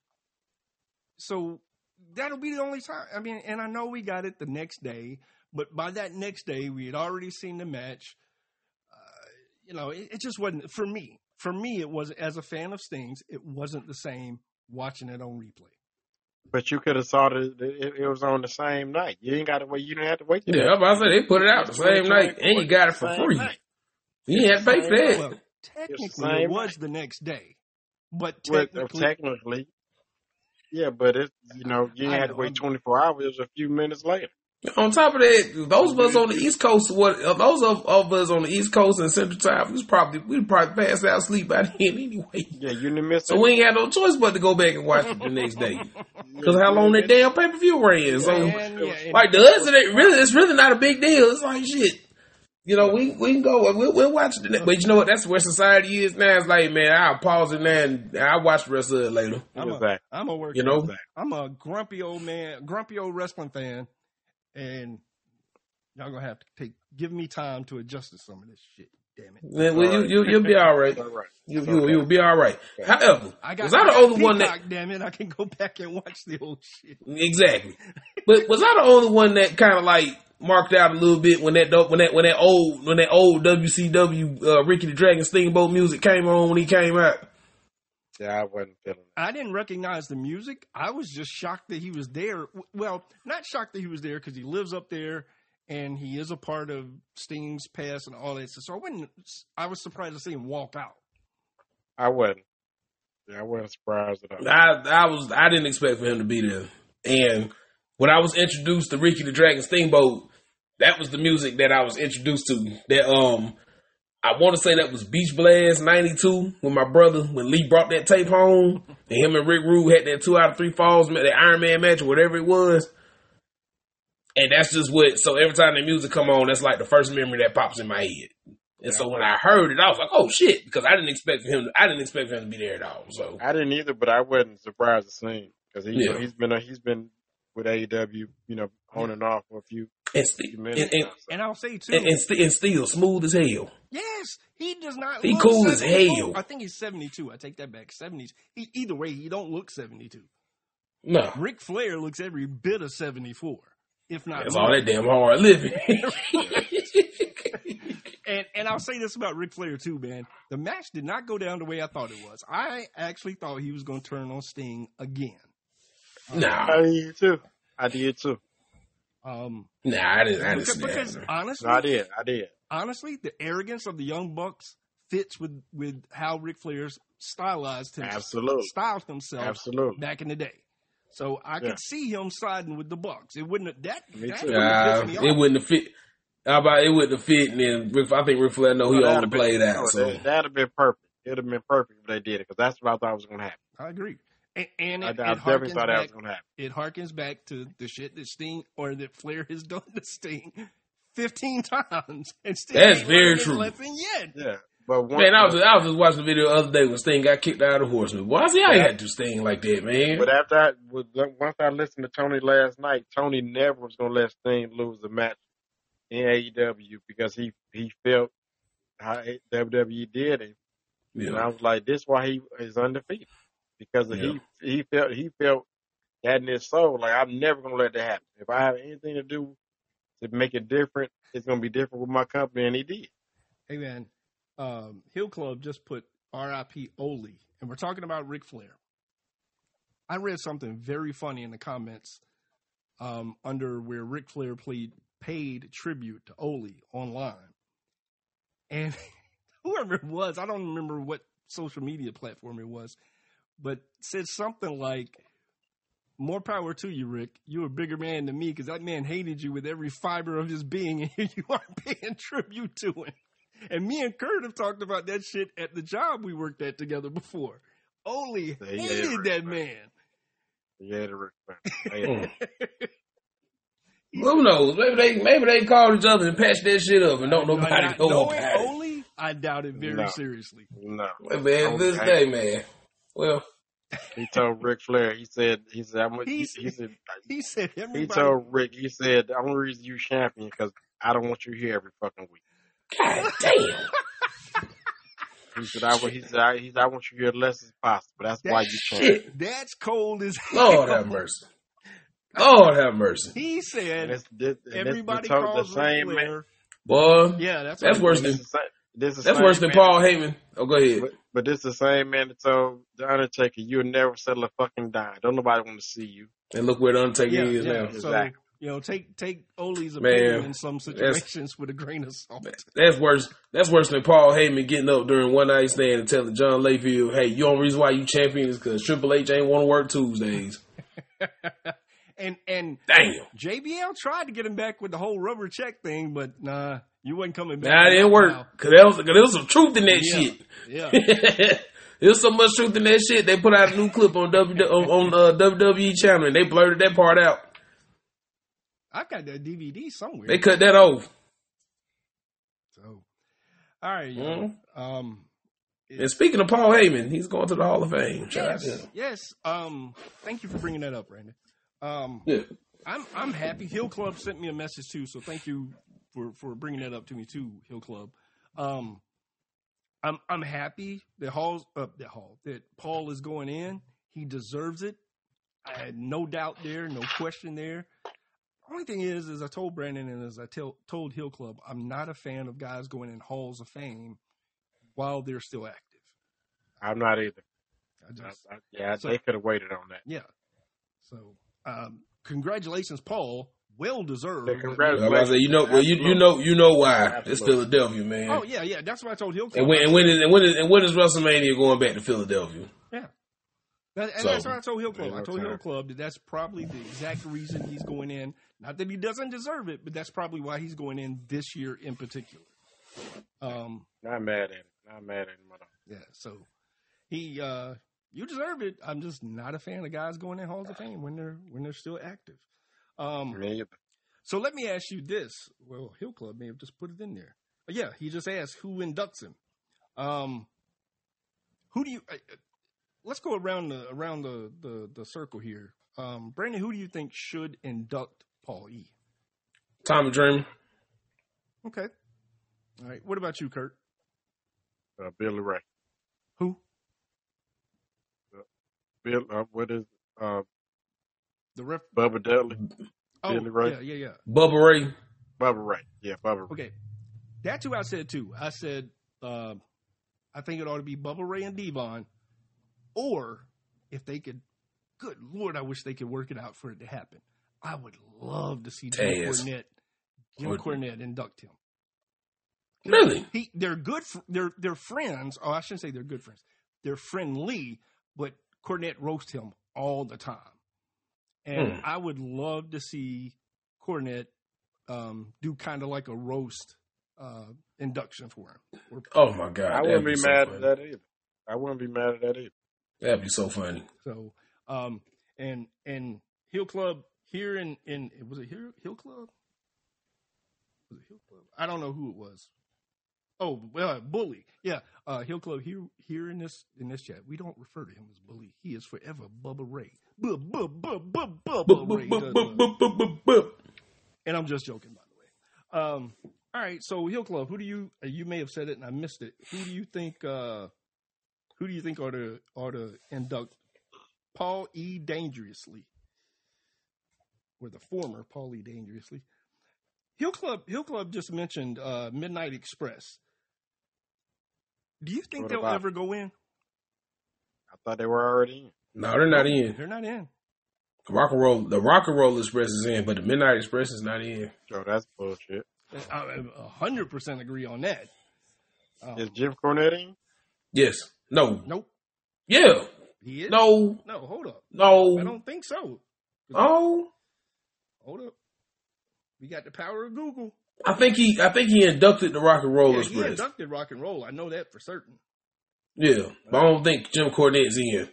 So that'll be the only time. I mean, and I know we got it the next day, but by that next day, we had already seen the match. Uh, you know, it, it just wasn't, for me, for me, it was, as a fan of Sting's, it wasn't the same watching it on replay. But you could have saw it, it. It was on the same night. You ain't got to wait. You didn't have to wait. Yeah, I'm about to say they put it out the same night, and you got it for Same free. night. You ain't have to pay for that. Well, technically, It's the same it was night. the next day, but Well, uh, technically, technically, yeah, but it's you know you I ain't had to know, wait I'm- twenty-four hours. It was a few minutes later. On top of that, those of us on the East Coast, what uh, those of, of us on the East Coast and Central Time, we was probably we probably passed out sleep by then anyway. Yeah, you didn't miss So it. we ain't had no choice but to go back and watch it the next day. Because how long that damn pay per view ran? So and, yeah, and- like to us, it ain't really it's really not a big deal. It's like shit. You know, we we can go. We'll, we'll watch it. the next- But you know what? That's where society is now. It's like, man, I'll pause it now and I'll watch the rest of it later. I'm a, Exactly. I'm a work. You know? Exactly. I'm a grumpy old man, grumpy old wrestling fan, and y'all gonna have to take give me time to adjust to some of this shit. damn it. Then, well, you, you, you'll be all right. All right. You, Okay. you, you'll be all right. However, I got, was I I the got only one that... Peacock, damn it, I can go back and watch the old shit. Exactly. But was I the only one that kind of like marked out a little bit when that dope- when that when that old when that old W C W uh, Ricky the Dragon Steamboat music came on when he came out? Yeah, I wasn't feeling that. I didn't recognize the music. I was just shocked that he was there. Well, not shocked that he was there because he lives up there and he is a part of Sting's past and all that. So I wasn't. I was surprised to see him walk out. I wasn't. Yeah, I wasn't surprised at all. I I was I didn't expect for him to be there. And when I was introduced to Ricky the Dragon Steamboat, that was the music that I was introduced to. That um, I want to say that was Beach Blast ninety-two when my brother, when Lee brought that tape home, and him and Rick Rude had that two out of three falls, that Iron Man match or whatever it was. And that's just what. So every time the music come on, that's like the first memory that pops in my head. And so when I heard it, I was like, "Oh shit!" Because I didn't expect for him. To, I didn't expect for him to be there at all. So I didn't either, but I wasn't surprised to see him because he, Yeah. he's been he's been with A E W, you know, on and off for a few, and, few st- minutes. and, and, now, so. And I'll say too. and, and, st- and still smooth as hell. Yes, he does not. He look cool as seventy-four. hell. I think he's seventy-two. I take that back. seventies. He, either way, he don't look seventy-two. No, Ric Flair looks every bit of seventy-four, if not that's more. all that damn hard living. And and I'll say this about Ric Flair too, man. The match did not go down the way I thought it was. I actually thought he was going to turn on Sting again. Nah, I did too. I did too. Um, nah, I didn't. I didn't because, see that because happening. honestly, No, I did. I did. honestly, the arrogance of the Young Bucks fits with, with how Ric Flair's stylized himself, Absolutely. styled himself Absolutely. back in the day. So I Yeah. could see him siding with the Bucks. It wouldn't have, that Me that too. wouldn't have Nah, pissed me it off. wouldn't have fit. How about it wouldn't have fit? And then Rick, I think Ric Flair know he No, that'd have been- overplayed no, out. So that- That'd have been perfect. It would have been perfect if they did it because that's what I thought was going to happen. I agree. And, and I, it, I it definitely harkens thought that back, was going to happen. it harkens back to the shit that Sting or that Flair has done to Sting fifteen times, and Sting That's ain't very learned his true. lesson yet. Yeah. But one, man, I was I was just watching the video the other day when Sting got kicked out of the Horseman. Boy, I see how he had to Sting like that, man. But after I, once I listened to Tony last night, Tony never was going to let Sting lose the match in A E W because he he felt how W W E did it, Yeah. and I was like, "This is why he is undefeated because Yeah. he he felt he felt that in his soul. Like I'm never going to let that happen. If I have anything to do to make it different, it's going to be different with my company," and he did. Hey man, um, Hill Club just put R I P Ole, and we're talking about Ric Flair. I read something very funny in the comments um, under where Ric Flair played paid tribute to Ole online, and whoever it was, I don't remember what social media platform it was, but said something like, "More power to you, Rick. You're a bigger man than me because that man hated you with every fiber of his being, and here you are paying tribute to him." And me and Kurt have talked about that shit at the job we worked at together before. Ole Yeah, he hated hated Ric that Flair. man. Yeah, the Ric Flair. Who knows? Maybe they maybe they called each other and patched that shit up and don't nobody Not know knowing about it. Ole, I doubt it very No. seriously. No, Well, man, this day, man. Well, he told Ric Flair. He said, "He said, I'm, he, He's- he said." He said He everybody. told Rick, he said, the only reason you champion because I don't want you here every fucking week. god damn. He said, I, he said, I, he said, I want you here as less as possible. That's why you champion. Shit. That's cold as hell. Lord have mercy. Lord have mercy. He And said it's, this, and this everybody the, to- the calls Ric same man. Flair. Boy, Yeah, that's That's what- worse This than is, the- this is the that's same worse than man- Paul Heyman. Oh, go ahead. But, but this is the same man that told The Undertaker, you'll never settle a fucking dime. Don't nobody want to see you. And look where the Undertaker Yeah, is yeah. now. So Exactly. you know, take take Ole's Man, opinion in some that's- situations with a grain of salt. That's worse. That's worse than Paul Heyman getting up during one night stand and telling John Layfield, "Hey, you only reason why you champion is because Triple H ain't want to work Tuesdays." and and Damn. J B L tried to get him back with the whole rubber check thing, but nah, you wasn't coming back. Nah, it didn't work because there was, cause there was some truth in that Yeah. shit. Yeah. There's so much truth in that shit. They put out a new clip on W on, on uh, W W E channel and they blurted that part out. I got that D V D somewhere. They cut that off. So, all right, yo. Mhm. Um, And speaking of Paul Heyman, he's going to the Hall of Fame. Shout out to yes, him. yes. Um, thank you for bringing that up, Brandon. Um, Yeah. I'm I'm happy. Hill Club sent me a message too, so thank you for for bringing that up to me too, Hill Club. Um, I'm I'm happy that Hall's uh, that Hall that Paul is going in. He deserves it. I had no doubt there, no question there. Only thing is, as I told Brandon and as I tell, told Hill Club, I'm not a fan of guys going in Halls of Fame while they're still active. I'm not either. I just, I, I, yeah, so, they could have waited on that. Yeah. So, um, congratulations, Paul. Well deserved. Yeah, congratulations. I was say, you know, well, you, you know, you know why Absolutely. It's Philadelphia, man. Oh yeah, yeah. That's what I told Hill Club. And when and when is and when is, and when is WrestleMania going back to Philadelphia? Yeah. That, and so, that's what I told Hill Club. I told Hill Club that that's probably the exact reason he's going in. Not that he doesn't deserve it, but that's probably why he's going in this year in particular. Um, not mad at it. Not mad at him at all. Yeah. So he, uh, you deserve it. I'm just not a fan of guys going in Halls of Fame when they're when they're still active. Um, so let me ask you this. Well, Hill Club may have just put it in there. But yeah, he just asked who inducts him. Um, who do you? Uh, let's go around the around the, the, the circle here. Um, Brandon, who do you think should induct Paul E? Tommy Dreamer. Okay. All right. What about you, Kurt? Uh, Billy Ray. Who? Uh, Bill. Uh, what is uh, the ref? Bubba Dudley. Oh, Billy Ray. Yeah, yeah, yeah. Bubba Ray. Bubba Ray. Yeah, Bubba Ray. Okay. That's who I said too. I said uh, I think it ought to be Bubba Ray and Devon, or if they could. Good Lord, I wish they could work it out for it to happen. I would love to see Jim Taz. Cornette, Jim Would- Cornette induct him. Really? He, they're good. fr- They're they're friends. Oh, I shouldn't say they're good friends. They're friendly, but Cornette roasts him all the time, and Hmm. I would love to see Cornette um, do kind of like a roast uh, induction for him. Or- Oh my God! I that'd wouldn't be so mad funny. at that either. I wouldn't be mad at that either. That'd be so funny. So, um, and and Hill Club here in in was it Hill Hill Club? Was it Hill Club? I don't know who it was. Oh, well, Bully. Yeah, uh, Hill Club here here in this in this chat. We don't refer to him as Bully. He is forever Bubba Ray. Bub bub bub bub Bubba Ray. does, uh, And I'm just joking, by the way. Um, all right, so Hill Club, who do you? Uh, you may have said it and I missed it. Who do you think? Uh, who do you think ought to ought to induct Paul E. Dangerously, or the former Paul E. Dangerously? Hill Club. Hill Club just mentioned uh, Midnight Express. Do you think What they'll about- ever go in? I thought they were already in. No, they're not in. They're not in. Rock and roll. The Rock and Roll Express is in, but the Midnight Express is not in. So that's bullshit. I a hundred percent agree on that. Um, Is Jim Cornette in? Yes. No. nope. Yeah. He is. No. No. Hold up. I No. don't think so. Oh. Hold up. We got the power of Google. I think he. I think he inducted the Rock and Roll Yeah, he Express. inducted rock and roll. I know that for certain. Yeah, but I don't think Jim Cornette's in.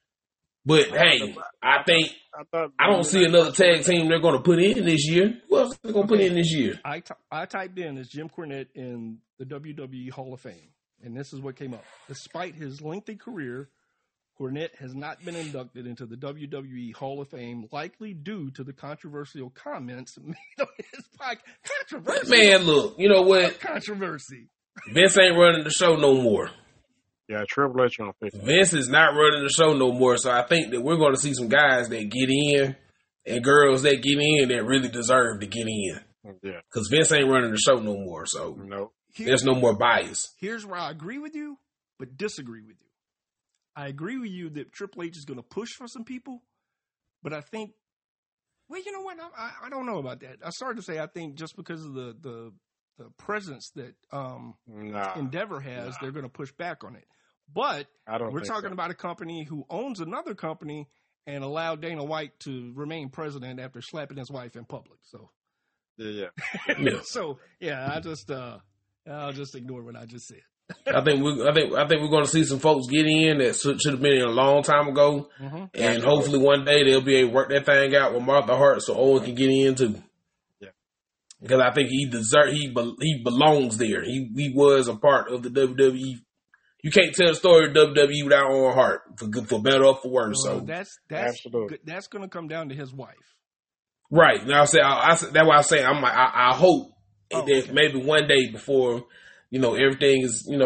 But hey, I think I thought I don't see another tag team they're going to put in this year. Who else are they going to put in this year? I, t- I typed in as Jim Cornette in the W W E Hall of Fame, and this is what came up. Despite his lengthy career, Cornette has not been inducted into the W W E Hall of Fame, likely due to the controversial comments made on his podcast. Controversy? Man, look, you know what? Controversy. Vince ain't running the show no more. Yeah, Triple H on fifty. Vince is not running the show no more, so I think that we're going to see some guys that get in and girls that get in that really deserve to get in. Yeah. Because Vince ain't running the show no more, so No. there's no more bias. Here's where I agree with you, but disagree with you. I agree with you that Triple H is going to push for some people, but I think, well, you know what? I, I, I don't know about that. I started to say I think just because of the the, the presence that um, Nah. Endeavor has, Nah. they're going to push back on it. But I don't we're think talking so. about a company who owns another company and allowed Dana White to remain president after slapping his wife in public. So, Yeah, yeah. Yeah. so yeah, I just uh, I'll just ignore what I just said. I think we, I think, I think we're going to see some folks get in that should, should have been in a long time ago, Mm-hmm. and hopefully one day they'll be able to work that thing out with Martha Hart, so Owen can get in too. Yeah. Because I think he deserve he be, he belongs there. He he was a part of the W W E. You can't tell the story of W W E without Owen Hart, for good, for better or for worse. Well, So that's that's Absolutely. good. That's going to come down to his wife. right now, I say I, I say- that's why I say I'm like I, I hope Oh, that okay. maybe one day before you know everything is you know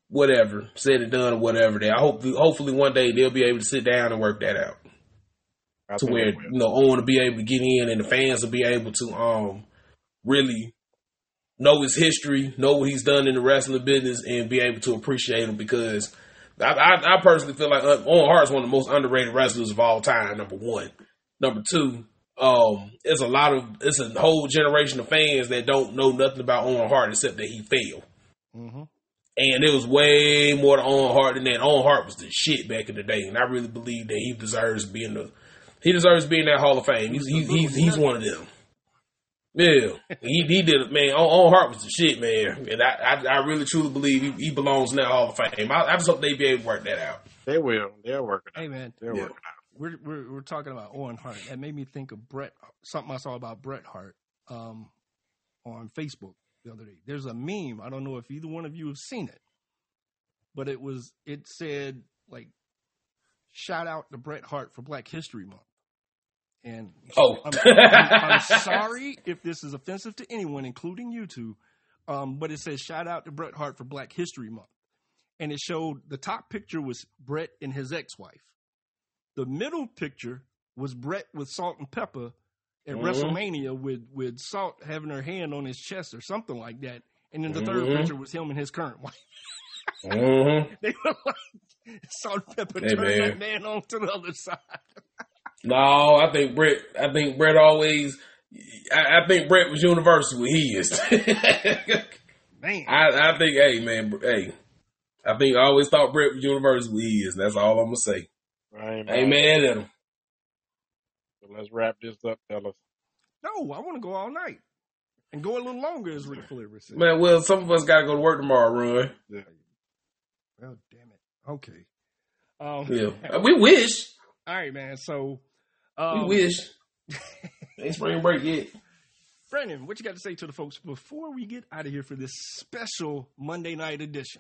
whatever, said and done or whatever. There, I hope, hopefully one day they'll be able to sit down and work that out. I To think where, it will. you know, Owen will be able to get in and the fans will be able to um really know his history, know what he's done in the wrestling business, and be able to appreciate him, because I, I, I personally feel like Owen Hart is one of the most underrated wrestlers of all time, number one. Number two, um, it's a lot of, it's a whole generation of fans that don't know nothing about Owen Hart except that he failed. Mm-hmm. And it was way more to Owen Hart than that. Owen Hart was the shit back in the day, and I really believe that he deserves being the, he deserves being in that Hall of Fame. He's he's he's, he's one of them. Yeah, he he did it, man. Owen Hart was the shit, man, and I I, I really truly believe he, he belongs in that Hall of Fame. I, I just hope they be able to work that out. They will. They'll work it out. Hey, man. They'll Yeah. work it out. We're, we're we're talking about Owen Hart. That made me think of Bret. Something I saw about Bret Hart um, on Facebook the other day. There's a meme. I don't know if either one of you have seen it, but it was it said like, "Shout out to Bret Hart for Black History Month." And Oh, I'm, I'm, I'm sorry if this is offensive to anyone, including you two, um, but it says "Shout out to Bret Hart for Black History Month," and it showed the top picture was Bret and his ex-wife. The middle picture was Bret with Salt and Pepper at Mhm. WrestleMania with, with Salt having her hand on his chest or something like that. And then the third Mhm. picture was him and his current wife. mm-hmm. They were like, Salt and Pepper Hey, turned man. that man on to the other side. No, I think Bret. I think Bret always. I, I think Bret was universal with his. Man. I, I think, hey man, hey, I think I always thought Bret was universal with his. That's all I'm gonna say. I ain't Hey mad. man, at him. So let's wrap this up, fellas. No, I want to go all night and go a little longer, as Ric Flair said. Man, well, some of us got to go to work tomorrow, Run. Well, damn it. Okay. Um, Yeah, we wish. All right, man. So, We um, wish. Ain't spring break yet. Brandon, what you got to say to the folks before we get out of here for this special Monday night edition?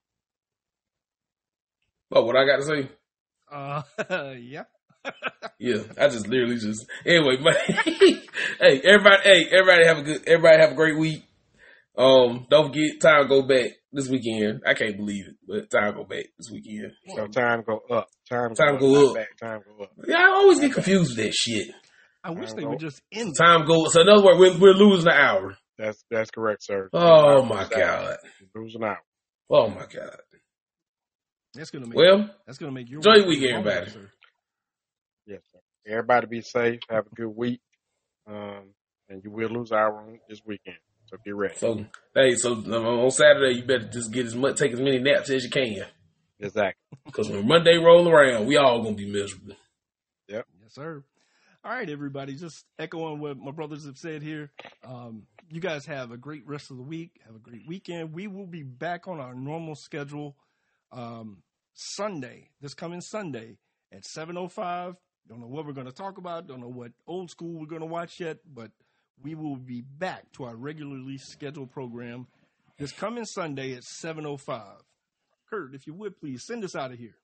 Oh, what I got to say? Uh, yeah. Yeah, I just literally just anyway. But hey, everybody, hey, everybody have a good, everybody have a great week. Um, don't forget, time go back this weekend. I can't believe it, but time go back this weekend. So time go up. Time, Time go, go up. up. Back. Time go up. Yeah, I always get confused with that shit. I wish Time they go- would just end it. Time go. So in other words, we're, we're losing an hour. That's that's correct, sir. Oh Time my goes down. god. You're losing out. Oh my god. That's gonna make Well, that's gonna make your enjoy your week weekend, longer, everybody. sir. Yes, sir. Everybody be safe. Have a good week. Um, and you will lose our on this weekend. So get ready. so hey, so um, on Saturday you better just get as much, take as many naps as you can, Exactly. because when Monday roll around, we all gonna be miserable. Yes, sir. All right, everybody. Just echoing what my brothers have said here. Um, you guys have a great rest of the week. Have a great weekend. We will be back on our normal schedule um, Sunday, this coming Sunday at seven oh five. Don't know what we're going to talk about. Don't know what old school we're going to watch yet, but we will be back to our regularly scheduled program this coming Sunday at seven oh five. Kurt, if you would, please send us out of here.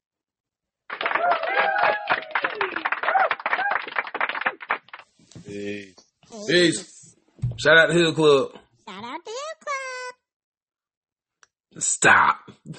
Peace. Peace. Shout out to Hill Club. Shout out to you, Club. Stop.